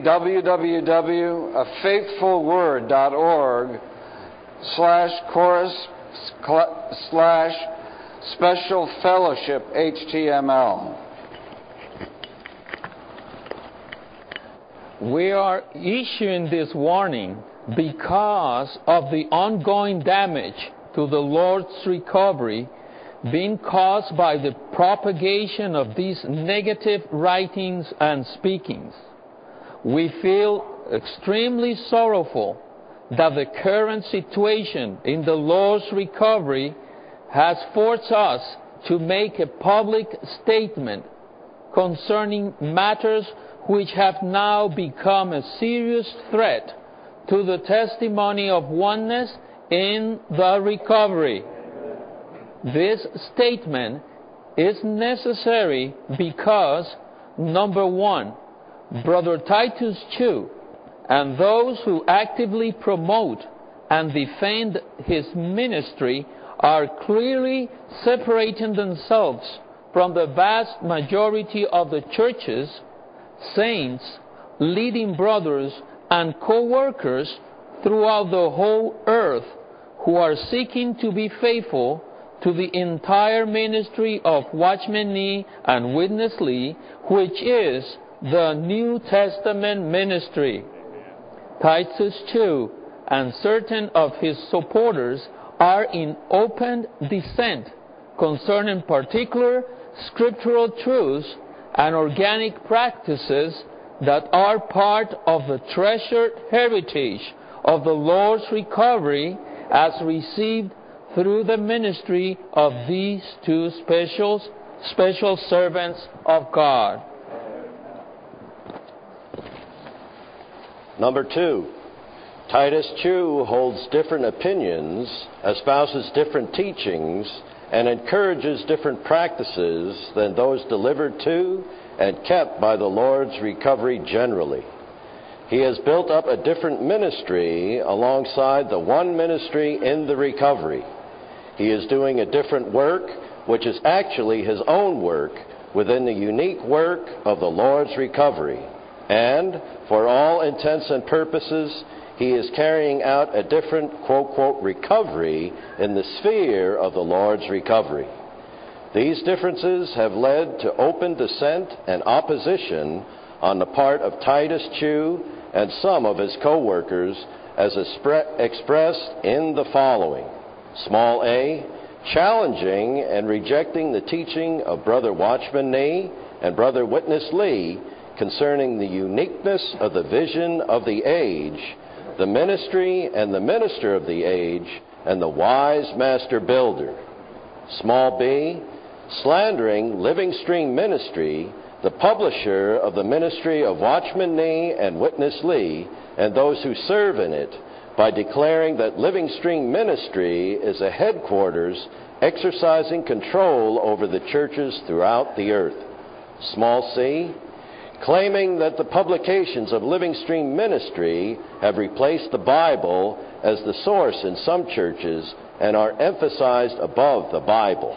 www.faithfulword.org/chorus/special fellowship HTML. We are issuing this warning because of the ongoing damage to the Lord's recovery being caused by the propagation of these negative writings and speakings. We feel extremely sorrowful that the current situation in the Lord's recovery has forced us to make a public statement concerning matters which have now become a serious threat to the testimony of oneness in the recovery. This statement is necessary because, number one, Brother Titus Chu and those who actively promote and defend his ministry are clearly separating themselves from the vast majority of the churches, saints, leading brothers, and co-workers throughout the whole earth who are seeking to be faithful to the entire ministry of Watchman Nee and Witness Lee, which is the New Testament ministry. Titus Chu and certain of his supporters are in open dissent concerning particular scriptural truths and organic practices that are part of the treasured heritage of the Lord's recovery as received through the ministry of these two special servants of God. Number 2, Titus Chu holds different opinions, espouses different teachings, and encourages different practices than those delivered to and kept by the Lord's recovery generally. He has built up a different ministry alongside the one ministry in the recovery. He is doing a different work, which is actually his own work, within the unique work of the Lord's recovery. And, for all intents and purposes, he is carrying out a different, quote-quote, recovery in the sphere of the Lord's recovery. These differences have led to open dissent and opposition on the part of Titus Chu and some of his co-workers as expressed in the following. Small a, challenging and rejecting the teaching of Brother Watchman Nee and Brother Witness Lee concerning the uniqueness of the vision of the age, the ministry and the minister of the age, and the wise master builder. Small b, slandering Living Stream Ministry, the publisher of the ministry of Watchman Nee and Witness Lee, and those who serve in it, by declaring that Living Stream Ministry is a headquarters exercising control over the churches throughout the earth. Small c, claiming that the publications of Living Stream Ministry have replaced the Bible as the source in some churches and are emphasized above the Bible.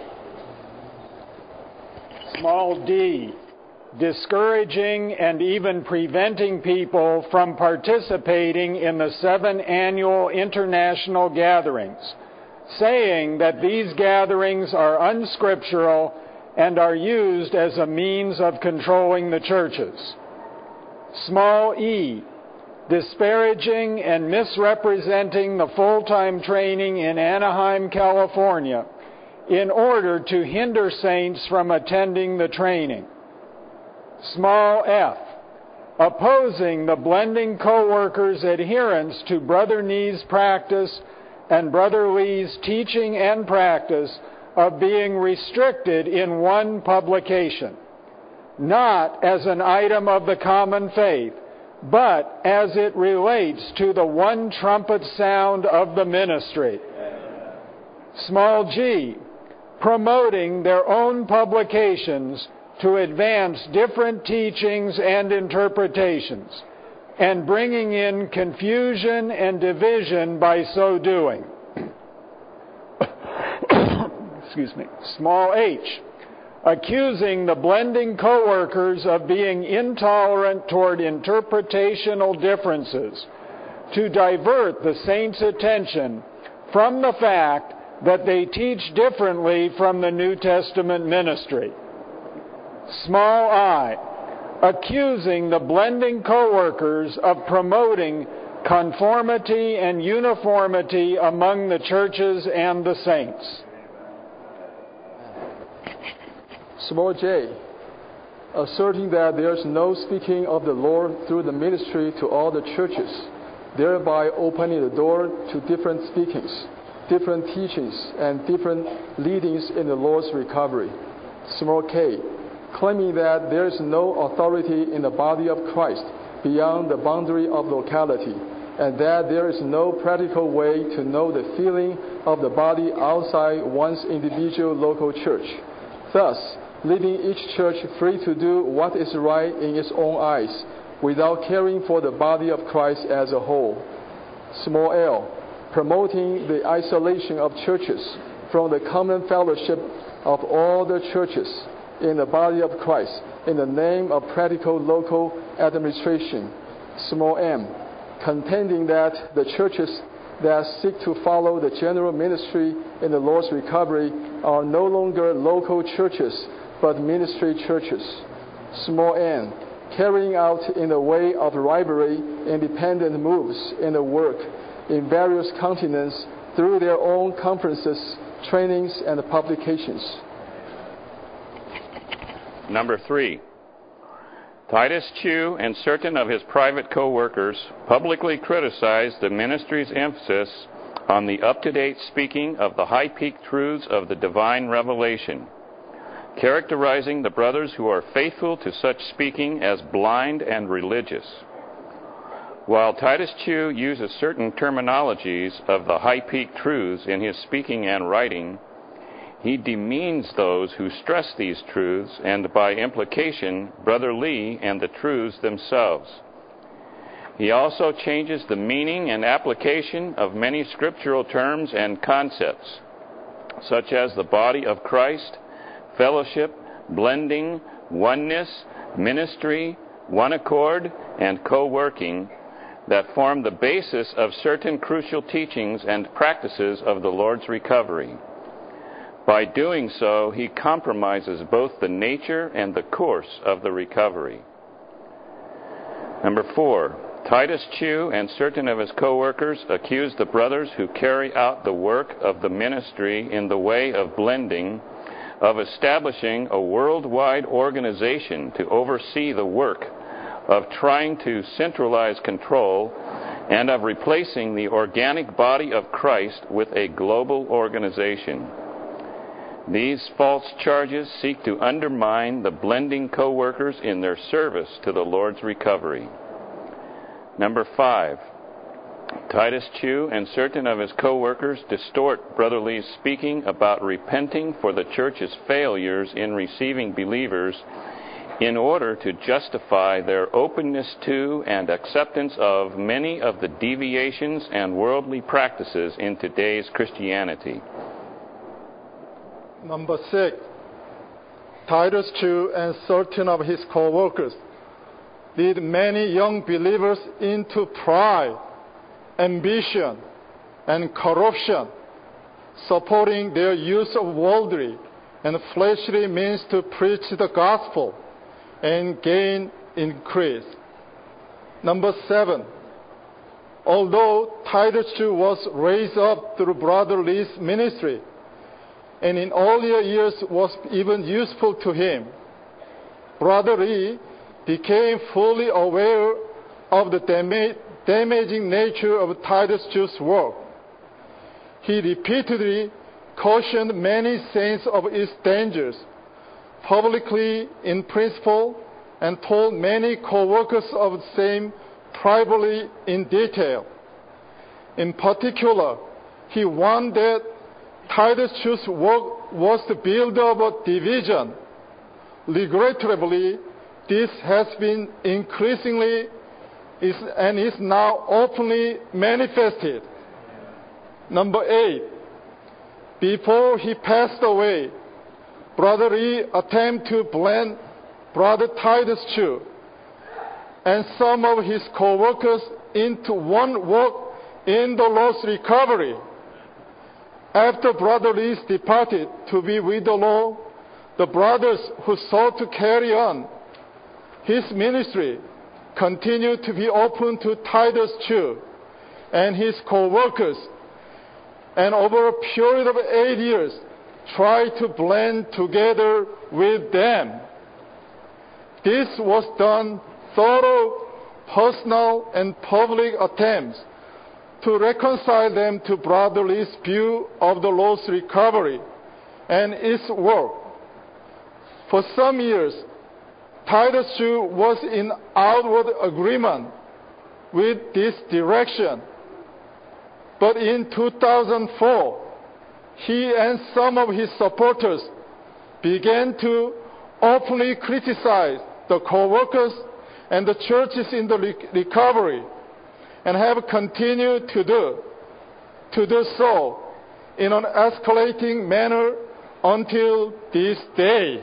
Small d, discouraging and even preventing people from participating in the 7 annual international gatherings, saying that these gatherings are unscriptural and are used as a means of controlling the churches. Small e, disparaging and misrepresenting the full-time training in Anaheim, California, in order to hinder saints from attending the training. Small f, opposing the blending co-workers' adherence to Brother Nee's practice and Brother Lee's teaching and practice of being restricted in one publication, not as an item of the common faith, but as it relates to the one trumpet sound of the ministry. Small g, promoting their own publications to advance different teachings and interpretations, and bringing in confusion and division by so doing. Excuse me. Small h, accusing the blending co-workers of being intolerant toward interpretational differences to divert the saints' attention from the fact that they teach differently from the New Testament ministry. Small I, accusing the blending co-workers of promoting conformity and uniformity among the churches and the saints. Small j, asserting that there is no speaking of the Lord through the ministry to all the churches, thereby opening the door to different speakings, different teachings, and different leadings in the Lord's recovery. Small k, claiming that there is no authority in the body of Christ beyond the boundary of locality, and that there is no practical way to know the feeling of the body outside one's individual local church, thus leaving each church free to do what is right in its own eyes, without caring for the body of Christ as a whole. Small l, promoting the isolation of churches from the common fellowship of all the churches in the body of Christ in the name of practical local administration. Small m, contending that the churches that seek to follow the general ministry in the Lord's recovery are no longer local churches, but ministry churches. Small n, carrying out in the way of rivalry independent moves in the work in various continents through their own conferences, trainings, and publications. Number 3. Titus Chu and certain of his private co-workers publicly criticized the ministry's emphasis on the up-to-date speaking of the high-peak truths of the divine revelation, characterizing the brothers who are faithful to such speaking as blind and religious. While Titus Chu uses certain terminologies of the high-peak truths in his speaking and writing, he demeans those who stress these truths, and by implication, Brother Lee and the truths themselves. He also changes the meaning and application of many scriptural terms and concepts, such as the body of Christ, fellowship, blending, oneness, ministry, one accord, and co-working, that form the basis of certain crucial teachings and practices of the Lord's recovery. By doing so, he compromises both the nature and the course of the recovery. Number 4. Titus Chu and certain of his co-workers accuse the brothers who carry out the work of the ministry in the way of blending of establishing a worldwide organization to oversee the work, of trying to centralize control, and of replacing the organic body of Christ with a global organization. These false charges seek to undermine the blending co-workers in their service to the Lord's recovery. Number 5. Titus Chu and certain of his co-workers distort Brother Lee's speaking about repenting for the church's failures in receiving believers in order to justify their openness to and acceptance of many of the deviations and worldly practices in today's Christianity. Number 6. Titus Chu and certain of his co-workers lead many young believers into pride, ambition, and corruption, supporting their use of worldly and fleshly means to preach the gospel and gain increase. Number 7. Although Titus Chu was raised up through Brother Lee's ministry, and in earlier years was even useful to him, Brother Lee became fully aware of the damaging nature of Titus Chu's work. He repeatedly cautioned many saints of its dangers, publicly in principle, and told many co-workers of the same privately in detail. In particular, he warned that Titus Chu's work was to build up a division. Regrettably, this has been increasingly and is now openly manifested. Number 8, before he passed away, Brother Lee attempted to blend Brother Titus Chu and some of his co-workers into one work in the Lord's recovery. After Brother Lee departed to be with the Lord, the brothers who sought to carry on his ministry continued to be open to Titus Chu and his co-workers, and over a period of 8 years tried to blend together with them. This was done thorough, personal, and public attempts to reconcile them to Brother Lee's view of the Lord's recovery and its work. For some years, Titus Chu was in outward agreement with this direction. But in 2004, he and some of his supporters began to openly criticize the co-workers and the churches in the recovery, and have continued to do so in an escalating manner until this day.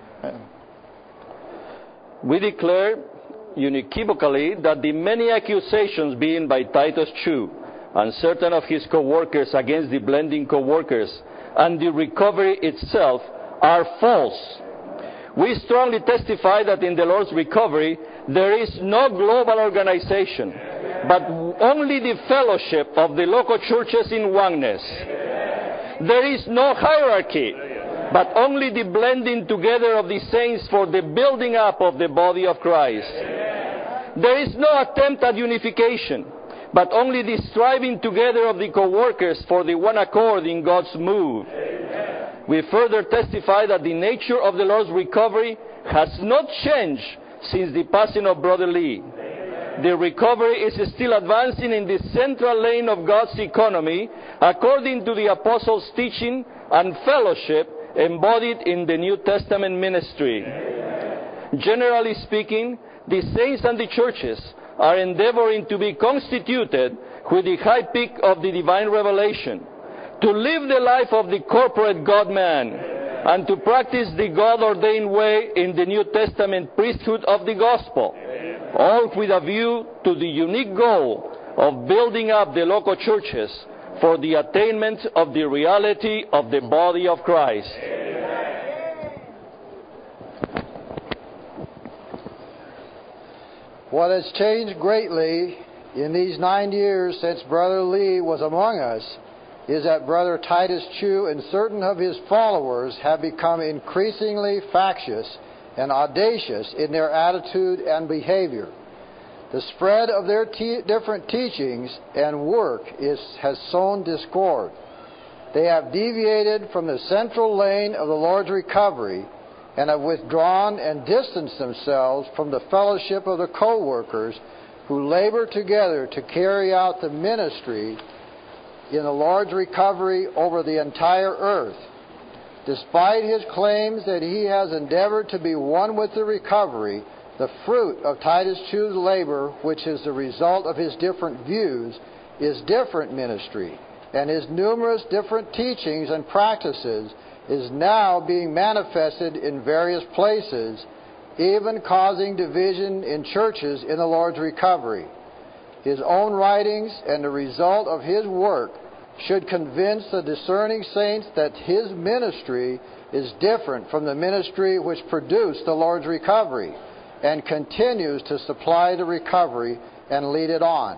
We declare unequivocally that the many accusations being by Titus Chu and certain of his co-workers against the blending co-workers and the recovery itself are false. We strongly testify that in the Lord's recovery there is no global organization, but only the fellowship of the local churches in oneness. There is no hierarchy, but only the blending together of the saints for the building up of the body of Christ. There is no attempt at unification, but only the striving together of the co-workers for the one accord in God's move. We further testify that the nature of the Lord's recovery has not changed since the passing of Brother Lee. The recovery is still advancing in the central lane of God's economy according to the apostles' teaching and fellowship embodied in the New Testament ministry. Generally speaking, the saints and the churches are endeavoring to be constituted with the high peak of the divine revelation, to live the life of the corporate God-man, and to practice the God-ordained way in the New Testament priesthood of the gospel, all with a view to the unique goal of building up the local churches for the attainment of the reality of the body of Christ. What has changed greatly in these 9 years since Brother Lee was among us is that Brother Titus Chu and certain of his followers have become increasingly factious and audacious in their attitude and behavior. The spread of their different teachings and work has sown discord. They have deviated from the central lane of the Lord's recovery and have withdrawn and distanced themselves from the fellowship of the co-workers who labor together to carry out the ministry in the Lord's recovery over the entire earth. Despite his claims that he has endeavored to be one with the recovery, the fruit of Titus Chu's labor, which is the result of his different views, is different ministry, and his numerous different teachings and practices is now being manifested in various places, even causing division in churches in the Lord's recovery. His own writings and the result of his work should convince the discerning saints that his ministry is different from the ministry which produced the Lord's recovery and continues to supply the recovery and lead it on.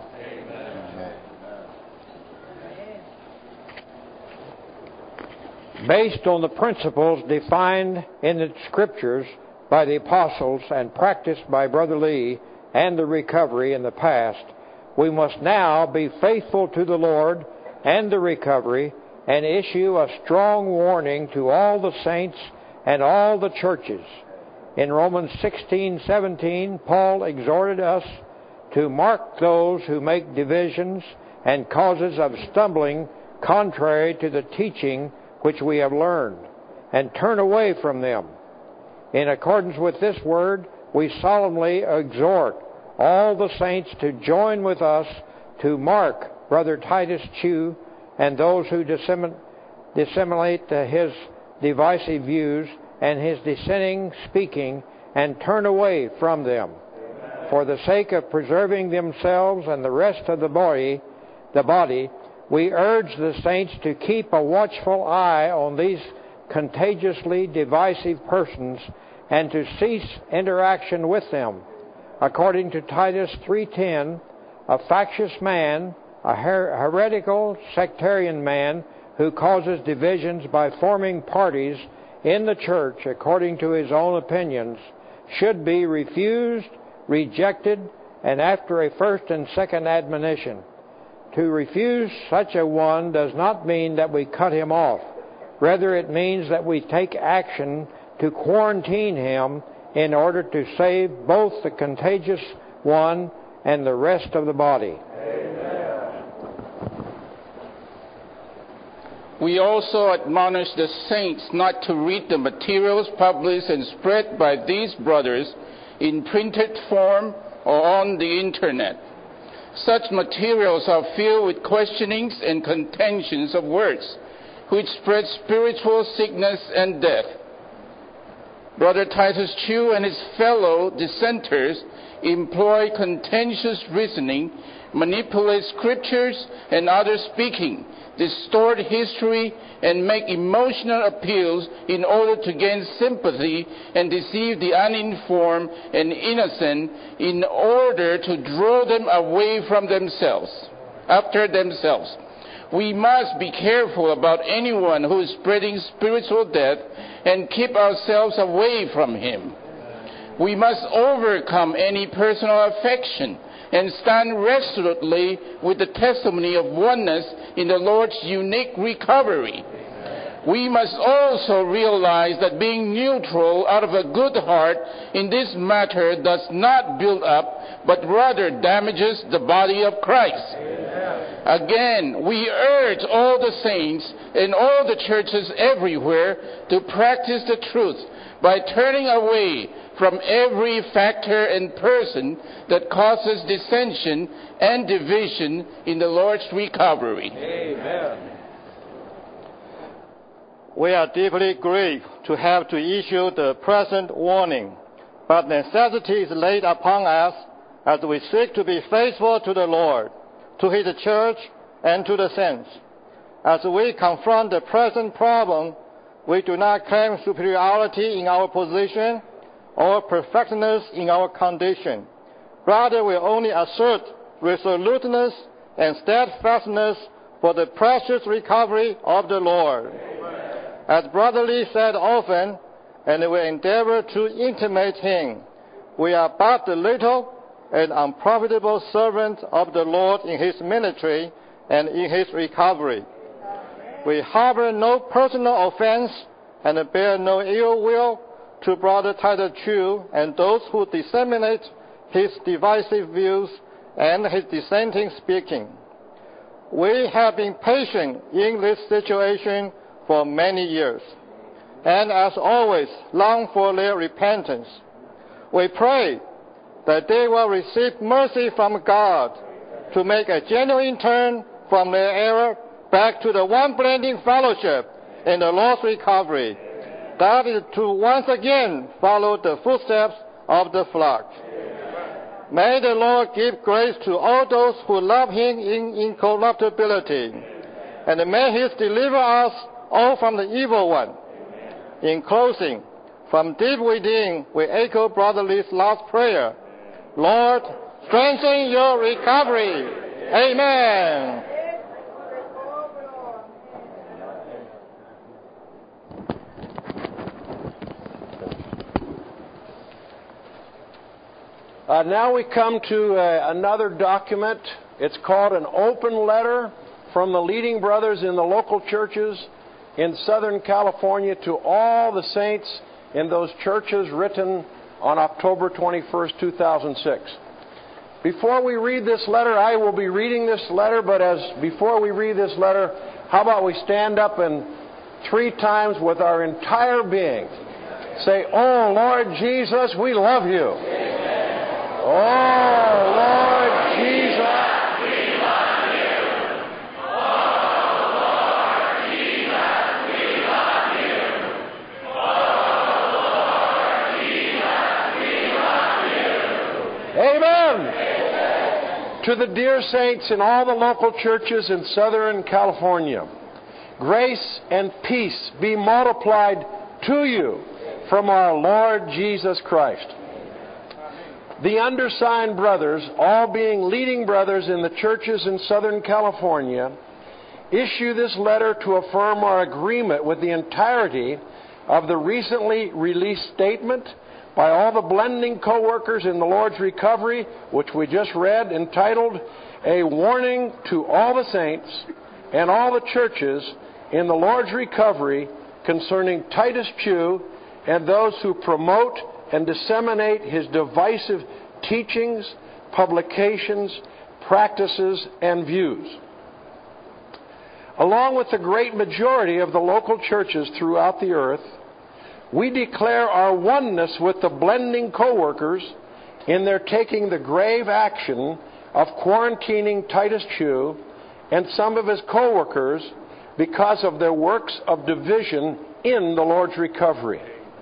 Based on the principles defined in the Scriptures, by the apostles and practiced by Brother Lee and the recovery in the past, we must now be faithful to the Lord and the recovery and issue a strong warning to all the saints and all the churches. In Romans 16:17, Paul exhorted us to mark those who make divisions and causes of stumbling contrary to the teaching which we have learned, and turn away from them. In accordance with this word, we solemnly exhort all the saints to join with us to mark Brother Titus Chu and those who disseminate his divisive views and his dissenting speaking, and turn away from them. Amen. For the sake of preserving themselves and the rest of the body, we urge the saints to keep a watchful eye on these contagiously divisive persons and to cease interaction with them. According to Titus 3:10, a factious man, a heretical sectarian man who causes divisions by forming parties in the church according to his own opinions, should be refused, rejected, and after a first and second admonition. To refuse such a one does not mean that we cut him off. Rather, it means that we take action to quarantine him in order to save both the contagious one and the rest of the body. We also admonish the saints not to read the materials published and spread by these brothers in printed form or on the internet. Such materials are filled with questionings and contentions of words, which spread spiritual sickness and death. Brother Titus Chu and his fellow dissenters employ contentious reasoning, manipulate scriptures and other speaking, distort history, and make emotional appeals in order to gain sympathy and deceive the uninformed and innocent in order to draw them away from themselves, after themselves. We must be careful about anyone who is spreading spiritual death and keep ourselves away from him. We must overcome any personal affection and stand resolutely with the testimony of oneness in the Lord's unique recovery. We must also realize that being neutral out of a good heart in this matter does not build up, but rather damages the body of Christ. Again, we urge all the saints and all the churches everywhere to practice the truth by turning away from every factor and person that causes dissension and division in the Lord's recovery. Amen. We are deeply grieved to have to issue the present warning, but necessity is laid upon us as we seek to be faithful to the Lord, to His church, and to the saints. As we confront the present problem, we do not claim superiority in our position or perfectness in our condition. Rather, we only assert resoluteness and steadfastness for the precious recovery of the Lord. As Brother Lee said often, and we endeavor to intimate him, we are but the little and unprofitable servant of the Lord in his ministry and in his recovery. We harbor no personal offense and bear no ill will to Brother Titus Chu and those who disseminate his divisive views and his dissenting speaking. We have been patient in this situation for many years, and as always, long for their repentance. We pray that they will receive mercy from God to make a genuine turn from their error back to the one blending fellowship in the Lord's recovery. That is to once again follow the footsteps of the flock. May the Lord give grace to all those who love Him in incorruptibility, and may He deliver us all from the evil one. In closing, from deep within, we echo Brother Lee's last prayer. Lord, strengthen your recovery. Amen. Now we come to another document. It's called an open letter from the leading brothers in the local churches in Southern California to all the saints in those churches, written on October 21st, 2006. Before we read this letter, I will be reading this letter, but before we read this letter, how about we stand up and 3 times with our entire being say, "Oh, Lord Jesus, we love you." Amen. Oh, Lord Jesus. Amen. To the dear saints in all the local churches in Southern California, grace and peace be multiplied to you from our Lord Jesus Christ. The undersigned brothers, all being leading brothers in the churches in Southern California, issue this letter to affirm our agreement with the entirety of the recently released statement by all the blending co-workers in the Lord's Recovery, which we just read, entitled, "A Warning to All the Saints and All the Churches in the Lord's Recovery Concerning Titus Chew and Those Who Promote and Disseminate His Divisive Teachings, Publications, Practices, and Views." Along with the great majority of the local churches throughout the earth, we declare our oneness with the blending co-workers in their taking the grave action of quarantining Titus Chew and some of his co-workers because of their works of division in the Lord's Recovery.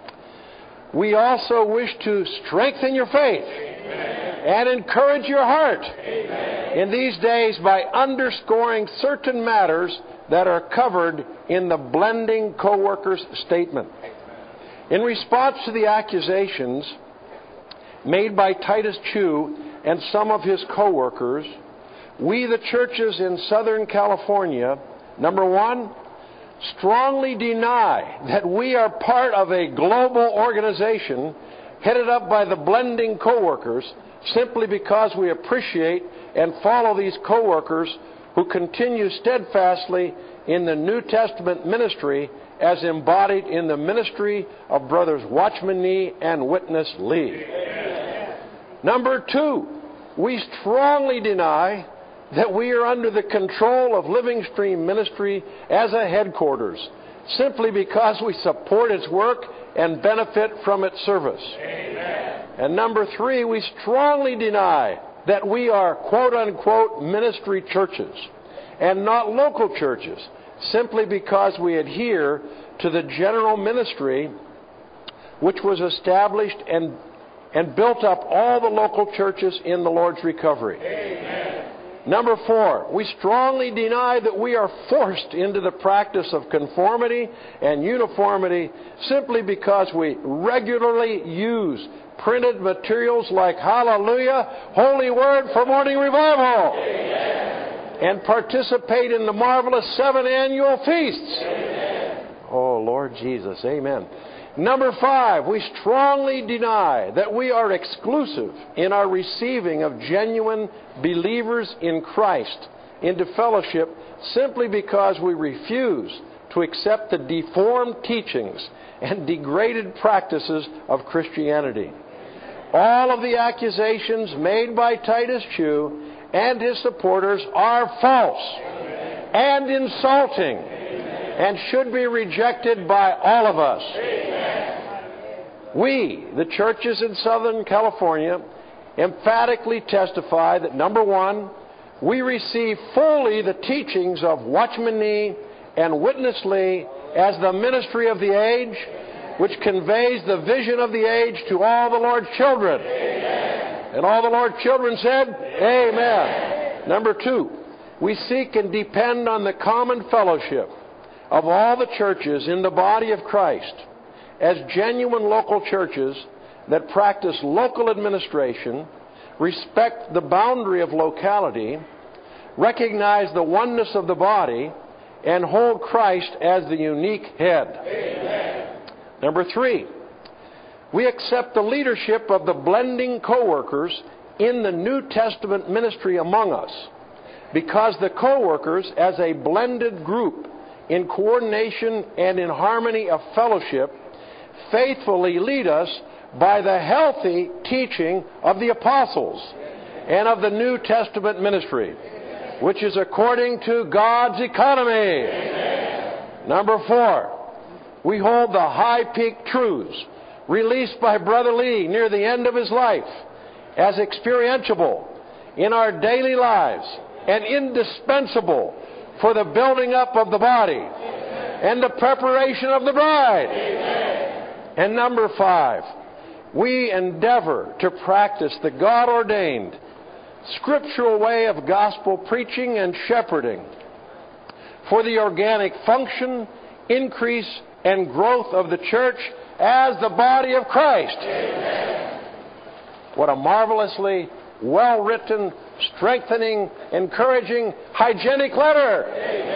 We also wish to strengthen your faith and encourage your heart in these days by underscoring certain matters that are covered in the blending co-workers' statement. In response to the accusations made by Titus Chew and some of his co-workers, we, the churches in Southern California, number 1, strongly deny that we are part of a global organization headed up by the blending co-workers simply because we appreciate and follow these co-workers who continue steadfastly in the New Testament ministry as embodied in the ministry of Brothers Watchman Nee and Witness Lee. Number 2, we strongly deny that we are under the control of Living Stream Ministry as a headquarters, simply because we support its work and benefit from its service. Amen. And number 3, we strongly deny that we are quote-unquote ministry churches and not local churches, simply because we adhere to the general ministry which was established and built up all the local churches in the Lord's Recovery. Amen. Number 4, we strongly deny that we are forced into the practice of conformity and uniformity simply because we regularly use printed materials like Hallelujah, Holy Word for Morning Revival. Amen. And participate in the marvelous 7 annual feasts. Amen. Oh, Lord Jesus, amen. Number 5, we strongly deny that we are exclusive in our receiving of genuine believers in Christ into fellowship simply because we refuse to accept the deformed teachings and degraded practices of Christianity. All of the accusations made by Titus Chew and his supporters are false and insulting and should be rejected by all of us. We, the churches in Southern California, emphatically testify that, number 1, we receive fully the teachings of Watchman Nee and Witness Lee as the ministry of the age, which conveys the vision of the age to all the Lord's children. Amen. And all the Lord's children said, Amen. Number 2, we seek and depend on the common fellowship of all the churches in the body of Christ as genuine local churches that practice local administration, respect the boundary of locality, recognize the oneness of the body, and hold Christ as the unique head. Amen. Number 3, we accept the leadership of the blending co-workers in the New Testament ministry among us, because the co-workers, as a blended group in coordination and in harmony of fellowship, faithfully lead us by the healthy teaching of the apostles and of the New Testament ministry, which is according to God's economy. Amen. Number 4, we hold the high peak truths released by Brother Lee near the end of his life as experientiable in our daily lives and indispensable for the building up of the body and the preparation of the bride. And number 5, we endeavor to practice the God-ordained scriptural way of gospel preaching and shepherding for the organic function, increase, and growth of the church as the body of Christ. What a marvelously well-written, strengthening, encouraging, hygienic letter.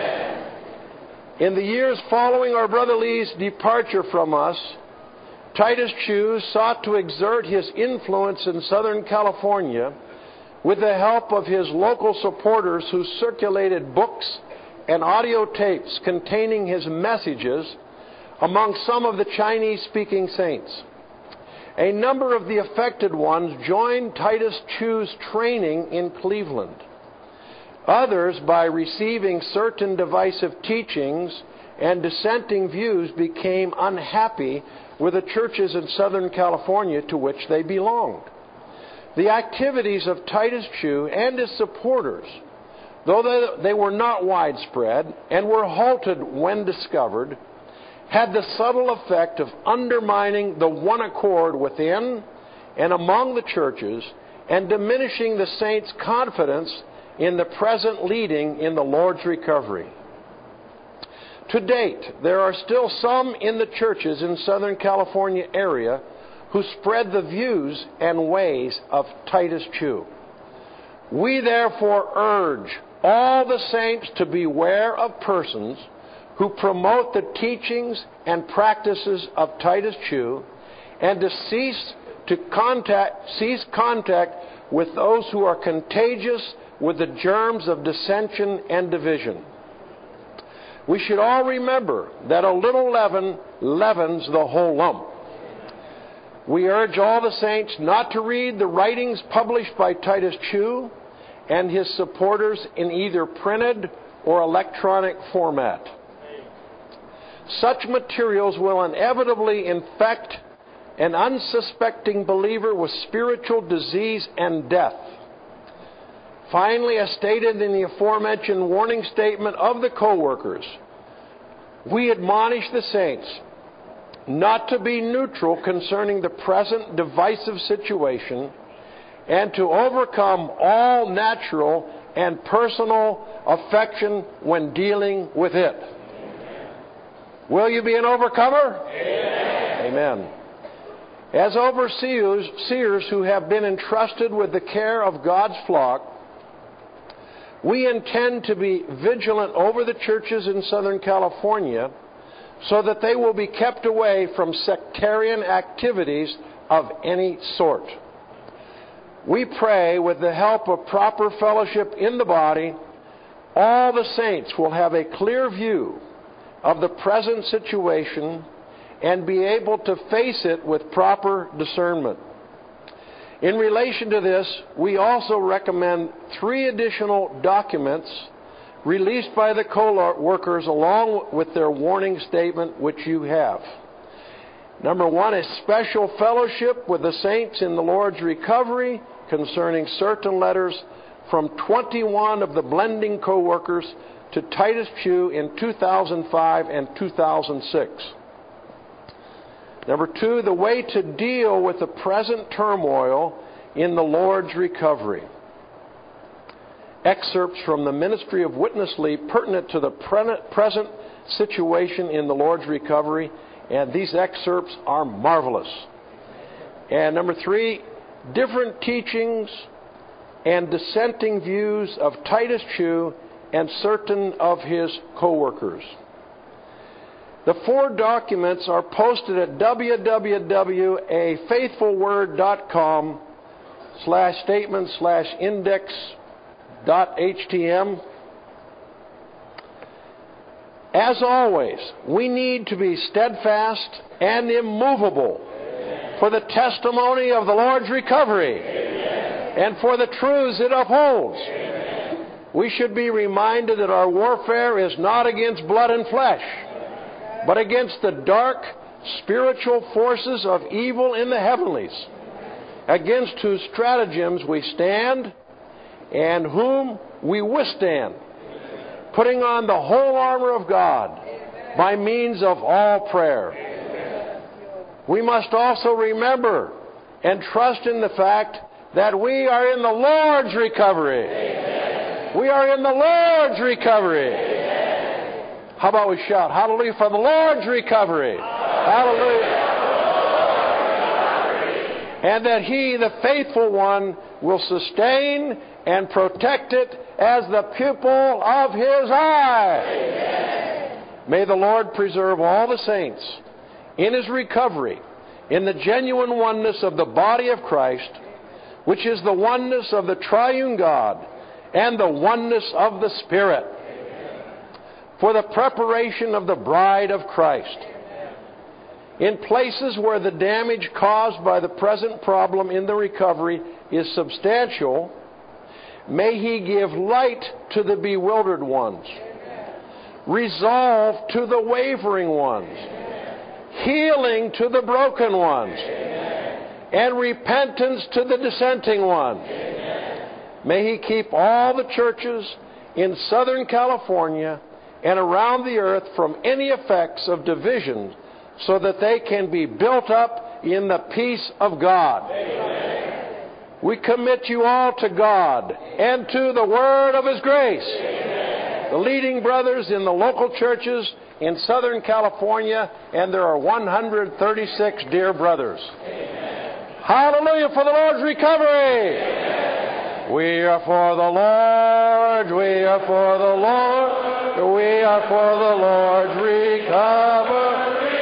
In the years following our Brother Lee's departure from us, Titus Chu sought to exert his influence in Southern California with the help of his local supporters who circulated books and audio tapes containing his messages among some of the Chinese-speaking saints. A number of the affected ones joined Titus Chu's training in Cleveland. Others, by receiving certain divisive teachings and dissenting views, became unhappy with the churches in Southern California to which they belonged. The activities of Titus Chu and his supporters, though they were not widespread and were halted when discovered, had the subtle effect of undermining the one accord within and among the churches and diminishing the saints' confidence in the present leading in the Lord's recovery. To date, there are still some in the churches in Southern California area who spread the views and ways of Titus Chu. We therefore urge all the saints to beware of persons who promote the teachings and practices of Titus Chu and to cease contact with those who are contagious with the germs of dissension and division. We should all remember that a little leaven leavens the whole lump. We urge all the saints not to read the writings published by Titus Chu and his supporters in either printed or electronic format. Such materials will inevitably infect an unsuspecting believer with spiritual disease and death. Finally, as stated in the aforementioned warning statement of the co-workers, we admonish the saints not to be neutral concerning the present divisive situation and to overcome all natural and personal affection when dealing with it. Will you be an overcomer? Amen. Amen. As overseers who have been entrusted with the care of God's flock, we intend to be vigilant over the churches in Southern California so that they will be kept away from sectarian activities of any sort. We pray, with the help of proper fellowship in the body, all the saints will have a clear view of the present situation and be able to face it with proper discernment. In relation to this, we also recommend 3 additional documents released by the co-workers along with their warning statement, which you have. Number 1, a special fellowship with the saints in the Lord's recovery concerning certain letters from 21 of the blending co-workers to Titus Chu in 2005 and 2006. Number 2, the way to deal with the present turmoil in the Lord's recovery. Excerpts from the Ministry of Witness Lee pertinent to the present situation in the Lord's recovery, and these excerpts are marvelous. And number 3, different teachings and dissenting views of Titus Chu and certain of his co-workers. The 4 documents are posted at www.afaithfulword.com/statement/index.htm. As always, we need to be steadfast and immovable for the testimony of the Lord's recovery and for the truths it upholds. We should be reminded that our warfare is not against blood and flesh, but against the dark spiritual forces of evil in the heavenlies, against whose stratagems we stand and whom we withstand, putting on the whole armor of God by means of all prayer. We must also remember and trust in the fact that we are in the Lord's recovery. We are in the Lord's recovery. How about we shout, hallelujah, for the Lord's recovery. Hallelujah. And that He, the faithful one, will sustain and protect it as the pupil of His eye. May the Lord preserve all the saints in His recovery, in the genuine oneness of the body of Christ, which is the oneness of the triune God and the oneness of the Spirit, for the preparation of the bride of Christ. In places where the damage caused by the present problem in the recovery is substantial, may He give light to the bewildered ones, resolve to the wavering ones, healing to the broken ones, and repentance to the dissenting ones. May He keep all the churches in Southern California and around the earth from any effects of division, so that they can be built up in the peace of God. Amen. We commit you all to God and to the word of His grace. Amen. The leading brothers in the local churches in Southern California, and there are 136 dear brothers. Amen. Hallelujah for the Lord's recovery. Amen. We are for the Lord, we are for the Lord, we are for the Lord's recovery.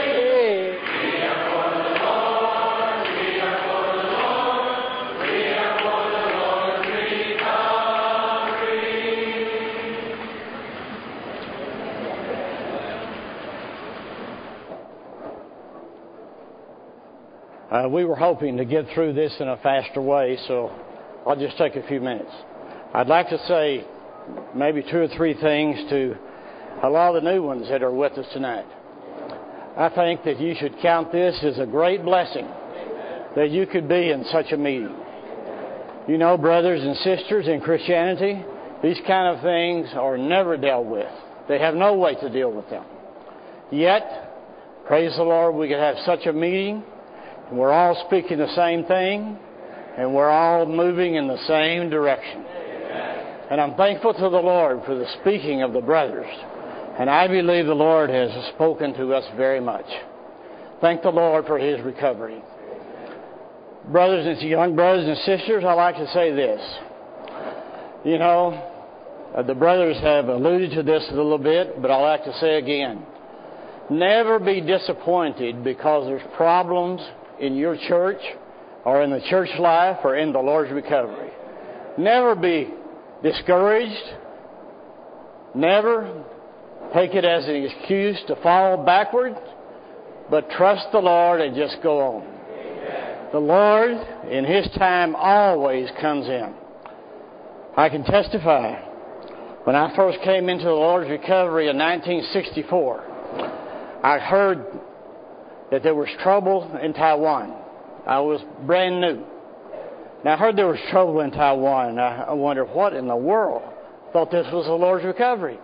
We were hoping to get through this in a faster way, so I'll just take a few minutes. I'd like to say maybe 2 or 3 things to a lot of the new ones that are with us tonight. I think that you should count this as a great blessing that you could be in such a meeting. You know, brothers and sisters in Christianity, these kind of things are never dealt with. They have no way to deal with them. Yet, praise the Lord, we could have such a meeting. And we're all speaking the same thing, and we're all moving in the same direction. Amen. And I'm thankful to the Lord for the speaking of the brothers. And I believe the Lord has spoken to us very much. Thank the Lord for His recovery. Brothers and young brothers and sisters, I'd like to say this. You know, the brothers have alluded to this a little bit, but I'd like to say again. Never be disappointed because there's problems in your church or in the church life or in the Lord's recovery. Never be discouraged. Never take it as an excuse to fall backward, but trust the Lord and just go on. Amen. The Lord, in His time, always comes in. I can testify. When I first came into the Lord's recovery in 1964, I heard that there was trouble in Taiwan. I was brand new. Now, I heard there was trouble in Taiwan. I wondered, what in the world? I thought this was the Lord's recovery.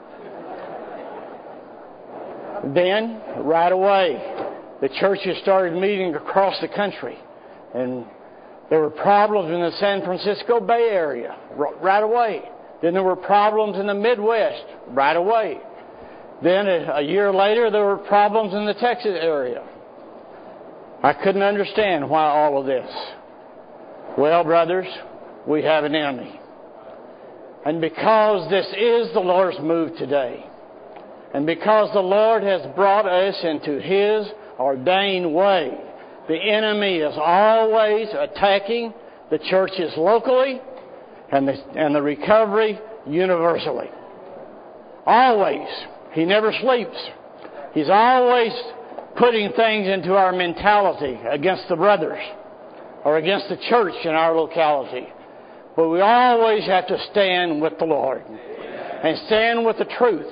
Then, right away, the churches started meeting across the country. And there were problems in the San Francisco Bay Area right away. Then there were problems in the Midwest right away. Then a year later, there were problems in the Texas area. I couldn't understand why all of this. Well, brothers, we have an enemy. And because this is the Lord's move today, And because the Lord has brought us into His ordained way, the enemy is always attacking the churches locally and the recovery universally. Always. He never sleeps. He's always putting things into our mentality against the brothers or against the church in our locality. But we always have to stand with the Lord and stand with the truth.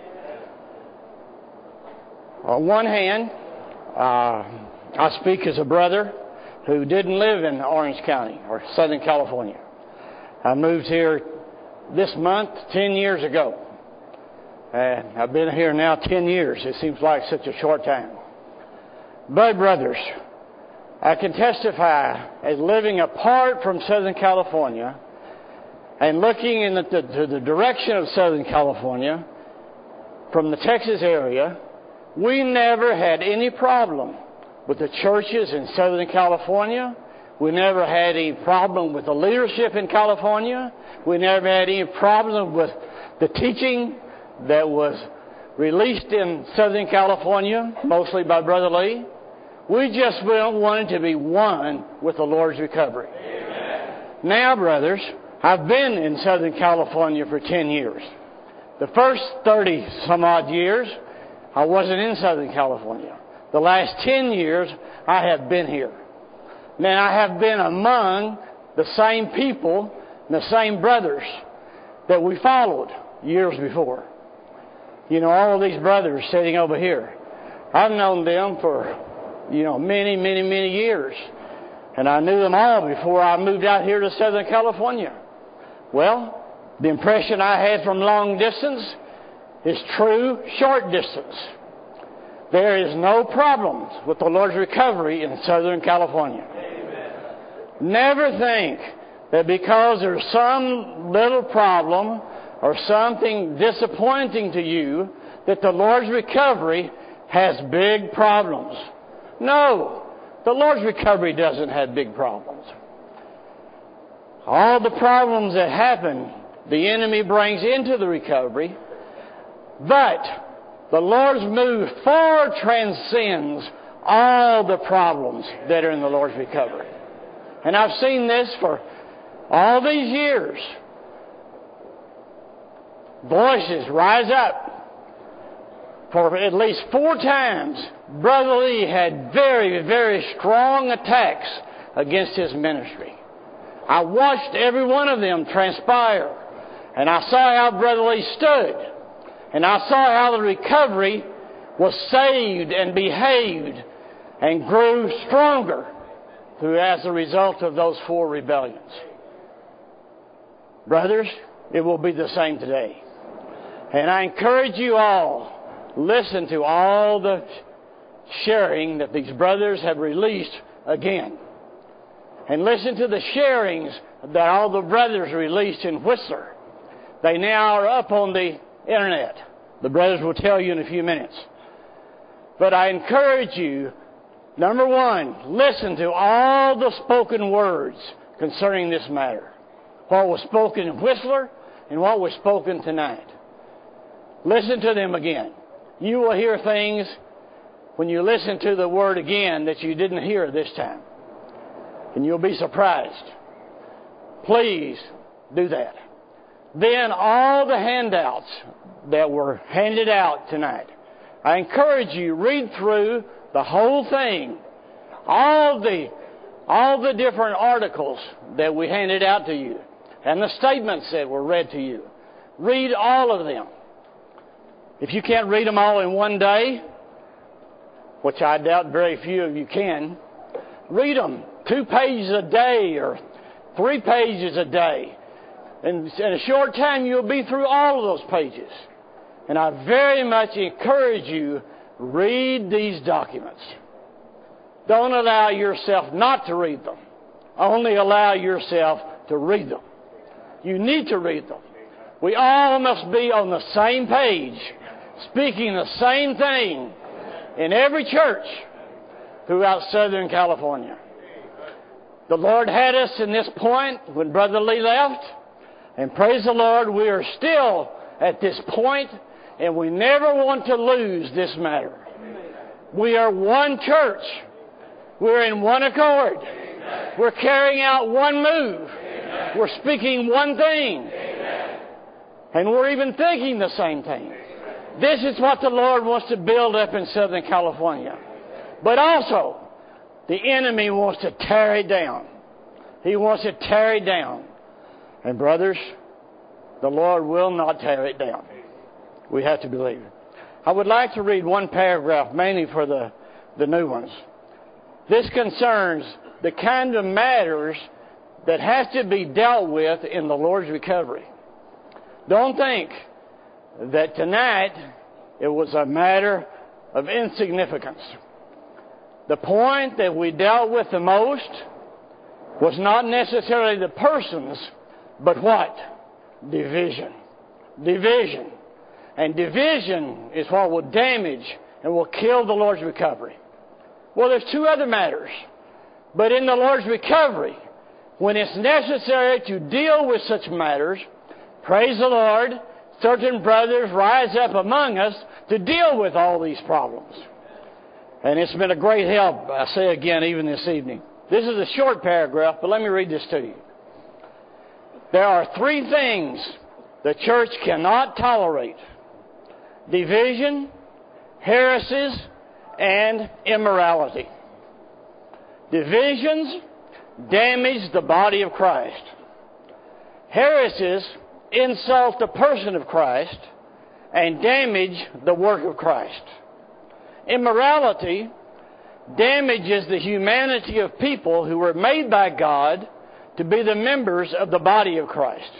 On one hand, I speak as a brother who didn't live in Orange County or Southern California. I moved here this month 10 years ago. And I've been here now 10 years. It seems like such a short time. But brothers, I can testify as living apart from Southern California and looking in the direction of Southern California from the Texas area, we never had any problem with the churches in Southern California. We never had any problem with the leadership in California. We never had any problem with the teaching that was released in Southern California, mostly by Brother Lee. We just wanted to be one with the Lord's recovery. Amen. Now, brothers, I've been in Southern California for 10 years. The first 30 some odd years, I wasn't in Southern California. The last 10 years, I have been here. Now, I have been among the same people, the same brothers that we followed years before. You know, all of these brothers sitting over here, I've known them for, many, many, many years. And I knew them all before I moved out here to Southern California. Well, the impression I had from long distance is true short distance. There is no problems with the Lord's recovery in Southern California. Amen. Never think that because there's some little problem or something disappointing to you, that the Lord's recovery has big problems. No, the Lord's recovery doesn't have big problems. All the problems that happen, the enemy brings into the recovery, but the Lord's move far transcends all the problems that are in the Lord's recovery. And I've seen this for all these years. Voices rise up. For at least 4 times, Brother Lee had very, very strong attacks against his ministry. I watched every one of them transpire. And I saw how Brother Lee stood. And I saw how the recovery was saved and behaved and grew stronger as a result of those 4 rebellions. Brothers, it will be the same today. And I encourage you all, listen to all the sharing that these brothers have released again. And listen to the sharings that all the brothers released in Whistler. They now are up on the internet. The brothers will tell you in a few minutes. But I encourage you, number one, listen to all the spoken words concerning this matter. What was spoken in Whistler and what was spoken tonight. Listen to them again. You will hear things when you listen to the word again that you didn't hear this time. And you'll be surprised. Please do that. Then all the handouts that were handed out tonight, I encourage you, read through the whole thing. All the different articles that we handed out to you and the statements that were read to you. Read all of them. If you can't read them all in one day, which I doubt very few of you can, read them 2 pages a day or 3 pages a day. And in a short time, you'll be through all of those pages. And I very much encourage you, read these documents. Don't allow yourself not to read them. Only allow yourself to read them. You need to read them. We all must be on the same page, speaking the same thing in every church throughout Southern California. The Lord had us in this point when Brother Lee left. And praise the Lord, we are still at this point, And we never want to lose this matter. We are one church. We're in one accord. We're carrying out one move. We're speaking one thing. And we're even thinking the same thing. This is what the Lord wants to build up in Southern California. But also, the enemy wants to tear it down. He wants to tear it down. And brothers, the Lord will not tear it down. We have to believe it. I would like to read one paragraph, mainly for the new ones. This concerns the kind of matters that have to be dealt with in the Lord's recovery. Don't think that tonight it was a matter of insignificance. The point that we dealt with the most was not necessarily the persons, but what? Division. Division. And division is what will damage and will kill the Lord's recovery. Well, there's two other matters. But in the Lord's recovery, when it's necessary to deal with such matters, praise the Lord, certain brothers rise up among us to deal with all these problems. And it's been a great help, I say again, even this evening. This is a short paragraph, but let me read this to you. There are three things the church cannot tolerate: division, heresies, and immorality. Divisions damage the body of Christ. Heresies insult the person of Christ and damage the work of Christ. Immorality damages the humanity of people who were made by God to be the members of the body of Christ.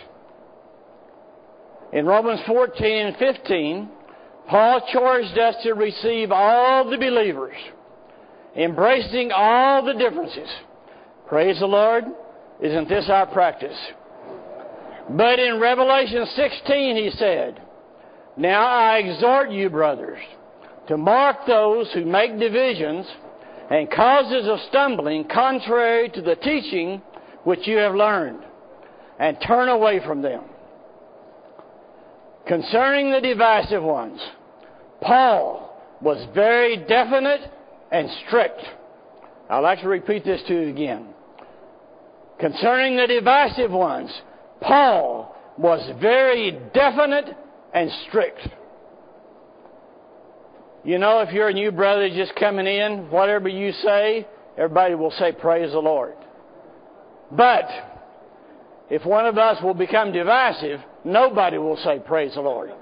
In Romans 14 and 15, Paul charged us to receive all the believers, embracing all the differences. Praise the Lord. Isn't this our practice? But in Revelation 16, he said, "Now I exhort you, brothers, to mark those who make divisions and causes of stumbling contrary to the teaching which you have learned, and turn away from them." Concerning the divisive ones, Paul was very definite and strict. I'd like to repeat this to you again. Concerning the divisive ones, Paul was very definite and strict. You know, if you're a new brother just coming in, whatever you say, everybody will say, "Praise the Lord." But if one of us will become divisive, nobody will say, "Praise the Lord."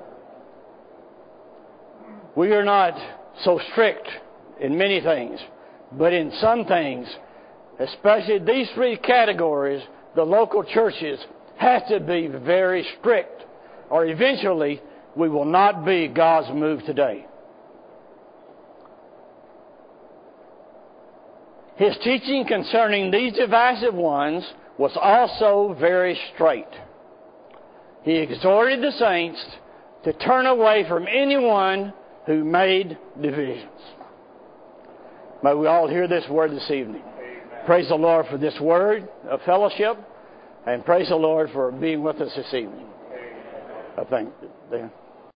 We are not so strict in many things, but in some things, especially these three categories, the local churches have to be very strict, or eventually we will not be God's move today. His teaching concerning these divisive ones was also very straight. He exhorted the saints to turn away from anyone who made divisions. May we all hear this word this evening. Amen. Praise the Lord for this word of fellowship, and praise the Lord for being with us this evening. Amen. I thank you, Dan.